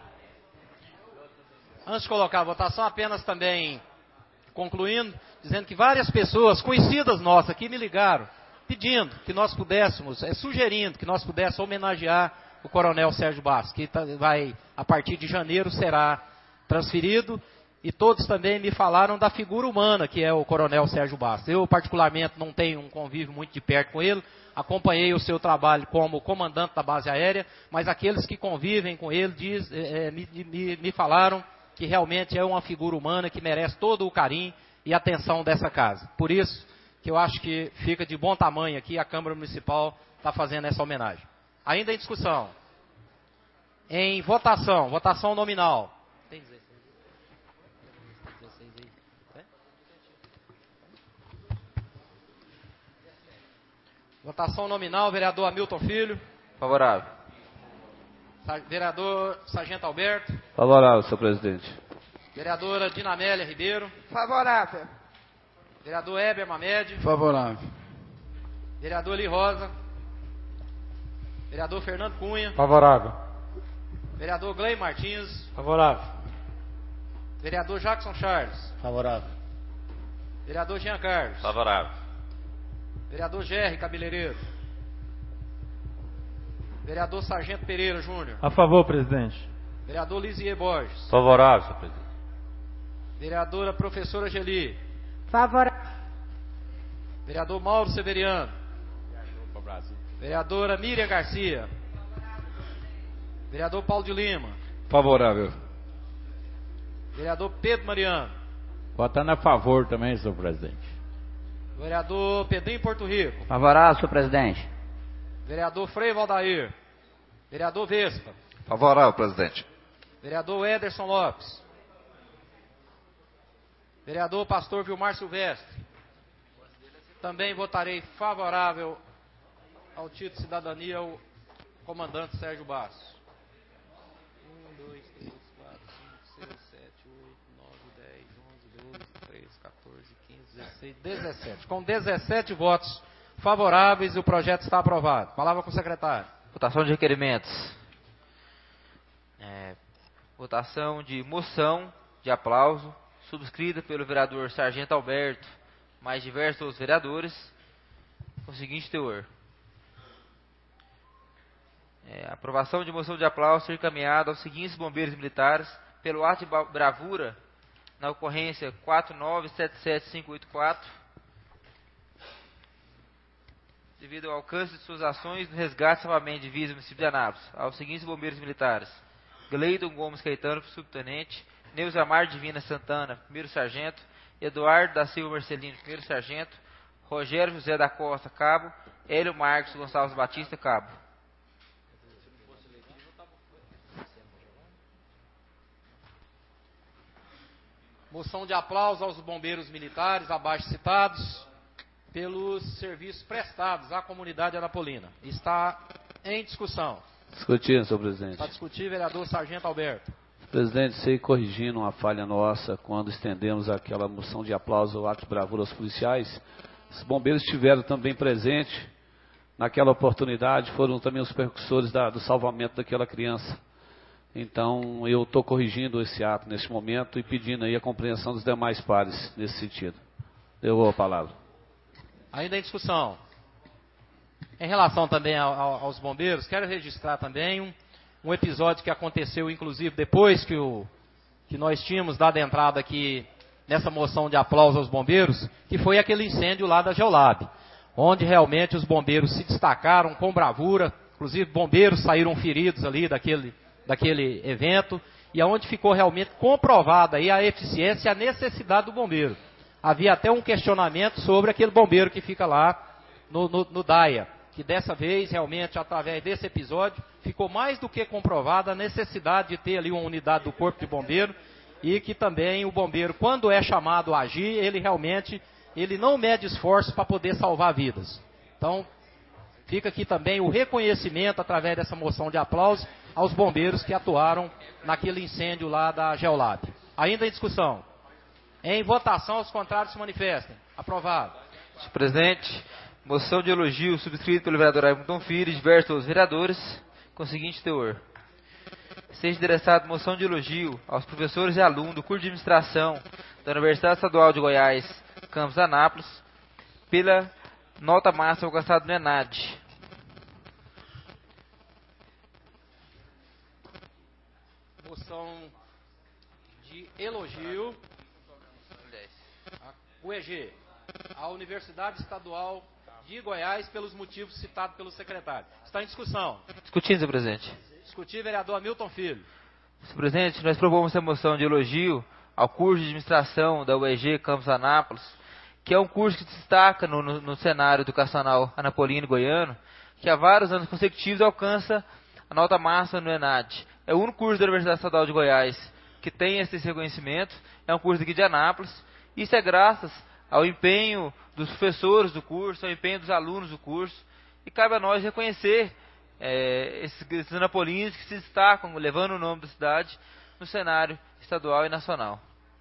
S2: Antes de colocar a votação, apenas também concluindo, dizendo que várias pessoas conhecidas nossas aqui me ligaram, pedindo que nós pudéssemos, sugerindo que nós pudéssemos homenagear o coronel Sérgio Bastos, que vai, a partir de janeiro, será transferido, e todos também me falaram da figura humana que é o coronel Sérgio Bastos. Eu, particularmente, não tenho um convívio muito de perto com ele, acompanhei o seu trabalho como comandante da base aérea, mas aqueles que convivem com ele me falaram que realmente é uma figura humana que merece todo o carinho e atenção dessa casa. Por isso que eu acho que fica de bom tamanho aqui a Câmara Municipal está fazendo essa homenagem. Ainda em discussão. Em votação nominal. Tem 16 aí? Votação nominal, vereador Hamilton Filho.
S4: Favorável.
S2: Vereador Sargento Alberto.
S16: Favorável, senhor presidente.
S2: Vereadora Dinamélia Ribeiro.
S5: Favorável.
S2: Vereador Heber Mamed.
S16: Favorável.
S2: Vereador Eli Rosa. Vereador Fernando Cunha.
S16: Favorável.
S2: Vereador Gley Martins.
S16: Favorável.
S2: Vereador Jackson Charles.
S16: Favorável.
S2: Vereador Jean Carlos.
S12: Favorável.
S2: Vereador Gerry Cabeleireiro. Vereador Sargento Pereira Júnior.
S7: A favor, presidente.
S2: Vereador Lisier Borges.
S16: Favorável, senhor presidente.
S2: Vereadora professora Geli.
S8: Favorável.
S2: Vereador Mauro Severiano. Vereadora Miriam Garcia. Vereador Paulo de Lima.
S14: Favorável.
S2: Vereador Pedro Mariano.
S16: Votando a favor também, senhor presidente.
S2: Vereador Pedrinho Porto Rico.
S1: Favorável, senhor presidente.
S2: Vereador Frei Valdair. Vereador Vespa.
S17: Favorável, presidente.
S2: Vereador Ederson Lopes. Vereador Pastor Vilmar Silvestre. Também votarei favorável ao título de cidadania ao comandante Sérgio Basso. 1, 2, 3, 4, 5, 6, 7, 8, 9, 10, 11, 12, 13, 14, 15, 16, 17. Com 17 votos favoráveis, o projeto está aprovado. Palavra com o secretário.
S4: Votação de requerimentos. Votação de moção de aplauso, subscrita pelo vereador Sargento Alberto, mais diversos outros vereadores, com o seguinte teor. Aprovação de moção de aplauso ser encaminhada aos seguintes bombeiros militares pelo ato de bravura na ocorrência 4977584, devido ao alcance de suas ações no resgate e salvamento de vidas no município de Anápolis, aos seguintes bombeiros militares: Gleidon Gomes Caetano, subtenente; Neusamar Divina Santana, primeiro sargento; Eduardo da Silva Marcelino, primeiro sargento; Rogério José da Costa, cabo; Hélio Marcos Gonçalves Batista, cabo.
S2: Moção de aplauso aos bombeiros militares abaixo citados pelos serviços prestados à comunidade anapolina. Está em discussão.
S16: Discutindo, senhor presidente.
S2: Para discutir, vereador Sargento Alberto.
S16: Presidente, sei corrigindo uma falha nossa quando estendemos aquela moção de aplauso ao ato de bravura aos policiais. Os bombeiros estiveram também presentes naquela oportunidade, foram também os percussores do salvamento daquela criança. Então, eu estou corrigindo esse ato neste momento e pedindo aí a compreensão dos demais pares nesse sentido. Eu a palavra.
S2: Ainda em discussão. Em relação também aos bombeiros, quero registrar também um episódio que aconteceu, inclusive, depois que nós tínhamos dado entrada aqui nessa moção de aplauso aos bombeiros, que foi aquele incêndio lá da Geolab, onde realmente os bombeiros se destacaram com bravura, inclusive bombeiros saíram feridos ali daquele evento, e onde ficou realmente comprovada aí a eficiência e a necessidade do bombeiro. Havia até um questionamento sobre aquele bombeiro que fica lá no DAIA, que dessa vez, realmente, através desse episódio, ficou mais do que comprovada a necessidade de ter ali uma unidade do Corpo de Bombeiro, e que também o bombeiro, quando é chamado a agir, ele não mede esforço para poder salvar vidas. Então, fica aqui também o reconhecimento, através dessa moção de aplauso, aos bombeiros que atuaram naquele incêndio lá da Geolab. Ainda em discussão. Em votação, os contrários se manifestem. Aprovado.
S4: Senhor presidente, moção de elogio subscrita pelo vereador Ailton Filho e diversos outros vereadores, com o seguinte teor. Seja endereçada moção de elogio aos professores e alunos do curso de administração da Universidade Estadual de Goiás, campus Anápolis, pela nota máxima alcançada no ENAD.
S2: Moção de elogio o EG, a Universidade Estadual de Goiás, pelos motivos citados pelo secretário. Está em discussão.
S4: Discutindo, senhor presidente.
S2: Discutir, vereador Hamilton Filho.
S4: Senhor presidente, nós propomos essa moção de elogio ao curso de administração da UEG Campus Anápolis, que é um curso que se destaca no cenário educacional anapolino e goiano, que há vários anos consecutivos alcança a nota máxima no ENAD. É o único curso da Universidade Estadual de Goiás que tem esse reconhecimento, é um curso aqui de Anápolis. Isso é graças ao empenho dos professores do curso, ao empenho dos alunos do curso, e cabe a nós reconhecer esses anapolinos que se destacam, levando o nome da cidade no cenário estadual e nacional.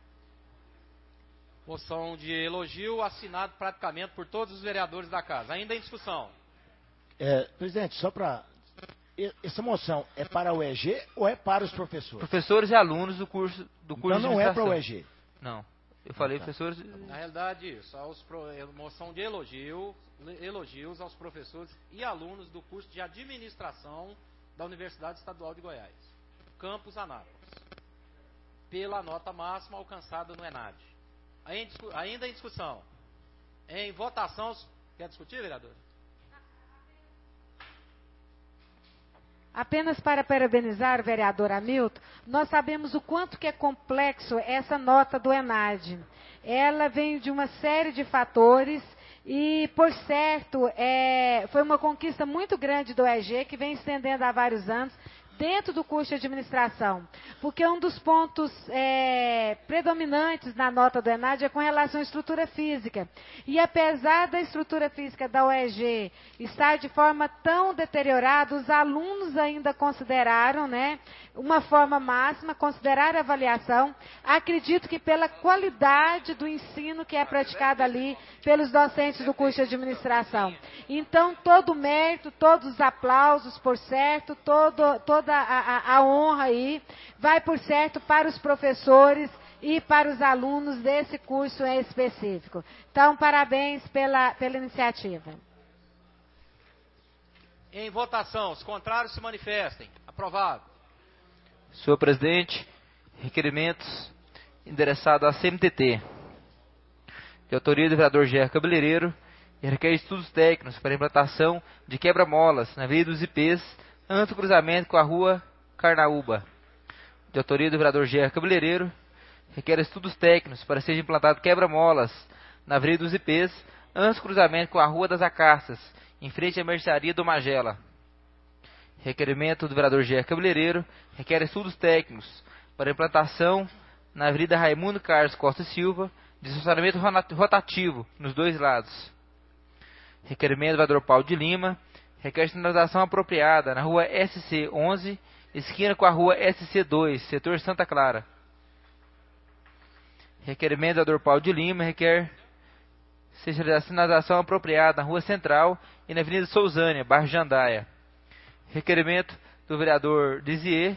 S2: Moção de elogio assinado praticamente por todos os vereadores da casa. Ainda em discussão.
S15: Presidente, só para... Essa moção é para o EG ou é para os professores?
S4: Professores e alunos do curso de administração.
S15: Então não é para o EG?
S4: Não. Eu falei professores...
S2: Na realidade, isso. Moção de elogios aos professores e alunos do curso de administração da Universidade Estadual de Goiás, campus Anápolis, pela nota máxima alcançada no ENAD. Ainda em discussão. Em votação... Quer discutir, vereador?
S8: Apenas para parabenizar o vereador Hamilton, nós sabemos o quanto que é complexo essa nota do ENAD. Ela vem de uma série de fatores e, por certo, foi uma conquista muito grande do EG, que vem estendendo há vários anos, dentro do curso de administração, porque um dos pontos predominantes na nota do ENAD é com relação à estrutura física. E apesar da estrutura física da UEG estar de forma tão deteriorada, os alunos ainda consideraram, né, uma forma máxima, consideraram a avaliação. Acredito que pela qualidade do ensino que é praticado ali pelos docentes do curso de administração. Então, todo o mérito, todos os aplausos, por certo, toda a honra aí vai, por certo, para os professores e para os alunos desse curso em específico. Então, parabéns pela iniciativa.
S2: Em votação, os contrários se manifestem. Aprovado.
S4: Senhor presidente, requerimentos endereçados à CMTT, de autoria do vereador Gerro Cabeleireiro, e requer estudos técnicos para a implantação de quebra-molas na Avenida dos IPs, antes do cruzamento com a Rua Carnaúba. De autoria do vereador Gerro Cabeleireiro, requer estudos técnicos para seja implantado quebra-molas na Avenida dos IPs, antes do cruzamento com a Rua das Acácias, em frente à mercearia do Magela. Requerimento do vereador Gerro Cabeleireiro, requer estudos técnicos para implantação na Avenida Raimundo Carlos Costa e Silva, de estacionamento rotativo nos dois lados. Requerimento do vereador Paulo de Lima, requer sinalização apropriada na Rua SC11, esquina com a Rua SC2, setor Santa Clara. Requerimento do vereador Paulo de Lima, requer sinalização apropriada na Rua Central e na Avenida Sousânia, bairro Jandaia. Requerimento do vereador Dizier,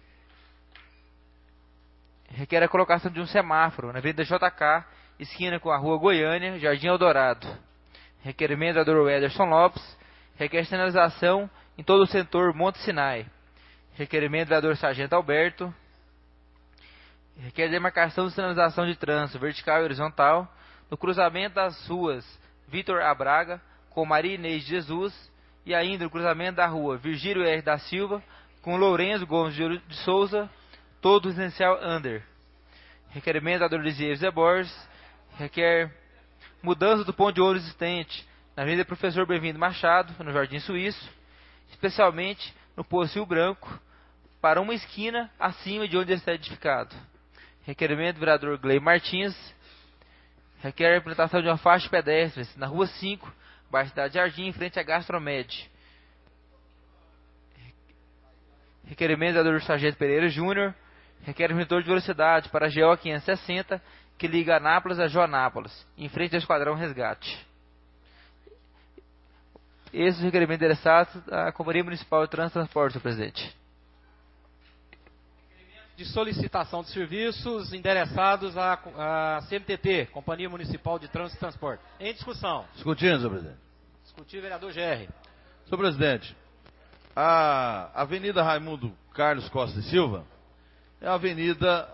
S4: requer a colocação de um semáforo na Avenida JK, esquina com a Rua Goiânia, Jardim Eldorado. Requerimento do vereador Ederson Lopes, requer sinalização em todo o setor Monte Sinai. Requerimento do vereador Sargento Alberto, requer demarcação de sinalização de trânsito vertical e horizontal no cruzamento das ruas Vitor Abraga com Maria Inês de Jesus e ainda no cruzamento da rua Virgílio R. da Silva com Lourenço Gomes de Souza, todo residencial under. Requerimento do vereador Lisier Zé Borges, requer mudança do ponto de ônibus existente na Avenida Professor Bem-vindo Machado, no Jardim Suíço, especialmente no Poço Rio Branco, para uma esquina acima de onde ele está edificado. Requerimento do vereador Gley Martins, requer a implantação de uma faixa de pedestres na Rua 5, bairro Cidade Jardim, em frente à Gastromed. Requerimento do vereador Sargento Pereira Júnior, requer um redutor de velocidade para a GO 560, que liga Anápolis a Joanápolis, em frente ao Esquadrão Resgate. Esses requerimentos endereçados à Companhia Municipal de Trânsito e Transporte, senhor presidente.
S2: De solicitação de serviços endereçados à CMTT, Companhia Municipal de Trânsito e Transporte. Em discussão.
S10: Discutindo, senhor presidente.
S2: Discutir, vereador GR.
S10: Senhor presidente, a Avenida Raimundo Carlos Costa e Silva é a avenida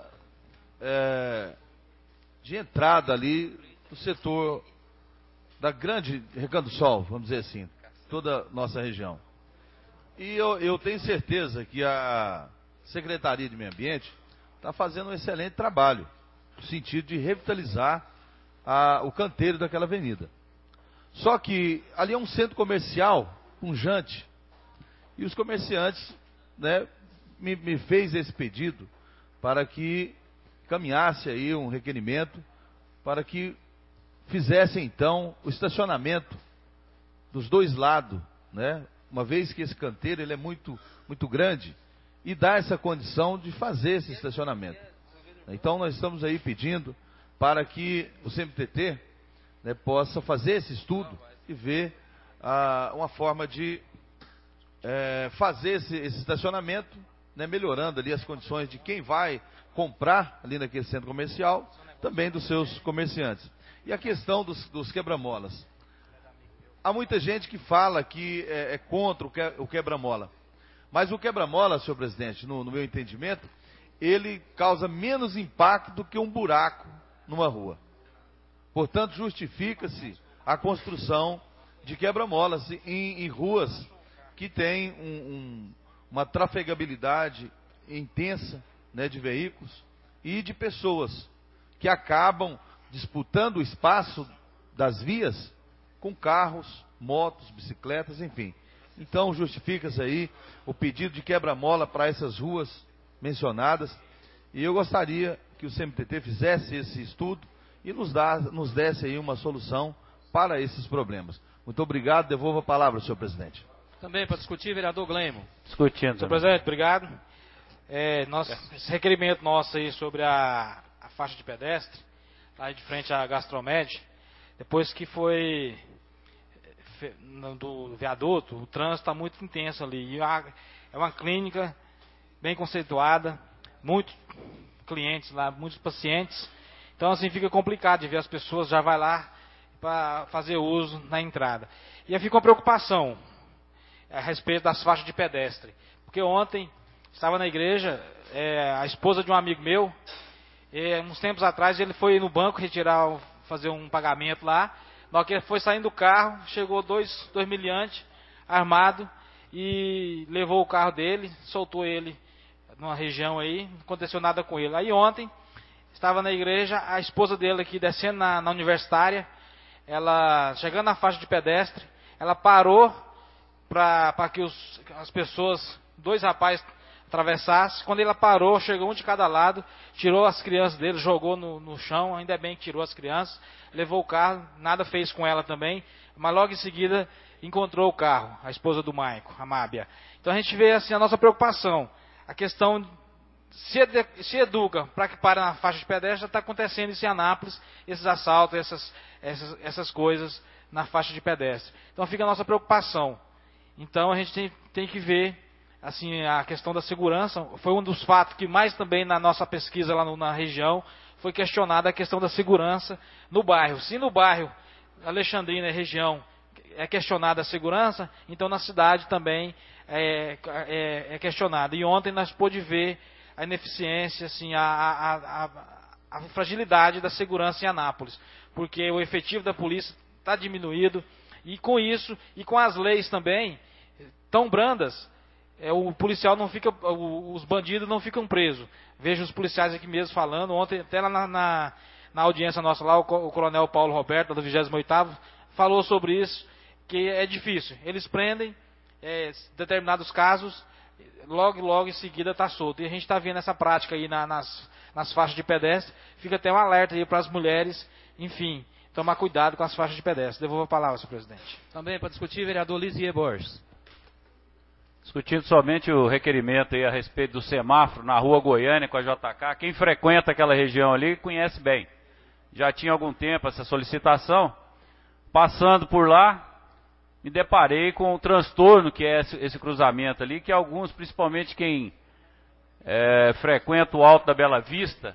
S10: de entrada ali do setor da grande Recanto do Sol, vamos dizer assim, toda a nossa região. E eu tenho certeza que a Secretaria de Meio Ambiente está fazendo um excelente trabalho, no sentido de revitalizar o canteiro daquela avenida. Só que ali é um centro comercial pujante, e os comerciantes, né, me fez esse pedido para que caminhasse aí um requerimento para que fizessem então o estacionamento dos dois lados, né? Uma vez que esse canteiro ele é muito grande e dá essa condição de fazer esse estacionamento. Então nós estamos aí pedindo para que o CMTT, né, possa fazer esse estudo e ver uma forma de fazer esse estacionamento, né, melhorando ali as condições de quem vai comprar ali naquele centro comercial, também dos seus comerciantes. E a questão dos quebra-molas. Há muita gente que fala que é contra o quebra-mola. Mas o quebra-mola, senhor presidente, no meu entendimento, ele causa menos impacto do que um buraco numa rua. Portanto, justifica-se a construção de quebra-molas em ruas que têm uma trafegabilidade intensa, né, de veículos e de pessoas que acabam disputando o espaço das vias com carros, motos, bicicletas, enfim. Então justifica-se aí o pedido de quebra-mola para essas ruas mencionadas. E eu gostaria que o CMTT fizesse esse estudo e nos desse aí uma solução para esses problemas. Muito obrigado, devolvo a palavra, senhor presidente.
S11: Também para discutir, vereador Glênio.
S16: Discutindo.
S11: Senhor presidente, obrigado. Esse requerimento nosso aí sobre a faixa de pedestre, lá de frente à Gastromed, depois que foi do viaduto, o trânsito está muito intenso ali. E é uma clínica bem conceituada, muitos clientes lá, muitos pacientes. Então assim fica complicado de ver as pessoas já vai lá para fazer uso na entrada. E aí fica uma preocupação a respeito das faixas de pedestre. Porque ontem estava na igreja, a esposa de um amigo meu, uns tempos atrás ele foi no banco fazer um pagamento lá. Na hora que ele foi saindo do carro, chegou dois miliantes armados e levou o carro dele, soltou ele numa região aí, não aconteceu nada com ele. Aí ontem, estava na igreja, a esposa dele aqui descendo na universitária, ela chegando na faixa de pedestre, ela parou para que as pessoas, dois rapazes atravessassem. Quando ela parou, chegou um de cada lado, tirou as crianças dele, jogou no chão, ainda bem que tirou as crianças, levou o carro, nada fez com ela também, mas logo em seguida encontrou o carro, a esposa do Maico, a Mábia. Então a gente vê assim a nossa preocupação, a questão se educa para que pare na faixa de pedestre, está acontecendo isso em Anápolis, esses assaltos, essas coisas na faixa de pedestre. Então fica a nossa preocupação. Então a gente tem que ver assim, a questão da segurança. Foi um dos fatos que mais também na nossa pesquisa lá na região foi questionada a questão da segurança no bairro. Se no bairro Alexandrina e região é questionada a segurança, então na cidade também é questionada. E ontem nós pôde ver a ineficiência, assim, a fragilidade da segurança em Anápolis, porque o efetivo da polícia está diminuído, e com isso, e com as leis também tão brandas, o policial não fica, os bandidos não ficam presos. Vejo os policiais aqui mesmo falando, ontem até lá na audiência nossa lá, o coronel Paulo Roberto, do 28º, falou sobre isso, que é difícil. Eles prendem determinados casos, logo em seguida está solto. E a gente está vendo essa prática aí nas faixas de pedestre. Fica até um alerta aí para as mulheres, enfim, tomar cuidado com as faixas de pedestre. Devolvo a palavra, senhor presidente.
S2: Também para discutir, vereador Lisier Borges.
S16: Discutindo somente o requerimento aí a respeito do semáforo na rua Goiânia com a JK. Quem frequenta aquela região ali conhece bem. Já tinha algum tempo essa solicitação. Passando por lá, me deparei com o transtorno que é esse cruzamento ali, que alguns, principalmente quem frequenta o Alto da Bela Vista,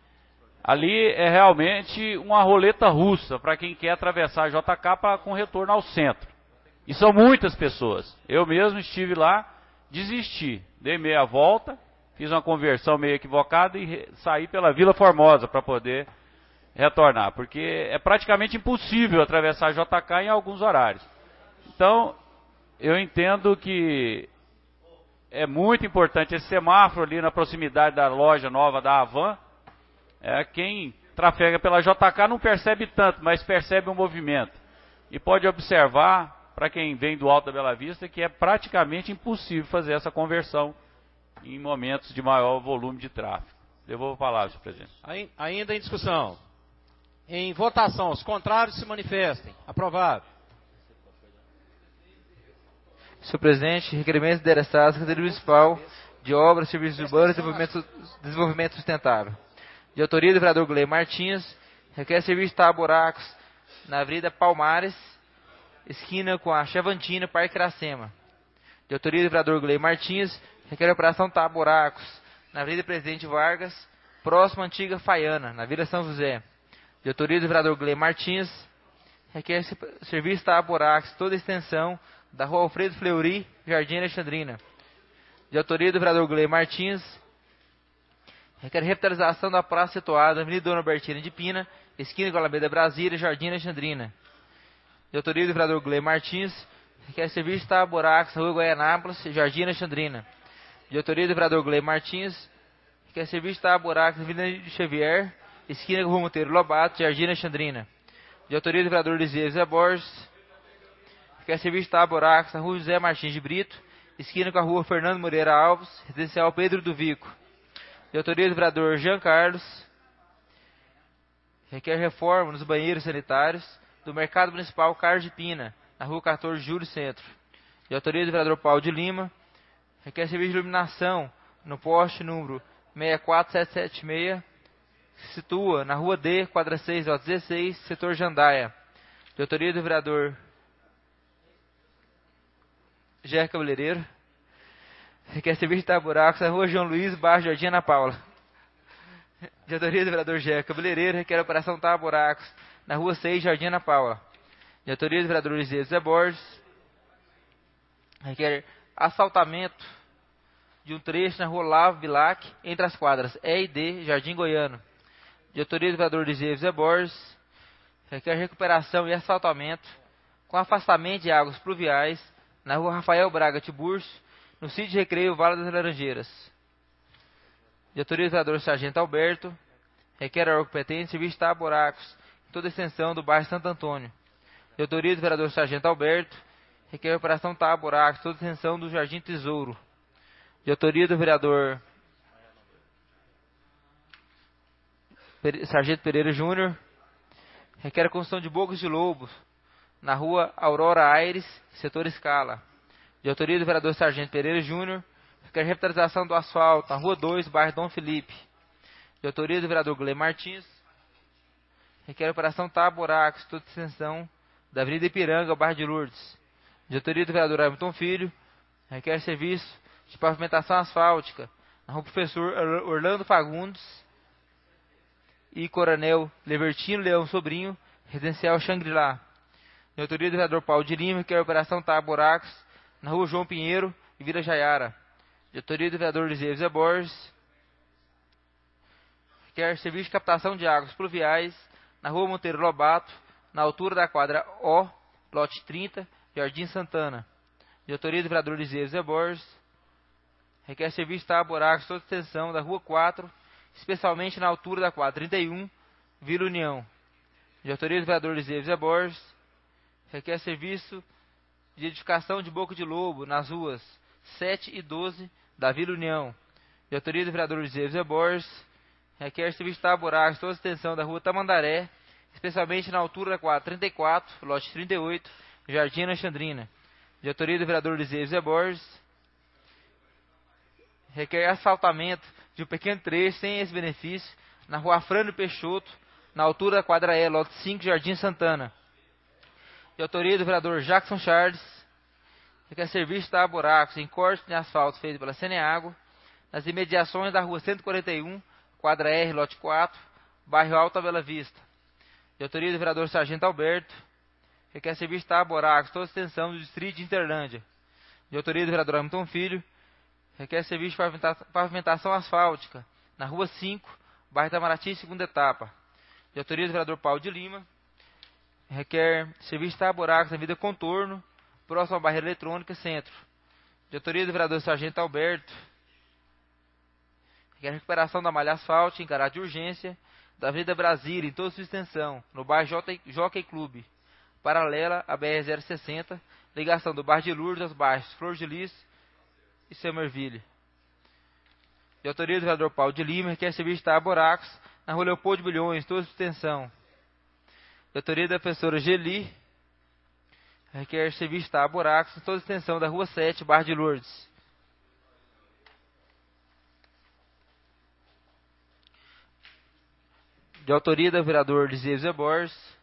S16: ali é realmente uma roleta russa para quem quer atravessar a JK com retorno ao centro. E são muitas pessoas. Eu mesmo estive lá, desisti, dei meia volta, fiz uma conversão meio equivocada e saí pela Vila Formosa para poder retornar, porque é praticamente impossível atravessar a JK em alguns horários. Então, eu entendo que é muito importante esse semáforo ali na proximidade da loja nova da Avan. Quem trafega pela JK não percebe tanto, mas percebe o movimento. E pode observar, para quem vem do Alto da Bela Vista, que é praticamente impossível fazer essa conversão em momentos de maior volume de tráfego. Devolvo a palavra, senhor presidente.
S2: Ainda em discussão. Em votação, os contrários se manifestem. Aprovado.
S4: Senhor presidente, requerimento endereçado à Secretaria Municipal de Obras, Serviços Urbanos e Desenvolvimento Sustentável. De autoria do vereador Gley Martins, requer serviço de tapa-buracos na Avenida Palmares, esquina com a Chavantina, Parque Iracema. De autoria do vereador Gley Martins, requer a operação tapa-buracos na Avenida Presidente Vargas, próximo à antiga Faiana, na Vila São José. De autoria do vereador Gley Martins, requer serviço de tapa-buracos toda a extensão da Rua Alfredo Fleury, Jardim Alexandrina. De autoria do vereador Gley Martins, requer revitalização da praça situada na Avenida Dona Bertina de Pina, esquina com a Alameda Brasília, Jardim Alexandrina. De autoria do vereador Gley Martins, requer serviço de tapa-buracos na Rua Goianápolis, Jardim Alexandrina. De autoria do vereador Gley Martins, requer serviço de tapa-buracos na Avenida de Xavier, esquina com a Rua Monteiro Lobato, Jardim Alexandrina. De autoria do vereador Lisier Borges, Requer serviço de buracos na rua José Martins de Brito, esquina com a rua Fernando Moreira Alves, residencial Pedro do Vico. De autoria do vereador Jean Carlos. Requer reforma nos banheiros sanitários do Mercado Municipal Carlos de Pina, na rua 14 de Julho Centro. De autoria do vereador Paulo de Lima. Requer serviço de iluminação no poste número 64776, que se situa na rua D, quadra 6, lote 16, setor Jandaia. De autoria do vereador Jair Cabeleireiro. Requer serviço de buracos na rua João Luiz, bairro Jardim Ana Paula. De autoria do vereador Jair Cabeleireiro, requer operação buracos na rua 6, Jardim Ana Paula. De autoria do vereador Eliseu Zé Borges, requer asfaltamento de um trecho na rua Lavo Bilac, entre as quadras E e D, Jardim Goiano. De autoria do vereador Eliseu Zé Borges, requer recuperação e asfaltamento com afastamento de águas pluviais na rua Rafael Braga Tiburcio, no sítio de recreio Vale das Laranjeiras. De autoria do vereador Sargento Alberto, requer a órgão competente serviço de buracos em toda a extensão do bairro Santo Antônio. De autoria do vereador Sargento Alberto, requer a operação buracos em toda a extensão do Jardim Tesouro. De autoria do vereador Sargento Pereira Júnior, requer a construção de bocas de lobos na rua Aurora Aires, setor Escala. De autoria do vereador Sargento Pereira Júnior, requer revitalização do asfalto na rua 2, bairro Dom Felipe. De autoria do vereador Guilherme Martins, requer a operação buracos em toda a extensão da Avenida Ipiranga, bairro de Lourdes. De autoria do vereador Hamilton Filho, requer serviço de pavimentação asfáltica na rua Professor Orlando Fagundes e Coronel Levertino Leão Sobrinho, residencial Xangri-Lá. De autoria do vereador Paulo de Lima, requer a operação buracos na rua João Pinheiro e Vila Jaiara. De autoria do vereador Eliseu Zé Borges, requer serviço de captação de águas pluviais na rua Monteiro Lobato, na altura da quadra O, lote 30, Jardim Santana. De autoria do vereador Eliseu Zé Borges, requer serviço de buracos em toda a extensão da rua 4, especialmente na altura da quadra 31, Vila União. De autoria do vereador Eliseu Zé Borges, requer serviço de edificação de boca de lobo nas ruas 7 e 12 da Vila União. De autoria do vereador Eliseu Zé Borges, requer serviço de buracos em toda a extensão da rua Tamandaré, especialmente na altura da quadra 34, lote 38, Jardim Alexandrina. De autoria do vereador Eliseu Zé Borges, requer asfaltamento de um pequeno trecho sem esse benefício na rua Afrânio Peixoto, na altura da quadra E, lote 5, Jardim Santana. De autoria do vereador Jackson Charles, requer serviço de buracos em corte de asfalto feito pela Ceneágua, nas imediações da rua 141, quadra R, lote 4, bairro Alta Bela Vista. De autoria do vereador Sargento Alberto, requer serviço de buracos toda a extensão do distrito de Interlândia. De autoria do vereador Hamilton Filho, requer serviço de pavimentação asfáltica na rua 5, bairro Itamaraty, segunda etapa. De autoria do vereador Paulo de Lima, requer serviço de buracos na Vida Contorno, próximo à barreira eletrônica, centro. De autoria do vereador Sargento Alberto, requer recuperação da malha asfáltica em caráter de urgência da Avenida Brasília, em toda sua extensão, no bairro Jockey Clube, paralela à BR-060, ligação do bairro de Lourdes aos bairros Flor de Lis e Semerville. De autoria do vereador Paulo de Lima, requer serviço de buracos na rua Leopoldo de Bilhões, toda sua extensão. De autoria da professora Geli, requer serviço de buracos em toda a extensão da rua 7, bairro de Lourdes. De autoria do vereador Eliseu Zé Borges,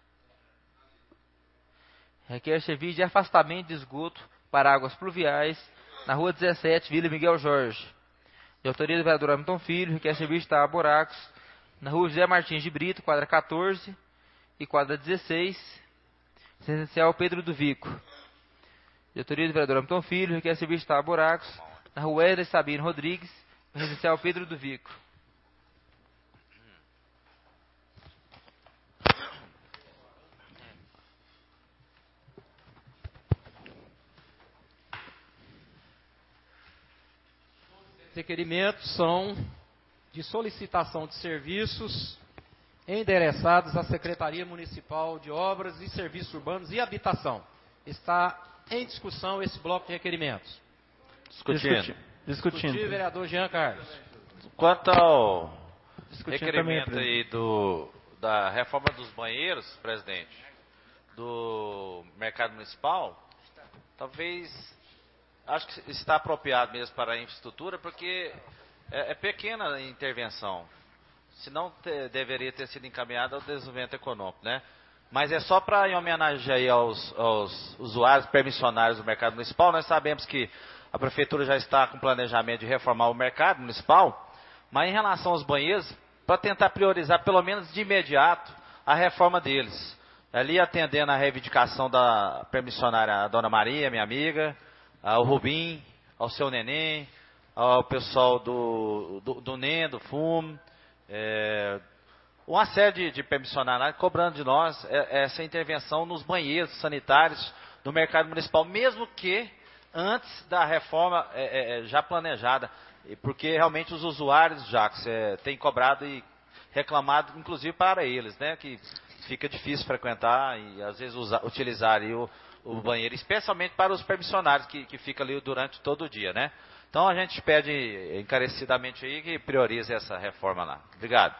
S4: requer serviço de afastamento de esgoto para águas pluviais na rua 17, Vila Miguel Jorge. De autoria do vereador Hamilton Filho, requer serviço de buracos na rua José Martins de Brito, quadra 14 e quadra 16, residencial Pedro do Vico. De autoria do vereador Hamilton Filho, requer serviço de buracos na rua Wesley Sabino Rodrigues, residencial Pedro do Vico.
S2: Os requerimentos são de solicitação de serviços endereçados à Secretaria Municipal de Obras e Serviços Urbanos e Habitação. Está em discussão esse bloco de requerimentos.
S12: Discutindo.
S2: Vereador Jean Carlos.
S12: Quanto ao
S7: Discutindo
S12: requerimento
S7: também,
S12: aí da reforma dos banheiros, presidente, do mercado municipal, talvez, acho que está apropriado mesmo para a infraestrutura, porque é pequena a intervenção. Senão deveria ter sido encaminhada ao desenvolvimento econômico, né? Mas é só para em homenagem aí aos usuários permissionários do mercado municipal. Nós sabemos que a prefeitura já está com planejamento de reformar o mercado municipal, mas em relação aos banheiros, para tentar priorizar pelo menos de imediato a reforma deles. Ali atendendo a reivindicação da permissionária a Dona Maria, minha amiga, ao Rubim, ao seu Neném, ao pessoal do NEM, do FUM, uma série de permissionários cobrando de nós essa intervenção nos banheiros sanitários do mercado municipal, mesmo que antes da reforma já planejada, porque realmente os usuários, Jacques, têm cobrado e reclamado, inclusive para eles, né, que fica difícil frequentar e às vezes utilizar ali o banheiro, especialmente para os permissionários que ficam ali durante todo o dia, né? Então a gente pede encarecidamente aí que priorize essa reforma lá. Obrigado.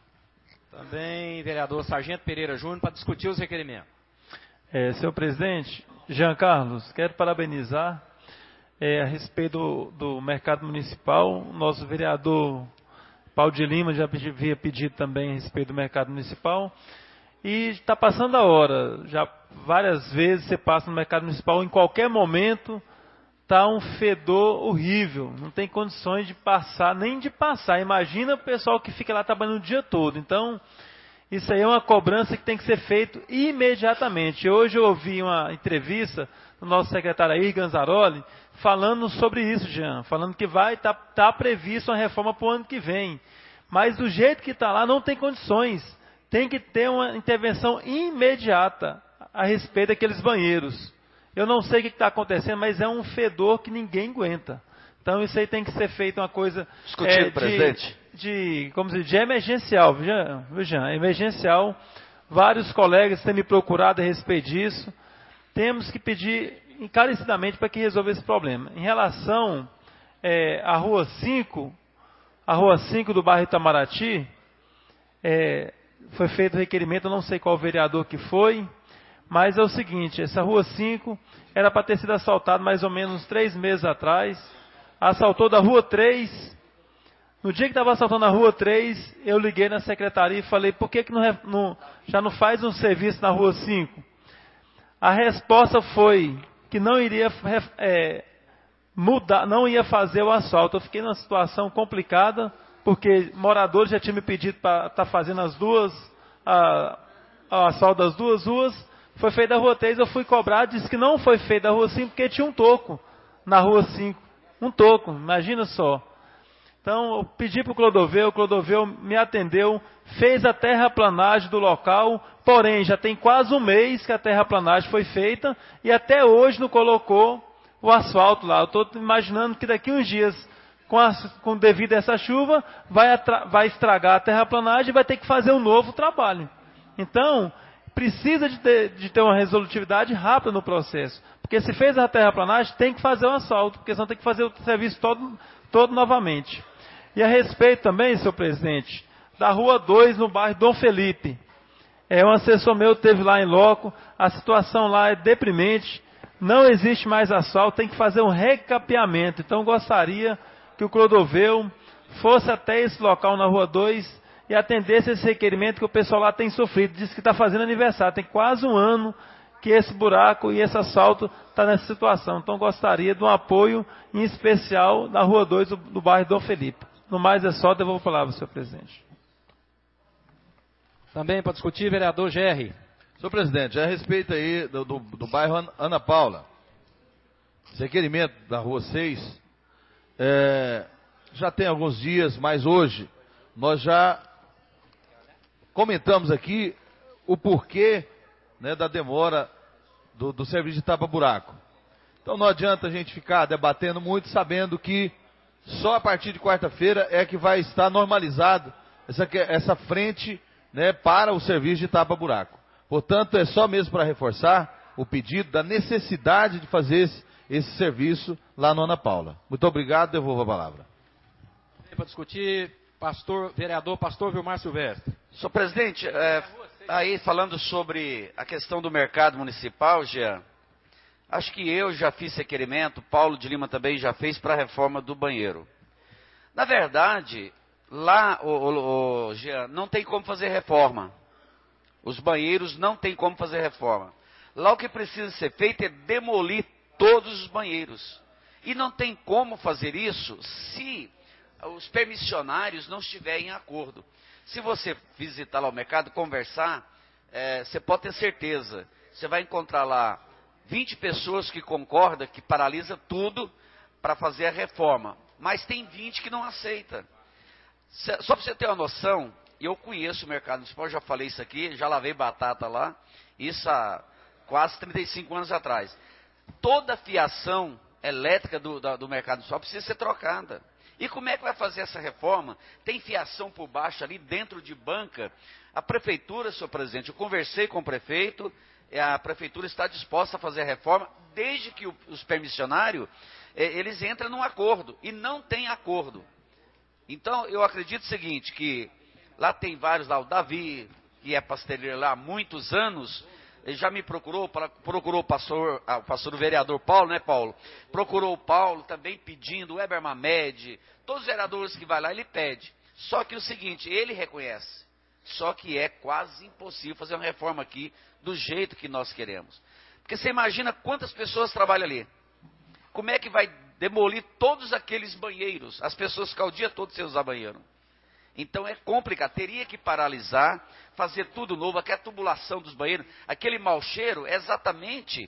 S2: Também vereador Sargento Pereira Júnior para discutir os requerimentos.
S7: Senhor presidente, Jean Carlos, quero parabenizar a respeito do mercado municipal. Nosso vereador Paulo de Lima já havia pedido também a respeito do mercado municipal. E está passando a hora. Já várias vezes você passa no mercado municipal, em qualquer momento está um fedor horrível. Não tem condições de passar, nem de passar. Imagina o pessoal que fica lá trabalhando o dia todo. Então, isso aí é uma cobrança que tem que ser feita imediatamente. Hoje eu ouvi uma entrevista do nosso secretário Air Ganzaroli falando sobre isso, Jean. Falando que vai tá previsto uma reforma para o ano que vem. Mas do jeito que está lá, não tem condições. Tem que ter uma intervenção imediata a respeito daqueles banheiros. Eu não sei o que está acontecendo, mas é um fedor que ninguém aguenta. Então isso aí tem que ser feito uma coisa
S10: presidente.
S7: de emergencial, viu, Jean? Emergencial. Vários colegas têm me procurado a respeito disso. Temos que pedir encarecidamente para que resolva esse problema. Em relação à Rua 5, do bairro Itamaraty, foi feito requerimento, eu não sei qual vereador que foi, mas é o seguinte, essa Rua 5 era para ter sido assaltada mais ou menos uns 3 meses atrás, assaltou da Rua 3, no dia que estava assaltando a Rua 3, eu liguei na secretaria e falei, por que já não faz um serviço na Rua 5? A resposta foi que não iria mudar, não ia fazer o assalto. Eu fiquei numa situação complicada, porque moradores já tinham me pedido para estar fazendo o assalto das duas ruas. Foi feito da Rua 3, eu fui cobrar, disse que não foi feito da Rua 5, porque tinha um toco na Rua 5. Um toco, imagina só. Então, eu pedi para o Clodoveu me atendeu, fez a terraplanagem do local, porém, já tem quase um mês que a terraplanagem foi feita, e até hoje não colocou o asfalto lá. Eu estou imaginando que daqui uns dias, devido a essa chuva, vai estragar a terraplanagem e vai ter que fazer um novo trabalho. Então, precisa de ter uma resolutividade rápida no processo. Porque se fez a terraplanagem, tem que fazer o asfalto, porque senão tem que fazer o serviço todo novamente. E a respeito também, senhor presidente, da Rua 2, no bairro Dom Felipe. Um assessor meu esteve lá em loco, a situação lá é deprimente, não existe mais asfalto, tem que fazer um recapeamento. Então gostaria que o Clodoveu fosse até esse local na Rua 2 e atendesse esse requerimento que o pessoal lá tem sofrido. Diz que está fazendo aniversário, tem quase um ano que esse buraco e esse asfalto está nessa situação. Então gostaria de um apoio, em especial, na Rua 2 do bairro Dom Felipe. No mais é só, devolvo a palavra, senhor presidente.
S2: Também para discutir, vereador Gerri.
S10: Senhor presidente, a respeito aí do bairro Ana Paula, esse requerimento da Rua 6, já tem alguns dias, mas hoje nós já comentamos aqui o porquê, né, da demora do serviço de tapa-buraco. Então não adianta a gente ficar debatendo muito, sabendo que só a partir de quarta-feira é que vai estar normalizado essa frente, né, para o serviço de tapa-buraco. Portanto, é só mesmo para reforçar o pedido da necessidade de fazer esse serviço lá no Ana Paula. Muito obrigado, devolvo a palavra.
S2: Para discutir, vereador Pastor Vilmar Silvestre.
S3: Senhor presidente, aí falando sobre a questão do mercado municipal, Jean, acho que eu já fiz requerimento, Paulo de Lima também já fez para a reforma do banheiro. Na verdade, lá, Jean, não tem como fazer reforma. Os banheiros não tem como fazer reforma. Lá o que precisa ser feito é demolir todos os banheiros. E não tem como fazer isso se os permissionários não estiverem em acordo. Se você visitar lá o mercado, conversar, você pode ter certeza, você vai encontrar lá 20 pessoas que concordam, que paralisa tudo para fazer a reforma. Mas tem 20 que não aceita. Só para você ter uma noção, eu conheço o mercado municipal, já falei isso aqui, já lavei batata lá, isso há quase 35 anos atrás. Toda a fiação elétrica do mercado municipal precisa ser trocada. E como é que vai fazer essa reforma? Tem fiação por baixo ali, dentro de banca. A prefeitura, senhor presidente, eu conversei com o prefeito, a prefeitura está disposta a fazer a reforma, desde que os permissionários, eles entram num acordo, e não tem acordo. Então, eu acredito o seguinte, que lá tem vários, lá o Davi, que é pasteleiro lá há muitos anos, ele já me procurou o pastor vereador Paulo, né, Paulo? Procurou o Paulo também pedindo, o Weber Mamed, todos os vereadores que vai lá, ele pede. Só que o seguinte, ele reconhece, só que é quase impossível fazer uma reforma aqui do jeito que nós queremos. Porque você imagina quantas pessoas trabalham ali. Como é que vai demolir todos aqueles banheiros? As pessoas ficam o dia todo sem usar banheiro. Então é complicado, teria que paralisar, fazer tudo novo, aquela tubulação dos banheiros, aquele mau cheiro é exatamente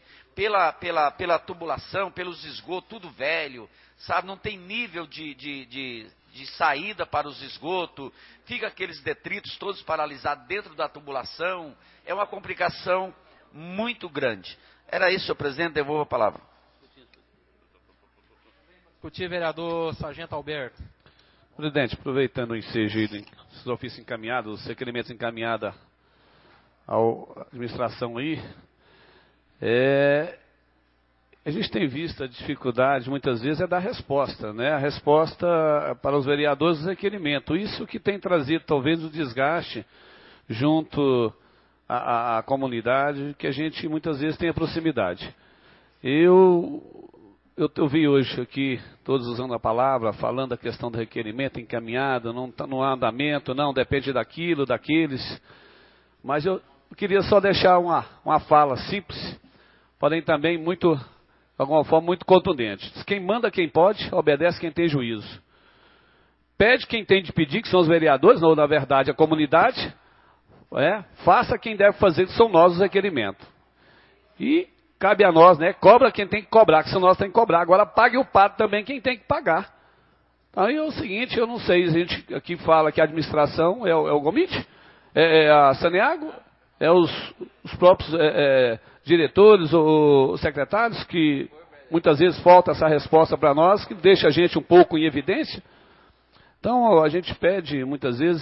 S3: pela tubulação, pelos esgotos, tudo velho, sabe? Não tem nível de saída para os esgotos, fica aqueles detritos todos paralisados dentro da tubulação, é uma complicação muito grande. Era isso, senhor presidente, devolvo a palavra.
S2: Discutir, vereador Sargento Alberto.
S16: Presidente, aproveitando o ensejo aí, os ofícios encaminhados, os requerimentos encaminhados à administração aí, a gente tem visto a dificuldade, muitas vezes, é dar resposta, né? A resposta para os vereadores do requerimento. Isso que tem trazido, talvez, o desgaste junto à comunidade, que a gente, muitas vezes, tem a proximidade. Eu vi hoje aqui, todos usando a palavra, falando da questão do requerimento encaminhado, não está no andamento, não, depende daquilo, daqueles. Mas eu queria só deixar uma fala simples, porém também muito, de alguma forma, muito contundente. Quem manda quem pode, obedece quem tem juízo. Pede quem tem de pedir, que são os vereadores, ou na verdade a comunidade, faça quem deve fazer, que são nós os requerimentos. E cabe a nós, né? Cobra quem tem que cobrar, que são nós tem que cobrar. Agora pague o pato também quem tem que pagar. Aí é o seguinte, eu não sei, a gente aqui fala que a administração é o Gomite, é a Saneago, é os próprios diretores ou secretários, que muitas vezes falta essa resposta para nós, que deixa a gente um pouco em evidência. Então a gente pede, muitas vezes,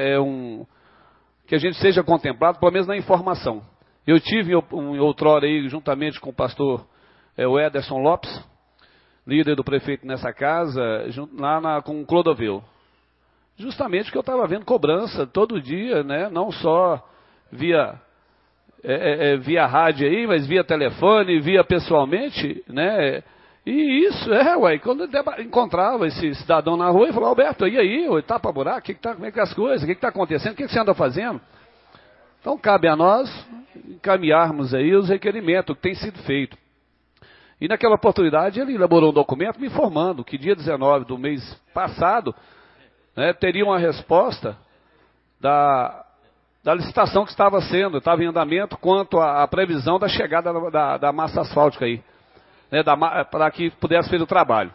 S16: que a gente seja contemplado, pelo menos na informação. Eu tive outrora aí, juntamente com o pastor o Ederson Lopes, líder do prefeito nessa casa, lá com o Clodovil. Justamente porque eu estava vendo cobrança todo dia, né? Não só via rádio aí, mas via telefone, via pessoalmente, né? E isso, quando eu encontrava esse cidadão na rua, eu falava, Alberto, e aí, tá para buraco? Como é que é as coisas? O que está acontecendo? O que você anda fazendo? Então, cabe a nós encaminharmos aí os requerimentos, o que tem sido feito. E naquela oportunidade, ele elaborou um documento me informando que dia 19 do mês passado, né, teria uma resposta da licitação que estava em andamento quanto à previsão da chegada da massa asfáltica aí, né, para que pudesse fazer o trabalho.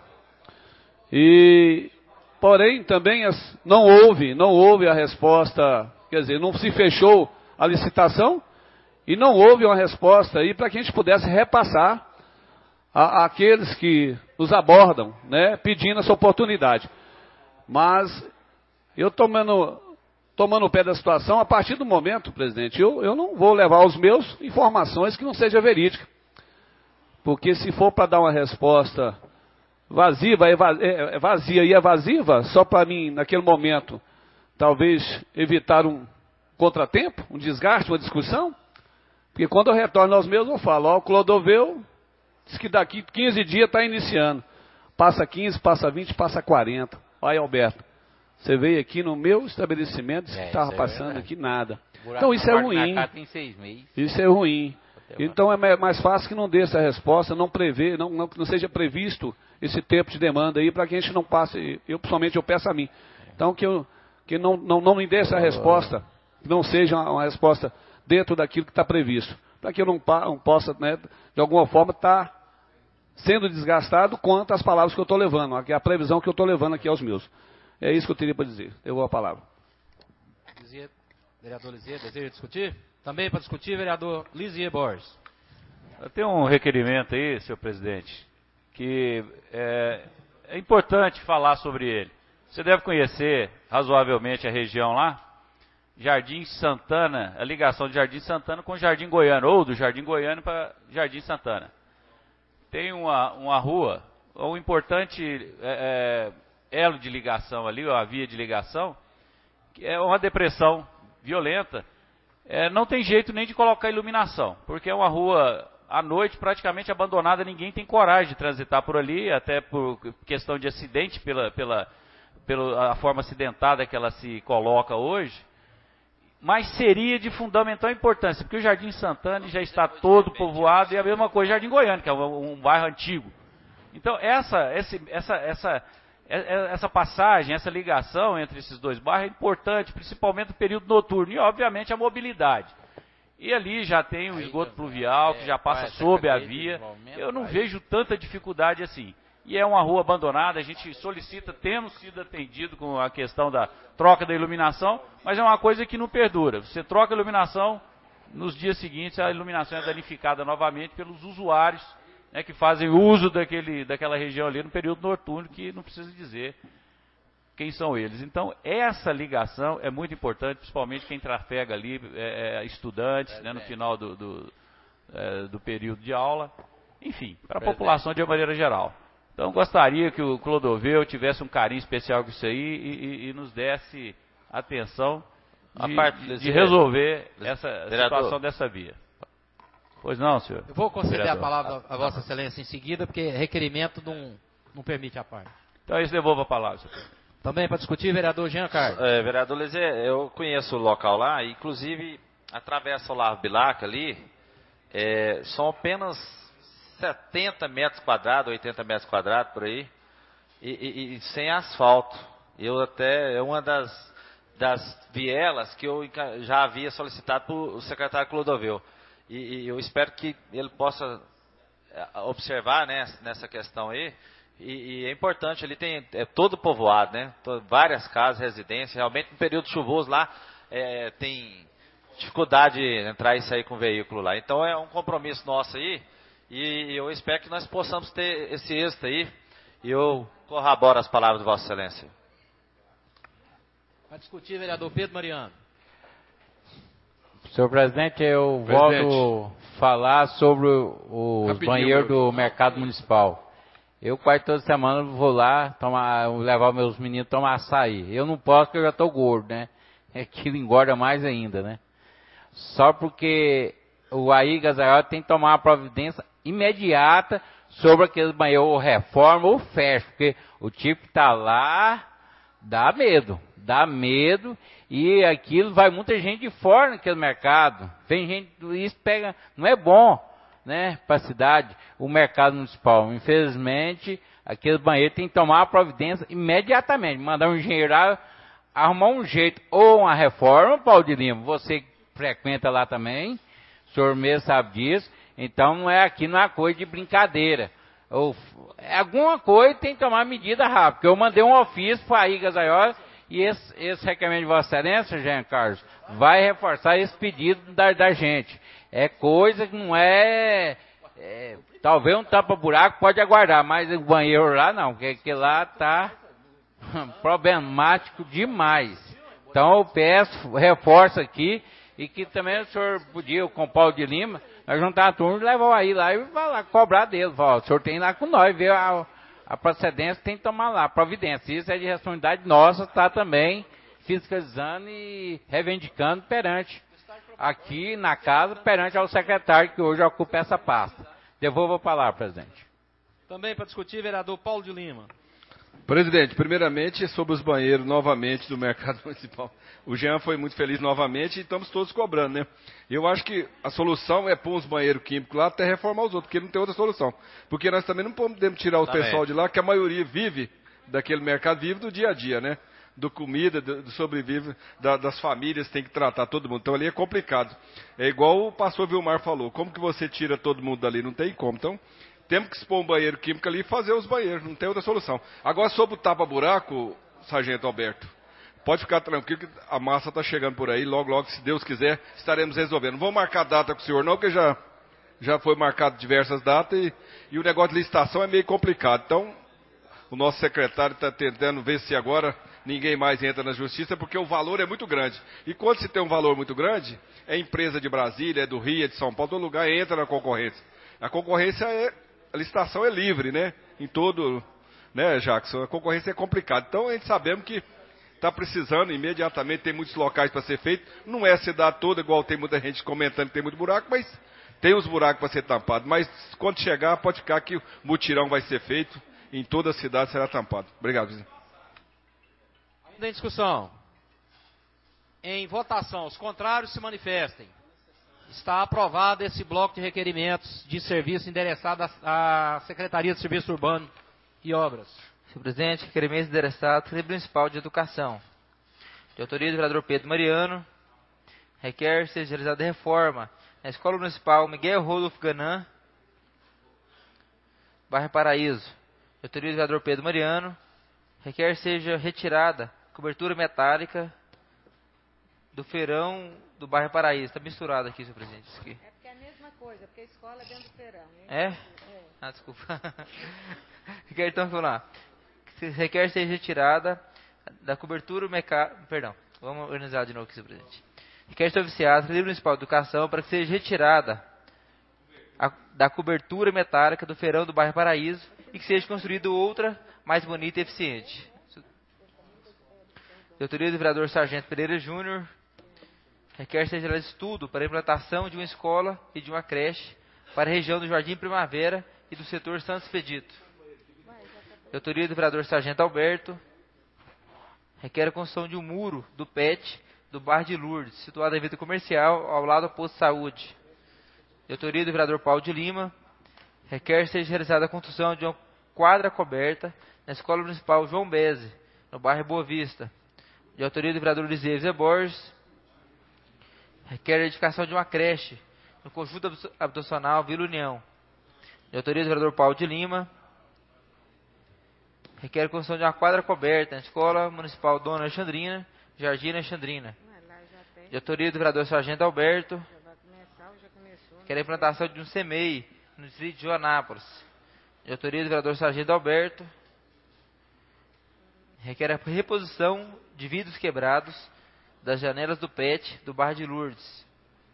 S16: Porém, também não houve a resposta, quer dizer, não se fechou a licitação e não houve uma resposta aí para que a gente pudesse repassar àqueles que nos abordam, né, pedindo essa oportunidade. Mas eu tomando tomando o pé da situação, a partir do momento, presidente, eu não vou levar aos meus informações que não seja verídica. Porque se for para dar uma resposta vazia e evasiva, só para mim, naquele momento, talvez evitar um contratempo, um desgaste, uma discussão, porque quando eu retorno aos meus, eu falo, ó, o Clodoveu diz que daqui 15 dias está iniciando. Passa 15, passa 20, passa 40. Olha, Alberto, você veio aqui no meu estabelecimento, disse que estava passando aqui nada. Então isso é ruim.
S4: Tem 6 meses.
S16: Isso é ruim. Então é mais fácil que não dê essa resposta, não seja previsto esse tempo de demanda aí, para que a gente não passe, principalmente eu peço a mim. Então que não me dê essa resposta, que não seja uma resposta dentro daquilo que está previsto. Para que eu não possa, né, de alguma forma, estar sendo desgastado quanto às palavras que eu estou levando, a previsão que eu estou levando aqui aos meus. É isso que eu teria para dizer. Eu vou a palavra.
S2: Vereador Lisier, deseja discutir? Também para discutir, vereador Lisier Borges.
S12: Eu tenho um requerimento aí, senhor presidente, que é importante falar sobre ele. Você deve conhecer razoavelmente a região lá, Jardim Santana, a ligação de Jardim Santana com Jardim Goiano, ou do Jardim Goiano para Jardim Santana. Tem uma rua, um importante elo de ligação ali, ou a via de ligação, que é uma depressão violenta. Não tem jeito nem de colocar iluminação, porque é uma rua à noite praticamente abandonada, ninguém tem coragem de transitar por ali, até por questão de acidente, pela forma acidentada que ela se coloca hoje. Mas seria de fundamental importância, porque o Jardim Santana já está todo povoado, e a mesma coisa o Jardim Goiano, que é um bairro antigo. Então essa passagem, essa ligação entre esses dois bairros é importante, principalmente no período noturno, e obviamente a mobilidade. E ali já tem o esgoto pluvial, que já passa sob a via, eu não vejo tanta dificuldade assim. E é uma rua abandonada, a gente solicita, temos sido atendido com a questão da troca da iluminação, mas é uma coisa que não perdura. Você troca a iluminação, nos dias seguintes a iluminação é danificada novamente pelos usuários, né, que fazem uso daquela região ali no período noturno, que não precisa dizer quem são eles. Então, essa ligação é muito importante, principalmente quem trafega ali, estudantes, né, no final do período de aula, enfim, para a população de uma maneira geral. Então, gostaria que o Clodoveu tivesse um carinho especial com isso aí e nos desse atenção de resolver essa situação dessa via. Pois não, senhor?
S2: Eu vou conceder
S12: vereador.
S2: a palavra a Vossa Excelência em seguida, porque requerimento não permite a parte.
S12: Então, isso devolvo a palavra, senhor.
S2: Também para discutir, vereador Jean Carlos.
S12: Vereador Lisier, eu conheço o local lá, inclusive atravessa o Largo Bilac ali, são apenas 70 metros quadrados, 80 metros quadrados por aí, e sem asfalto. É uma das vielas que eu já havia solicitado para o secretário Clodoveu. E eu espero que ele possa observar, né, nessa questão aí. E é importante, ali tem todo povoado, né? Várias casas, residências. Realmente, no período chuvoso lá, tem dificuldade de entrar e sair com o veículo lá. Então, é um compromisso nosso aí. E eu espero que nós possamos ter esse êxito aí. E eu corroboro as palavras de Vossa Excelência.
S2: Para discutir, vereador Pedro Mariano.
S17: Senhor presidente, eu volto falar sobre os banheiros do mercado municipal. Eu quase toda semana vou lá levar meus meninos tomar açaí. Eu não posso porque eu já estou gordo, né? Aquilo engorda mais ainda, né? Só porque o AÍ Gazaiol tem que tomar uma providência imediata sobre aqueles banheiros, ou reforma ou fecha, porque o tipo que está lá dá medo, e aquilo vai muita gente de fora naquele mercado. Tem gente, isso pega, não é bom, né, para a cidade, o mercado municipal. Infelizmente, aquele banheiro tem que tomar a providência imediatamente, mandar um engenheiro arrumar um jeito, ou uma reforma, Paulo de Lima, você frequenta lá também, o senhor mesmo sabe disso, então não é coisa de brincadeira. Alguma coisa tem que tomar medida rápida, porque eu mandei um ofício para a AÍ Gazaiol, e esse requerimento de Vossa Excelência, Jean Carlos, vai reforçar esse pedido da gente. É coisa que não talvez um tapa-buraco pode aguardar, mas o banheiro lá não, porque lá está problemático demais. Então eu peço, reforço aqui, e que também o senhor podia, com o Paulo de Lima, nós juntar a turma e levar aí lá e vai lá cobrar dele. Ó, o senhor tem lá com nós, ver a procedência, tem que tomar lá, providência. Isso é de responsabilidade nossa, tá também fiscalizando e reivindicando perante, aqui na casa, perante ao secretário que hoje ocupa essa pasta. Devolvo a palavra, presidente.
S2: Também para discutir, vereador Paulo de Lima.
S14: Presidente, primeiramente sobre os banheiros novamente do mercado municipal. O Jean foi muito feliz novamente e estamos todos cobrando, né? Eu acho que a solução é pôr uns banheiros químicos lá até reformar os outros, porque não tem outra solução. Porque nós também não podemos tirar o pessoal de lá, que a maioria vive daquele mercado, vive do dia a dia, né? Do comida, do sobrevive, das famílias, tem que tratar todo mundo. Então ali é complicado. É igual o pastor Vilmar falou, como que você tira todo mundo dali? Não tem como. Então, temos que expor um banheiro químico ali e fazer os banheiros, não tem outra solução. Agora, sobre o tapa-buraco, Sargento Alberto, pode ficar tranquilo que a massa está chegando por aí, logo, logo, se Deus quiser, estaremos resolvendo. Não vou marcar data com o senhor não, porque já foi marcado diversas datas e o negócio de licitação é meio complicado. Então, o nosso secretário está tentando ver se agora ninguém mais entra na justiça, porque o valor é muito grande. E quando se tem um valor muito grande, é empresa de Brasília, é do Rio, é de São Paulo, todo lugar entra na concorrência. A concorrência a licitação é livre, né? Em todo, né, Jackson? A concorrência é complicada. Então, a gente sabemos que está precisando imediatamente, tem muitos locais para ser feito. Não é a cidade toda, igual tem muita gente comentando que tem muito buraco, mas tem uns buracos para ser tampado. Mas quando chegar, pode ficar que o mutirão vai ser feito, em toda a cidade será tampado. Obrigado, presidente.
S2: Ainda em discussão. Em votação, os contrários se manifestem. Está aprovado esse bloco de requerimentos de serviço endereçado à Secretaria de Serviço Urbano e Obras.
S4: Senhor presidente, requerimentos endereçados à Secretaria Municipal de Educação. De autoria do vereador Pedro Mariano, requer seja realizada reforma na Escola Municipal Miguel Rodolfo Ganan, bairro Paraíso. De autoria do vereador Pedro Mariano, requer seja retirada cobertura metálica do feirão do bairro Paraíso. Está misturado aqui, senhor presidente. Isso aqui.
S8: É porque é a mesma coisa, porque a escola é dentro do feirão. Hein?
S4: É? Ah, desculpa. Requer então, vamos lá. Requer ser retirada da cobertura mecânica. Perdão, vamos organizar de novo aqui, senhor presidente. Requer ser oficiada a Secretaria Municipal de Educação para que seja retirada da cobertura metálica do feirão do bairro Paraíso e que seja construída outra mais bonita e eficiente. De autoria do vereador Sargento Pereira Júnior, requer seja realizado estudo para a implantação de uma escola e de uma creche para a região do Jardim Primavera e do setor Santo Expedito. De autoria do vereador Sargento Alberto, requer a construção de um muro do PET do bairro de Lourdes, situado em vida comercial ao lado do posto de saúde. De autoria do vereador Paulo de Lima, requer seja realizada a construção de uma quadra coberta na Escola Municipal João Beze, no bairro Boa Vista. De autoria do vereador Liseu Zé Borges, requer a edificação de uma creche no conjunto habitacional Vila União. De autoria do vereador Paulo de Lima, requer a construção de uma quadra coberta na Escola Municipal Dona Alexandrina, Jardim Alexandrina. De autoria do vereador Sargento Alberto, requer a implantação de um CEMEI no distrito de Joanápolis. De autoria do vereador Sargento Alberto, requer a reposição de vidros quebrados das janelas do PET do bairro de Lourdes.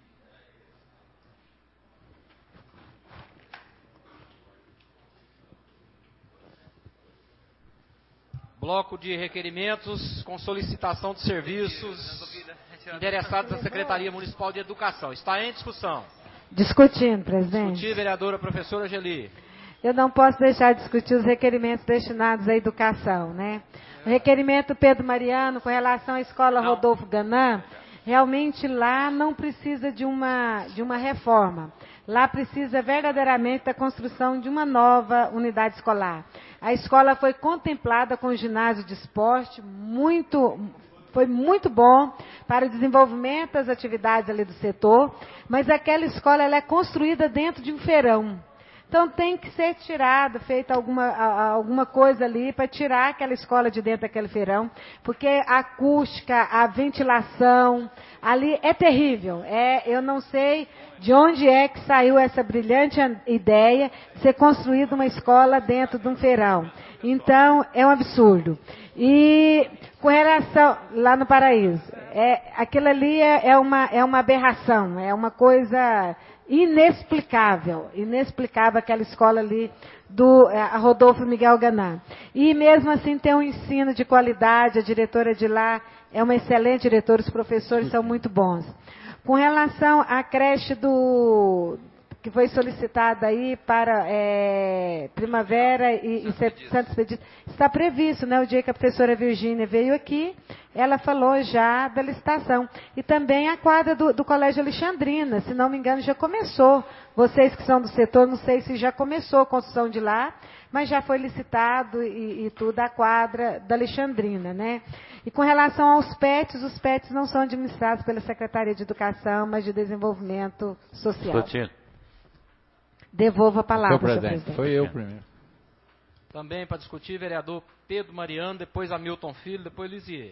S2: Bloco de requerimentos com solicitação de serviços endereçados à Secretaria Municipal de Educação. Está em discussão.
S8: Discutindo, presidente.
S2: Discutir, vereadora professora Geli.
S8: Eu não posso deixar de discutir os requerimentos destinados à educação, né? O requerimento Pedro Mariano com relação à escola Rodolfo Ganan, realmente lá não precisa de uma reforma. Lá precisa verdadeiramente da construção de uma nova unidade escolar. A escola foi contemplada com ginásio de esporte, foi muito bom para o desenvolvimento das atividades ali do setor, mas aquela escola ela é construída dentro de um feirão. Então tem que ser tirado, feita alguma coisa ali para tirar aquela escola de dentro daquele feirão, porque a acústica, a ventilação ali é terrível. Eu não sei de onde é que saiu essa brilhante ideia de ser construída uma escola dentro de um feirão. Então é um absurdo. E com relação, lá no Paraíso, aquilo ali é uma aberração, é uma coisa inexplicável aquela escola ali a Rodolfo Miguel Ganan. E mesmo assim tem um ensino de qualidade, a diretora de lá é uma excelente diretora, os professores são muito bons. Com relação à creche que foi solicitada aí para Primavera e Santo Expedito, está previsto, né, o dia que a professora Virgínia veio aqui, ela falou já da licitação. E também a quadra do Colégio Alexandrina, se não me engano, já começou. Vocês que são do setor, não sei se já começou a construção de lá, mas já foi licitado e tudo a quadra da Alexandrina, né? E com relação aos PETs, os PETs não são administrados pela Secretaria de Educação, mas de Desenvolvimento Social. Devolvo a palavra, senhor presidente.
S17: Foi eu primeiro.
S2: Também para discutir, vereador Pedro Mariano, depois Hamilton Filho, depois Lisier.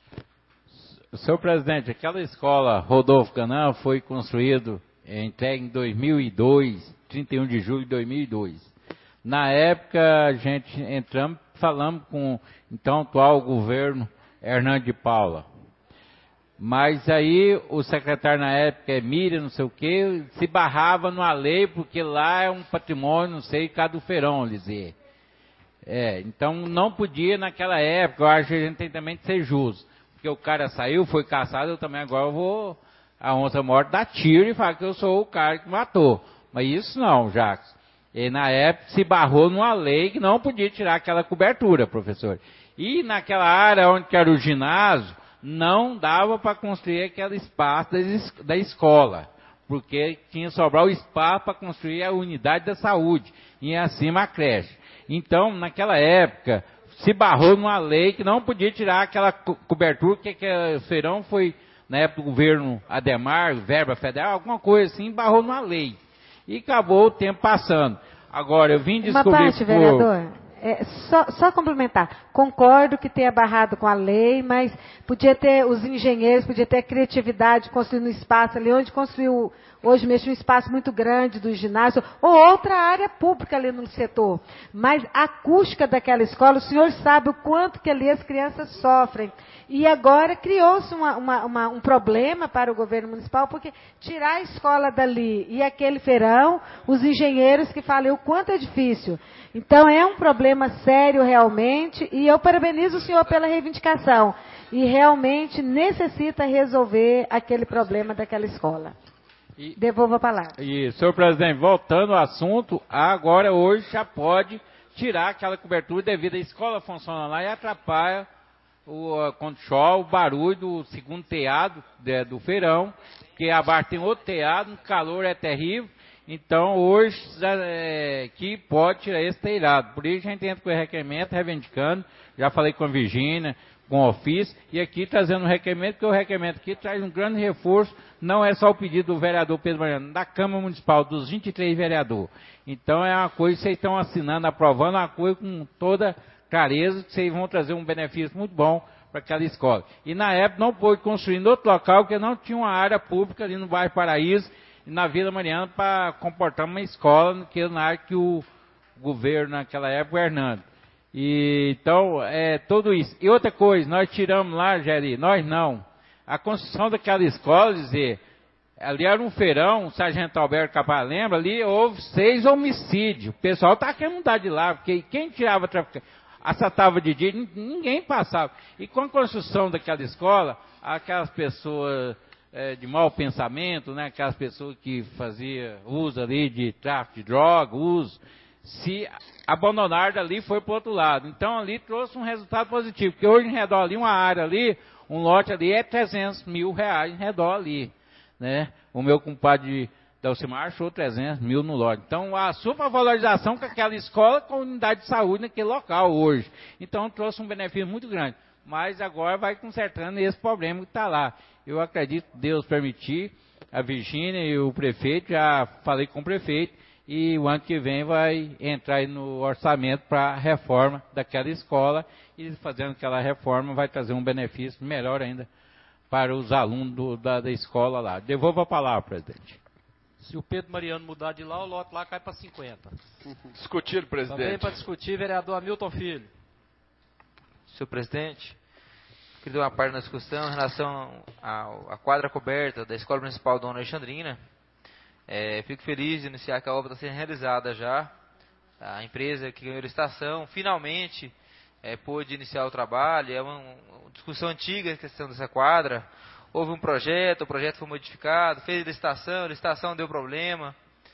S17: Senhor presidente, aquela escola Rodolfo Ganan foi construída, entregue em 2002, 31 de julho de 2002. Na época, a gente falamos com então atual governo Hernando de Paula. Mas aí o secretário na época, Miriam, não sei o quê, se barrava numa lei, porque lá é um patrimônio, não sei, cada do Feirão, dizer. Então não podia naquela época, eu acho que a gente tem também que ser justo. Porque o cara saiu, foi caçado, eu também agora vou, a onça morta, dar tiro e falar que eu sou o cara que matou. Mas isso não, Jacques. E na época se barrou numa lei que não podia tirar aquela cobertura, professor. E naquela área onde era o ginásio, não dava para construir aquele espaço da escola, porque tinha sobrar o espaço para construir a unidade da saúde, e acima a creche. Então, naquela época, se barrou numa lei que não podia tirar aquela cobertura, que o Feirão foi, na época do governo Ademar, verba federal, alguma coisa assim, barrou numa lei. E acabou o tempo passando. Agora, eu vim descobrir...
S8: Uma parte, vereador... só complementar, concordo que tenha barrado com a lei, mas podia ter os engenheiros, podia ter a criatividade construindo um espaço ali onde construiu hoje mesmo um espaço muito grande do ginásio, ou outra área pública ali no setor. Mas a acústica daquela escola, o senhor sabe o quanto que ali as crianças sofrem. E agora criou-se um problema para o governo municipal, porque tirar a escola dali e aquele feirão, os engenheiros que falam o quanto é difícil. Então é um problema sério realmente, e eu parabenizo o senhor pela reivindicação. E realmente necessita resolver aquele problema daquela escola. Devolvo a palavra.
S17: E, senhor presidente, voltando ao assunto, agora hoje já pode tirar aquela cobertura devido à escola funcionar lá e atrapalha quando chove, o barulho do segundo teado do feirão, porque abaixo tem outro teado, o calor é terrível. Então, hoje, que pode tirar esse telhado. Por isso, a gente entra com o requerimento, reivindicando. Já falei com a Virgínia, com o ofício, e aqui trazendo um requerimento, porque o requerimento aqui traz um grande reforço. Não é só o pedido do vereador Pedro Mariano, da Câmara Municipal, dos 23 vereadores. Então, é uma coisa que vocês estão assinando, aprovando, uma coisa com toda clareza, que vocês vão trazer um benefício muito bom para aquela escola. E, na época, não pôde construir em outro local, porque não tinha uma área pública ali no bairro Paraíso, na Vila Mariana, para comportar uma escola, que na área que o governo naquela época, o Hernando. E, então, tudo isso. E outra coisa, nós tiramos lá, Geri, nós não. A construção daquela escola, dizer, ali era um feirão, o sargento Alberto Capaz lembra, ali houve 6 homicídios. O pessoal está querendo mudar de lá, porque quem tirava traficante, assaltava de dia, ninguém passava. E com a construção daquela escola, aquelas pessoas de mau pensamento, né, aquelas pessoas que faziam uso ali de tráfico de droga, se abandonaram dali, foi para o outro lado. Então ali trouxe um resultado positivo, porque hoje em redor ali, uma área ali, um lote ali é 300 mil reais em redor ali, né? O meu compadre Dalcimar achou 300 mil no lote. Então a supervalorização com aquela escola, com a unidade de saúde naquele local hoje. Então trouxe um benefício muito grande. Mas agora vai consertando esse problema que está lá. Eu acredito, Deus permitir, a Virgínia e o prefeito, já falei com o prefeito, e o ano que vem vai entrar aí no orçamento para a reforma daquela escola, e fazendo aquela reforma vai trazer um benefício melhor ainda para os alunos da escola lá. Devolvo a palavra, presidente.
S2: Se o Pedro Mariano mudar de lá, o lote lá cai para 50.
S14: Discutir, presidente.
S2: Também para discutir, vereador Hamilton Filho.
S4: senhor presidente. Queria dar uma parte na discussão em relação à quadra coberta da Escola Municipal Dona Alexandrina. Fico feliz de iniciar que a obra está sendo realizada já. A empresa que ganhou a licitação finalmente pôde iniciar o trabalho. É uma discussão antiga a questão dessa quadra. Houve um projeto, o projeto foi modificado, fez a licitação deu problema.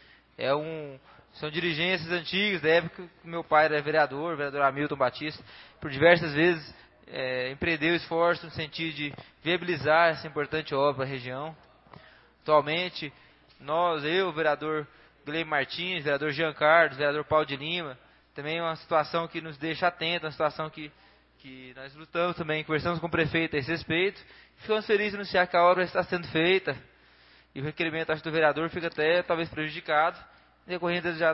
S4: São dirigências antigas, da época que meu pai era vereador Hamilton Batista, por diversas vezes empreendeu esforço no sentido de viabilizar essa importante obra à região. Atualmente, eu, o vereador Guilherme Martins, vereador Jean Carlos, vereador Paulo de Lima, também é uma situação que nos deixa atentos, uma situação que nós lutamos também, conversamos com o prefeito a esse respeito, ficamos felizes de anunciar que a obra está sendo feita, e o requerimento do vereador fica até talvez prejudicado, decorrendo já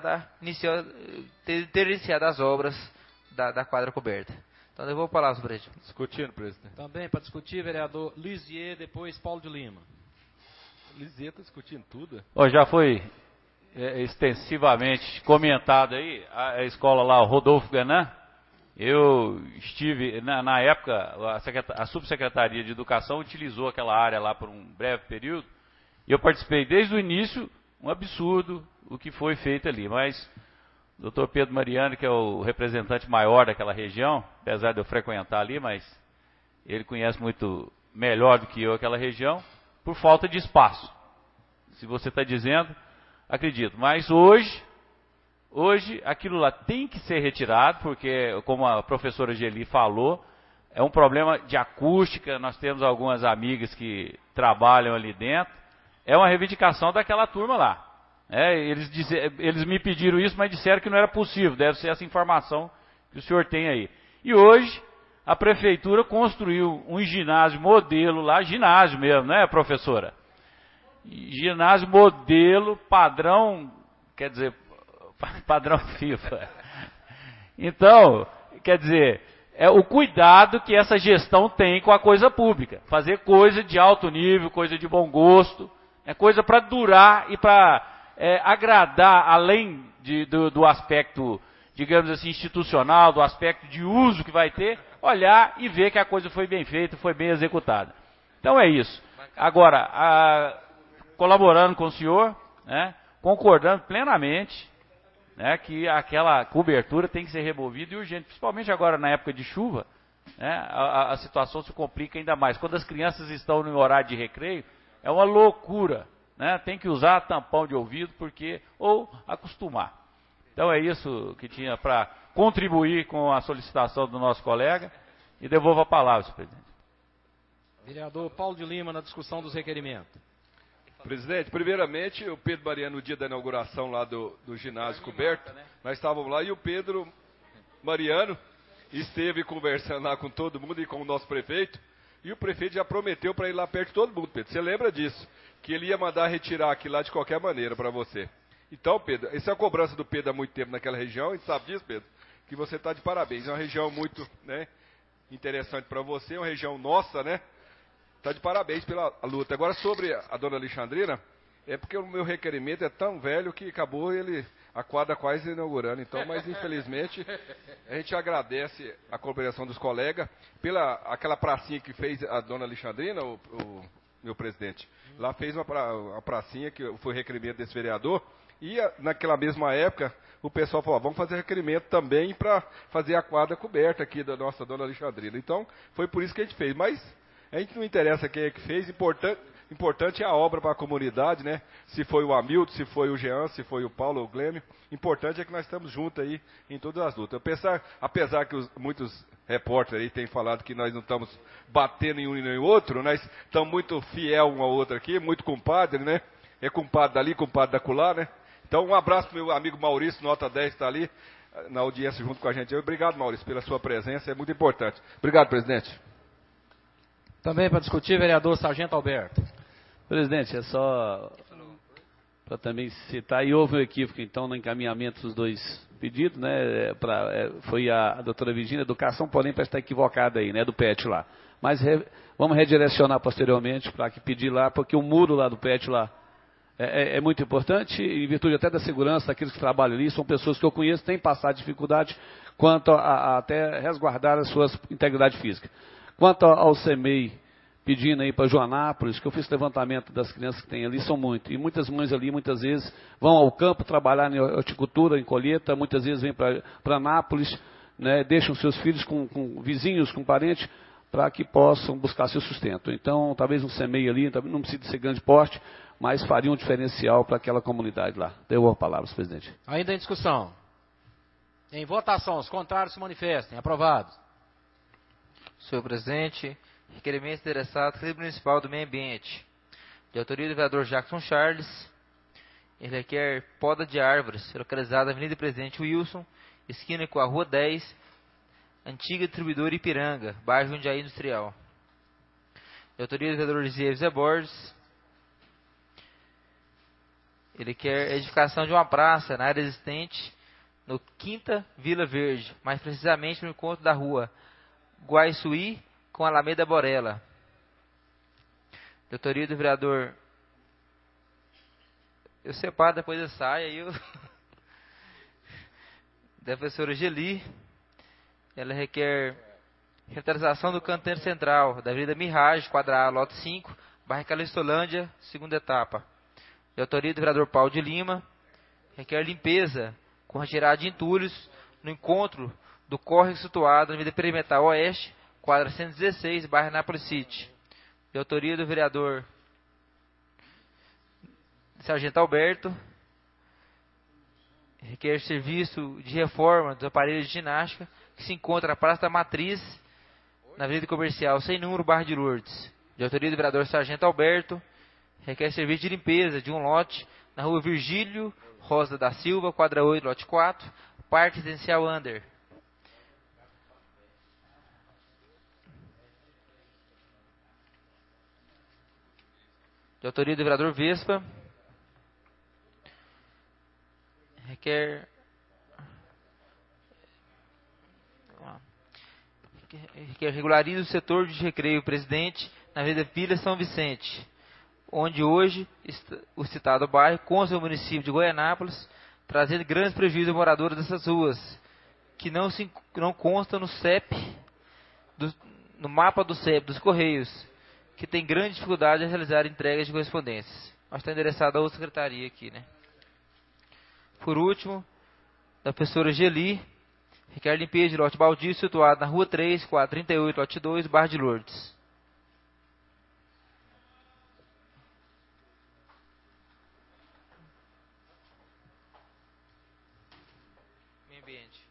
S4: ter iniciado as obras da quadra coberta. Então eu vou falar sobre isso.
S14: Discutindo, presidente.
S2: Também para discutir, vereador Lisier, depois Paulo de Lima.
S14: Lisier está discutindo tudo.
S16: Já foi extensivamente comentado aí, a escola lá, o Rodolfo Ganan. Eu estive, na época, a subsecretaria de Educação utilizou aquela área lá por um breve período, e eu participei desde o início, um absurdo o que foi feito ali, mas o doutor Pedro Mariano, que é o representante maior daquela região, apesar de eu frequentar ali, mas ele conhece muito melhor do que eu aquela região, por falta de espaço. Se você está dizendo, acredito. Mas hoje aquilo lá tem que ser retirado, porque, como a professora Geli falou, é um problema de acústica, nós temos algumas amigas que trabalham ali dentro, é uma reivindicação daquela turma lá. Eles me pediram isso, mas disseram que não era possível, deve ser essa informação que o senhor tem aí. E hoje, a prefeitura construiu um ginásio modelo lá, ginásio mesmo, né, professora? Ginásio modelo, padrão, quer dizer, padrão FIFA. Então, quer dizer, é o cuidado que essa gestão tem com a coisa pública. Fazer coisa de alto nível, coisa de bom gosto, coisa para durar e para agradar, além do aspecto, digamos assim, institucional, do aspecto de uso que vai ter, olhar e ver que a coisa foi bem feita, foi bem executada. Então é isso. Agora, colaborando com o senhor, concordando plenamente, que aquela cobertura tem que ser removida e urgente, principalmente agora na época de chuva, a situação se complica ainda mais. Quando as crianças estão no horário de recreio, é uma loucura, tem que usar tampão de ouvido, ou acostumar. Então é isso que tinha para contribuir com a solicitação do nosso colega, e devolvo a palavra, senhor presidente.
S2: Vereador Paulo de Lima, na discussão dos requerimentos.
S14: Presidente, primeiramente, o Pedro Mariano, no dia da inauguração lá do ginásio coberto, nós estávamos lá e o Pedro Mariano esteve conversando lá com todo mundo e com o nosso prefeito, e o prefeito já prometeu para ir lá perto de todo mundo, Pedro. Você lembra disso? Que ele ia mandar retirar aquilo lá de qualquer maneira para você. Então, Pedro, essa é a cobrança do Pedro há muito tempo naquela região, a gente sabe disso, Pedro, que você está de parabéns. É uma região muito interessante para você, uma região nossa, Está de parabéns pela luta. Agora, sobre a dona Alexandrina, é porque o meu requerimento é tão velho que acabou a quadra quase inaugurando. Então, mas infelizmente, a gente agradece a cooperação dos colegas pela aquela pracinha que fez a dona Alexandrina, o meu presidente. Lá fez uma pracinha que foi requerimento desse vereador. E naquela mesma época, o pessoal falou, vamos fazer requerimento também para fazer a quadra coberta aqui da nossa dona Alexandrina. Então, foi por isso que a gente fez. Mas a gente não interessa quem é que fez, importante é a obra para a comunidade, Se foi o Hamilton, se foi o Jean, se foi o Paulo ou o Glêmio, importante é que nós estamos juntos aí em todas as lutas. Apesar que muitos repórteres aí têm falado que nós não estamos batendo em um e nem em outro, nós estamos muito fiel um ao outro aqui, muito compadre, É compadre dali, compadre da acolá, Então um abraço para o meu amigo Maurício, nota 10, está ali na audiência junto com a gente. Obrigado, Maurício, pela sua presença, é muito importante. Obrigado, presidente.
S2: Também para discutir, vereador Sargento Alberto.
S16: Presidente, é só para também citar, e houve um equívoco então no encaminhamento dos dois pedidos, foi a doutora Virgínia, educação, porém para estar equivocada aí, do PET lá. Mas vamos redirecionar posteriormente para que pedir lá, porque o muro lá do PET lá é muito importante, em virtude até da segurança daqueles que trabalham ali, são pessoas que eu conheço, têm passado dificuldade quanto a até resguardar a sua integridade física. Quanto ao CEMEI, pedindo aí para Joanápolis, que eu fiz levantamento das crianças que tem ali, são muitas. E muitas mães ali, muitas vezes, vão ao campo trabalhar em horticultura, em colheita, muitas vezes vêm para Anápolis, né, deixam seus filhos com vizinhos, com parentes, para que possam buscar seu sustento. Então, talvez um CEMEI ali, não precisa ser grande porte, mas faria um diferencial para aquela comunidade lá. Devolvo a palavra, presidente.
S2: Ainda em discussão. Em votação, os contrários se manifestem. Aprovados.
S4: Senhor presidente, requerimento endereçado à Câmara Municipal do Meio Ambiente. De autoria do vereador Jackson Charles. Ele requer poda de árvores, localizada na Avenida Presidente Wilson, esquina com a Rua 10, antiga distribuidora Ipiranga, bairro Jundiaí Industrial. De autoria do vereador Lisier Zé Borges. Ele quer a edificação de uma praça na área existente no Quinta Vila Verde, mais precisamente no encontro da rua Guaiçuí com Alameda Borella. De autoria do vereador... Eu separo depois eu saio, aí eu... da professora Geli. Ela requer revitalização do canteiro central da Avenida Mirage, quadra A, lote 5, bairro Calistolândia, segunda etapa. De autoria do vereador Paulo de Lima, requer limpeza com retirada de entulhos no encontro do córrego situado na Avenida Perimetral Oeste, quadra 116, bairro Anápolis City. De autoria do vereador Sargento Alberto, requer serviço de reforma dos aparelhos de ginástica que se encontra na Praça da Matriz, na Avenida Comercial, sem número, bairro de Lourdes. De autoria do vereador Sargento Alberto, requer serviço de limpeza de um lote na Rua Virgílio Rosa da Silva, quadra 8, lote 4, Parque Residencial Under. De autoria do vereador Vespa, requer regulariza o setor de recreio presidente na Avenida Vila São Vicente, onde hoje o citado bairro consta o município de Goianápolis, trazendo grandes prejuízos aos moradores dessas ruas, que não constam no CEP, no mapa do CEP dos Correios, que tem grande dificuldade em realizar entregas de correspondências. Mas está endereçado a outra secretaria aqui, né? Por último, da professora Geli, requer limpeza de lote baldio situado na Rua 3, 438, lote 2, bairro de Lourdes. Meio ambiente.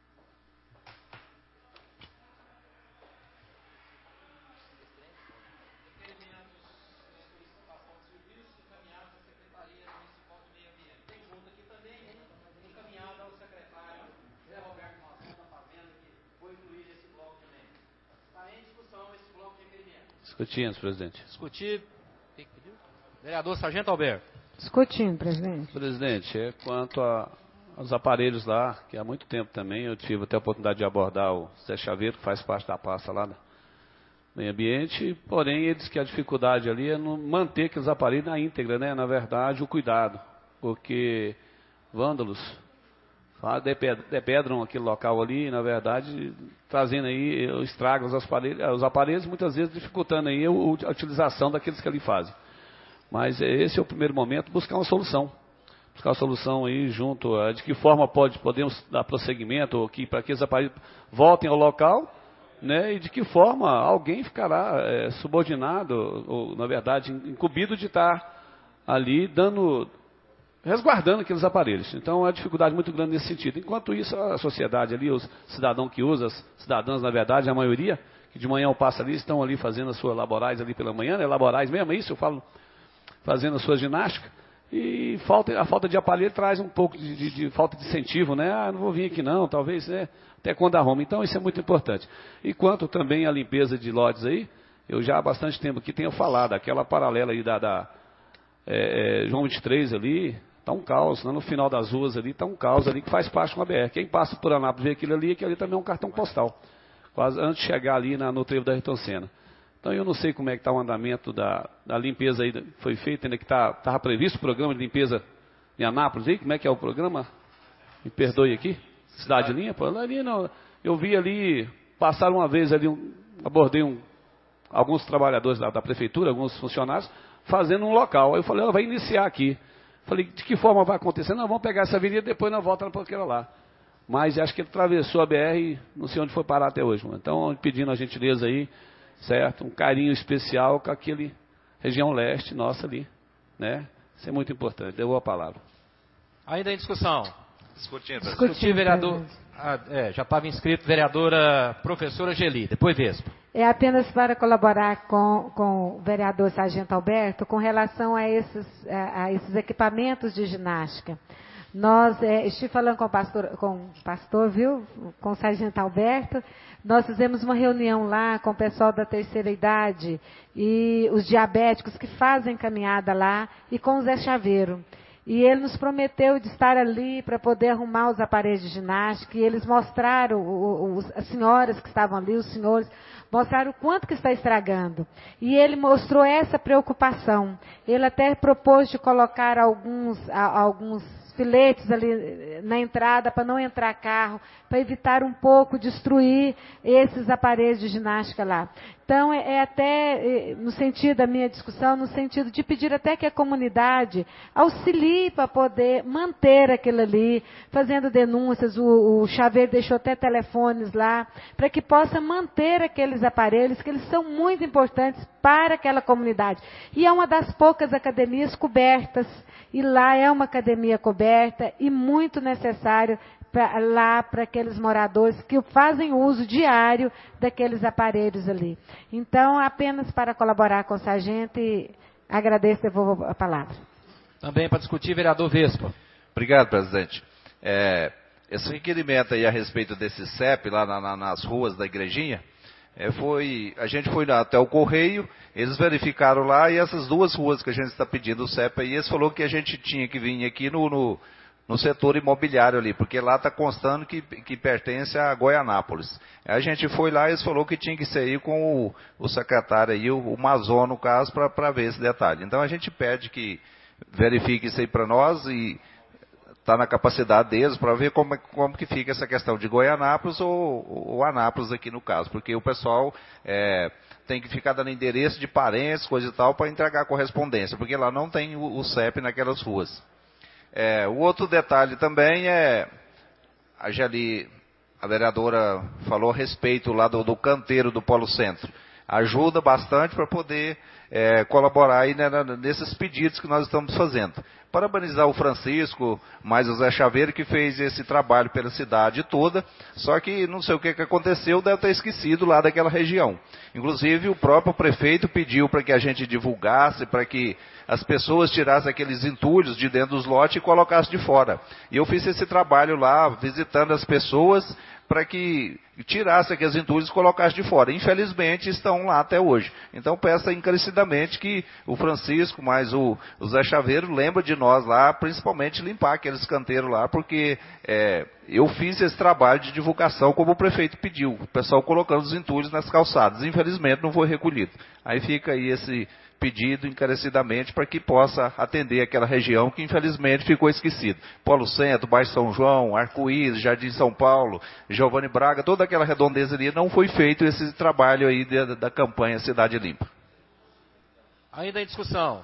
S16: Discutindo, presidente.
S2: Discutir. Vereador Sargento Alberto.
S8: Discutindo, presidente.
S16: Presidente, quanto aos aparelhos lá, que há muito tempo também eu tive até a oportunidade de abordar o Zé Chaveiro, que faz parte da pasta lá do meio ambiente, porém ele diz que a dificuldade ali é manter aqueles aparelhos na íntegra, né? Na verdade, o cuidado, porque vândalos depedram aquele local ali, na verdade, trazendo aí estragos aos aparelhos, muitas vezes dificultando aí a utilização daqueles que ali fazem. Mas esse é o primeiro momento, buscar uma solução. Buscar uma solução aí junto, de que forma podemos dar prosseguimento, para que os aparelhos voltem ao local, né, e de que forma alguém ficará subordinado, ou na verdade incumbido de estar ali resguardando aqueles aparelhos. Então, há dificuldade muito grande nesse sentido. Enquanto isso, a sociedade ali, os cidadãos que usam, as cidadãs, na verdade, a maioria, que de manhã eu passo ali, estão ali fazendo as suas laborais ali pela manhã, né? Laborais mesmo, é isso, eu falo, fazendo a sua ginástica, e a falta de aparelho traz um pouco de falta de incentivo, né? Ah, não vou vir aqui não, talvez, né? Até quando arruma. Então, isso é muito importante. E quanto também à limpeza de lotes aí, eu já há bastante tempo aqui tenho falado, aquela paralela aí João 23 ali, está um caos, né? No final das ruas ali, está um caos ali que faz parte de uma BR. Quem passa por Anápolis vê aquilo ali também é um cartão postal, quase antes de chegar ali no trevo da Ayrton Senna. Então eu não sei como é que está o andamento da limpeza aí, foi feito, ainda que estava previsto o programa de limpeza em Anápolis aí, como é que é o programa? Me perdoe aqui, Cidade Limpa, ali não, eu vi ali, passaram uma vez ali, abordei alguns trabalhadores da prefeitura, alguns funcionários, fazendo um local, aí eu falei, vai iniciar aqui. Falei, de que forma vai acontecer? Não, vamos pegar essa avenida e depois nós voltamos para aquela lá. Mas acho que ele atravessou a BR, não sei onde foi parar até hoje. Mano. Então, pedindo a gentileza aí, certo? Um carinho especial com aquele região leste nossa ali, né? Isso é muito importante. Deu a palavra.
S2: Ainda em discussão.
S12: Discutir,
S2: vereador. Já estava inscrito vereadora professora Geli, depois Vespa.
S8: É apenas para colaborar com o vereador Sargento Alberto com relação a esses equipamentos de ginástica. Nós, estive falando com o pastor, viu? Com o Sargento Alberto. Nós fizemos uma reunião lá com o pessoal da terceira idade e os diabéticos que fazem caminhada lá e com o Zé Chaveiro. E ele nos prometeu de estar ali para poder arrumar os aparelhos de ginástica. E eles mostraram, as senhoras que estavam ali, os senhores, mostraram o quanto que está estragando. E ele mostrou essa preocupação. Ele até propôs de colocar alguns filetes ali na entrada para não entrar carro, para evitar um pouco destruir esses aparelhos de ginástica lá. Então, até no sentido da minha discussão, no sentido de pedir até que a comunidade auxilie para poder manter aquilo ali, fazendo denúncias, o Chaveiro deixou até telefones lá, para que possa manter aqueles aparelhos, que eles são muito importantes para aquela comunidade. E é uma das poucas academias cobertas, e lá é uma academia coberta e muito necessário para aqueles moradores que fazem uso diário daqueles aparelhos ali. Então, apenas para colaborar com o sargento e agradeço e devolvo a palavra.
S2: Também para discutir, vereador Vespa.
S10: Obrigado, presidente. Esse requerimento aí a respeito desse CEP lá nas ruas da igrejinha, a gente foi até o Correio, eles verificaram lá, e essas duas ruas que a gente está pedindo o CEP aí, eles falaram que a gente tinha que vir aqui no setor imobiliário ali, porque lá está constando que pertence a Goianápolis. A gente foi lá e eles falaram que tinha que sair com o secretário aí, o Mazon, no caso, para ver esse detalhe. Então a gente pede que verifique isso aí para nós e está na capacidade deles para ver como que fica essa questão de Goianápolis ou Anápolis aqui no caso, porque o pessoal tem que ficar dando endereço de parentes, coisa e tal, para entregar a correspondência, porque lá não tem o CEP naquelas ruas. O outro detalhe também a vereadora falou a respeito lá do canteiro do Polo Centro. Ajuda bastante para poder colaborar aí, né, nesses pedidos que nós estamos fazendo. Parabenizar o Francisco, mais o Zé Chaveiro, que fez esse trabalho pela cidade toda, só que não sei o que aconteceu, deve ter esquecido lá daquela região. Inclusive, o próprio prefeito pediu para que a gente divulgasse, para que as pessoas tirassem aqueles entulhos de dentro dos lotes e colocassem de fora. E eu fiz esse trabalho lá, visitando as pessoas, para que tirasse aqueles entulhos e colocasse de fora. Infelizmente, estão lá até hoje. Então, peço encarecidamente que o Francisco, mais o Zé Chaveiro, lembre de nós lá, principalmente limpar aqueles canteiros lá, porque eu fiz esse trabalho de divulgação como o prefeito pediu, o pessoal colocando os entulhos nas calçadas. Infelizmente, não foi recolhido. Aí fica aí esse pedido encarecidamente para que possa atender aquela região que infelizmente ficou esquecida. Polo Centro, Baixo São João, Arco-Íris, Jardim São Paulo, Giovanni Braga, toda aquela redondeza ali, não foi feito esse trabalho aí da campanha Cidade Limpa.
S2: Ainda em discussão.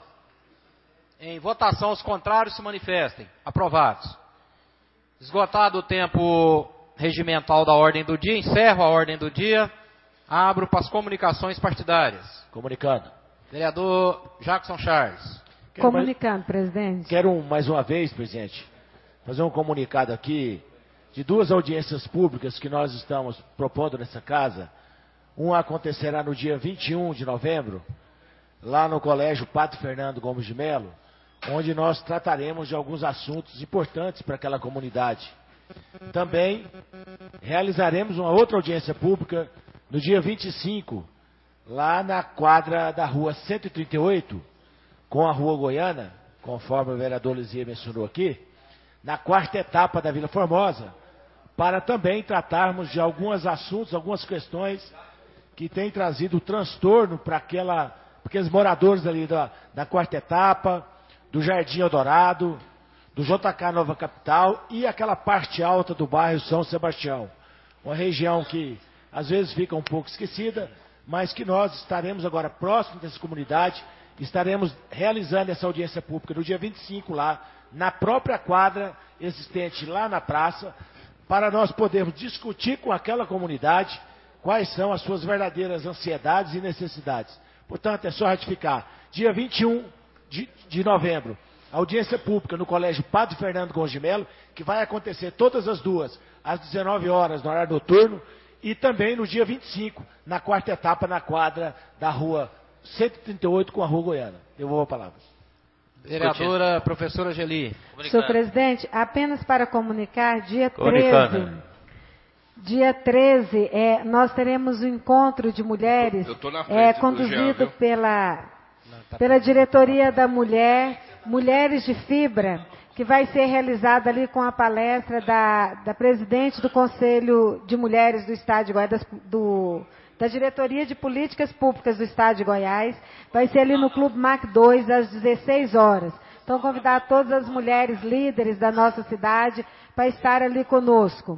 S2: Em votação, os contrários se manifestem. Aprovados. Esgotado o tempo regimental da ordem do dia, encerro a ordem do dia, abro para as comunicações partidárias.
S15: Comunicando.
S2: Vereador Jackson Charles.
S8: Comunicando, presidente.
S15: Quero mais uma vez, presidente, fazer um comunicado aqui de duas audiências públicas que nós estamos propondo nessa casa. Uma acontecerá no dia 21 de novembro, lá no Colégio Padre Fernando Gomes de Melo, onde nós trataremos de alguns assuntos importantes para aquela comunidade. Também realizaremos uma outra audiência pública no dia 25, lá na quadra da rua 138, com a rua Goiana, conforme o vereador Lizia mencionou aqui, na quarta etapa da Vila Formosa, para também tratarmos de alguns assuntos, algumas questões que tem trazido transtorno para aqueles moradores ali da quarta etapa, do Jardim Eldorado, do JK Nova Capital e aquela parte alta do bairro São Sebastião. Uma região que às vezes fica um pouco esquecida, mas que nós estaremos agora próximos dessa comunidade, estaremos realizando essa audiência pública no dia 25 lá, na própria quadra existente lá na praça, para nós podermos discutir com aquela comunidade quais são as suas verdadeiras ansiedades e necessidades. Portanto, é só ratificar. Dia 21 de novembro, audiência pública no Colégio Padre Fernando Gomes de Melo, que vai acontecer todas as duas, às 19 horas, no horário noturno, e também no dia 25, na quarta etapa, na quadra da rua 138 com a rua Goiana. Eu vou a palavra.
S2: Vereadora professora Geli.
S8: Senhor presidente, apenas para comunicar, dia 13, nós teremos um encontro de mulheres conduzido pela diretoria da Mulher, Mulheres de Fibra, que vai ser realizado ali com a palestra da presidente do Conselho de Mulheres do Estado de Goiás, da Diretoria de Políticas Públicas do Estado de Goiás. Vai ser ali no Clube MAC 2, às 16 horas. Então, convidar todas as mulheres líderes da nossa cidade para estar ali conosco.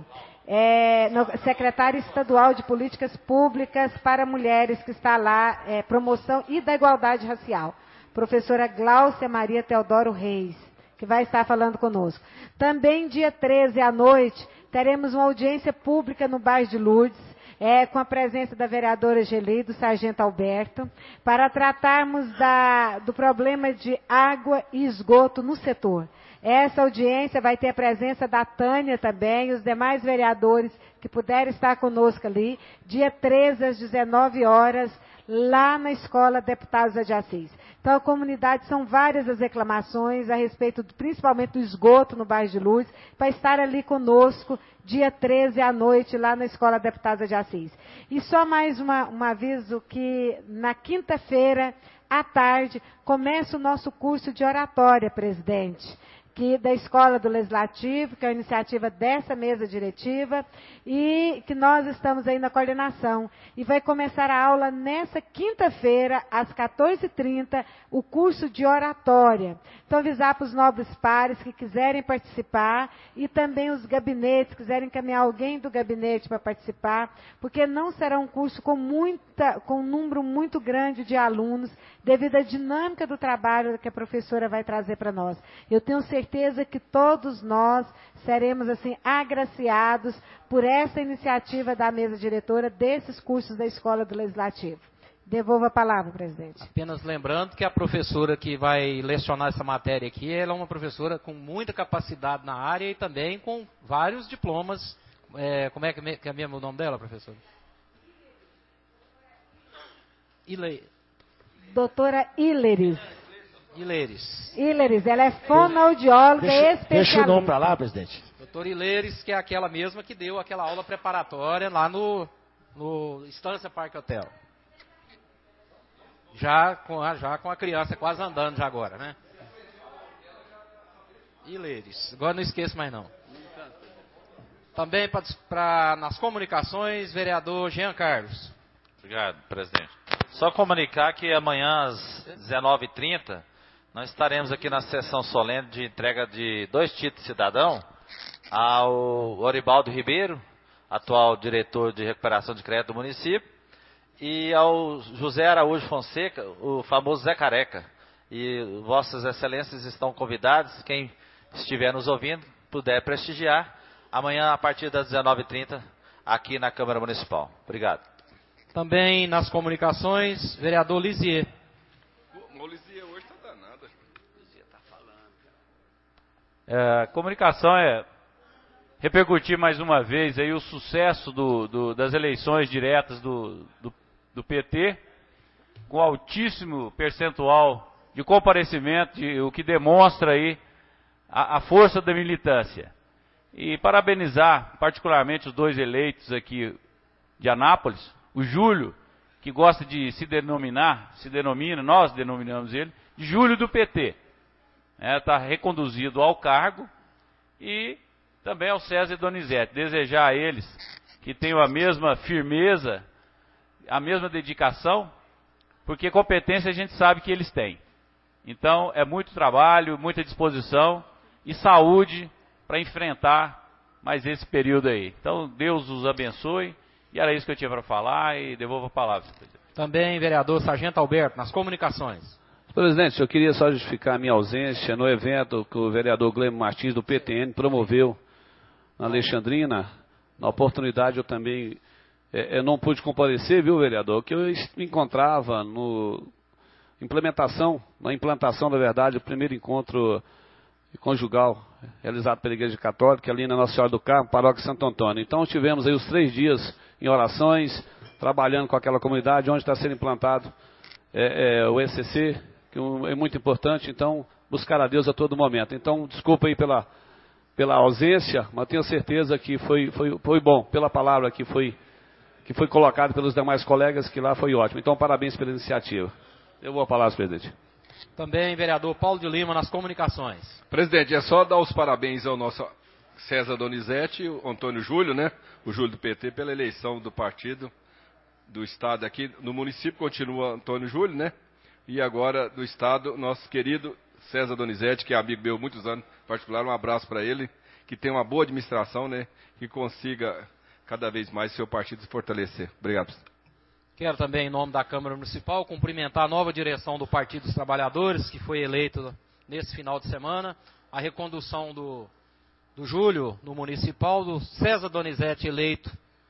S8: Secretária Estadual de Políticas Públicas para Mulheres, que está lá, promoção e da igualdade racial. Professora Gláucia Maria Teodoro Reis, que vai estar falando conosco. Também, dia 13 à noite, teremos uma audiência pública no bairro de Lourdes, com a presença da vereadora Geli, do sargento Alberto, para tratarmos do problema de água e esgoto no setor. Essa audiência vai ter a presença da Tânia também, e os demais vereadores que puderem estar conosco ali, dia 13 às 19 horas, lá na Escola Deputados de Assis. Então, a comunidade, são várias as reclamações a respeito, principalmente do esgoto no bairro de Lourdes, para estar ali conosco, dia 13 à noite, lá na Escola Deputados de Assis. E só mais um aviso que, na quinta-feira, à tarde, começa o nosso curso de oratória, presidente, da Escola do Legislativo, que é a iniciativa dessa mesa diretiva, e que nós estamos aí na coordenação. E vai começar a aula nessa quinta-feira, às 14h30, o curso de oratória. Então, avisar para os nobres pares que quiserem participar, e também os gabinetes, quiserem encaminhar alguém do gabinete para participar, porque não será um curso com um número muito grande de alunos, devido à dinâmica do trabalho que a professora vai trazer para nós. Eu tenho certeza que todos nós seremos assim agraciados por essa iniciativa da mesa diretora desses cursos da Escola do Legislativo. Devolvo a palavra, presidente.
S2: Apenas lembrando que a professora que vai lecionar essa matéria aqui, ela é uma professora com muita capacidade na área e também com vários diplomas. Como é que é mesmo o nome dela, professora?
S8: Doutora Ileris.
S2: Ileris,
S8: ela é fonoaudióloga especialista.
S15: Deixa o nome para lá, presidente.
S2: Doutora Ileris, que é aquela mesma que deu aquela aula preparatória lá no Estância Parque Hotel. Já com a criança quase andando já agora, né? Ileris, agora não esqueço mais não. Também nas comunicações, vereador Jean Carlos.
S12: Obrigado, presidente. Só comunicar que amanhã às 19h30 nós estaremos aqui na sessão solene de entrega de 2 títulos de cidadão ao Oribaldo Ribeiro, atual diretor de recuperação de crédito do município, e ao José Araújo Fonseca, o famoso Zé Careca. E vossas excelências estão convidados, quem estiver nos ouvindo, puder prestigiar, amanhã a partir das 19h30 aqui na Câmara Municipal. Obrigado.
S2: Também nas comunicações, vereador Lisier.
S14: O Lisier hoje está danado.
S16: O Lisier está falando. Comunicação é repercutir mais uma vez aí o sucesso das eleições diretas do PT, com altíssimo percentual de comparecimento, o que demonstra aí a força da militância. E parabenizar particularmente os 2 eleitos aqui de Anápolis, o Júlio, que gosta de nós denominamos ele, de Júlio do PT. Está reconduzido ao cargo. E também ao César e Donizete. Desejar a eles que tenham a mesma firmeza
S18: a mesma dedicação, porque competência a gente sabe que eles têm. Então, é muito trabalho, muita disposição e saúde para enfrentar mais esse período aí. Então, Deus os abençoe, e era isso que eu tinha para falar, e devolvo a palavra.
S2: Também, vereador Sargento Alberto, nas comunicações.
S16: Presidente, eu queria só justificar a minha ausência no evento que o vereador Glênio Martins, do PTN, promoveu na Alexandrina. Na oportunidade, eu também não pude comparecer, viu, vereador, que eu me encontrava na implantação, na verdade, do primeiro encontro conjugal realizado pela Igreja Católica, ali na Nossa Senhora do Carmo, Paróquia Santo Antônio. Então, tivemos aí os 3 dias em orações, trabalhando com aquela comunidade, onde está sendo implantado o ECC, que é muito importante, então, buscar a Deus a todo momento. Então, desculpa aí pela ausência, mas tenho certeza que foi bom, pela palavra que foi colocada pelos demais colegas, que lá foi ótimo. Então, parabéns pela iniciativa. Eu vou a palavra, presidente.
S2: Também, vereador Paulo de Lima, nas comunicações.
S14: Presidente, é só dar os parabéns ao nosso César Donizete e o Antônio Júlio, né? O Júlio do PT, pela eleição do partido do Estado aqui. No município continua Antônio Júlio, né? E agora do Estado, nosso querido César Donizete, que é amigo meu há muitos anos, em particular, um abraço para ele, que tem uma boa administração, né? Que consiga cada vez mais seu partido se fortalecer. Obrigado.
S2: Quero também, em nome da Câmara Municipal, cumprimentar a nova direção do Partido dos Trabalhadores, que foi eleito nesse final de semana, a recondução do Júlio no Municipal, do César Donizete eleito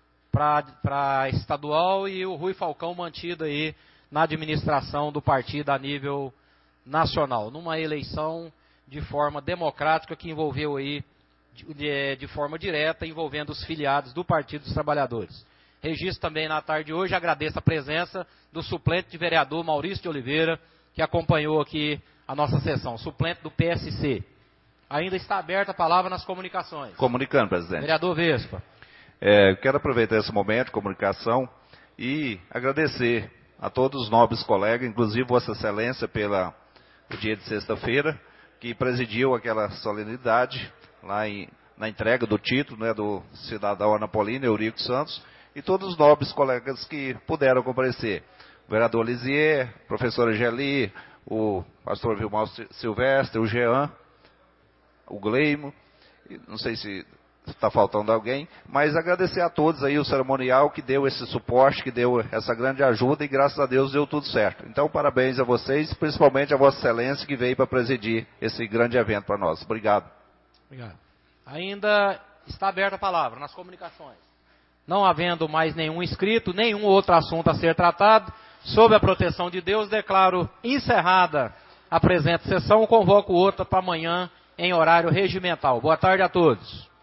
S2: para estadual e o Rui Falcão mantido aí na administração do partido a nível nacional, numa eleição de forma democrática que envolveu aí, de forma direta, envolvendo os filiados do Partido dos Trabalhadores. Registro também na tarde de hoje, agradeço a presença do suplente de vereador Maurício de Oliveira, que acompanhou aqui a nossa sessão, suplente do PSC. Ainda está aberta a palavra nas comunicações.
S19: Comunicando, presidente.
S2: Vereador Vespa.
S19: Quero aproveitar esse momento de comunicação e agradecer a todos os nobres colegas, inclusive Vossa Excelência, pelo dia de sexta-feira, que presidiu aquela solenidade lá na entrega do título, né, do cidadão Anapolino Eurico Santos, e todos os nobres colegas que puderam comparecer. O vereador Lisier, a professora Geli, o pastor Vilmar Silvestre, o Jean, o Gleimo, não sei se está faltando alguém, mas agradecer a todos aí o cerimonial que deu esse suporte, que deu essa grande ajuda e graças a Deus deu tudo certo. Então parabéns a vocês, principalmente a Vossa Excelência que veio para presidir esse grande evento para nós. Obrigado.
S2: Obrigado. Ainda está aberta a palavra nas comunicações. Não havendo mais nenhum inscrito, nenhum outro assunto a ser tratado, sob a proteção de Deus, declaro encerrada a presente sessão, convoco outra para amanhã em horário regimental. Boa tarde a todos.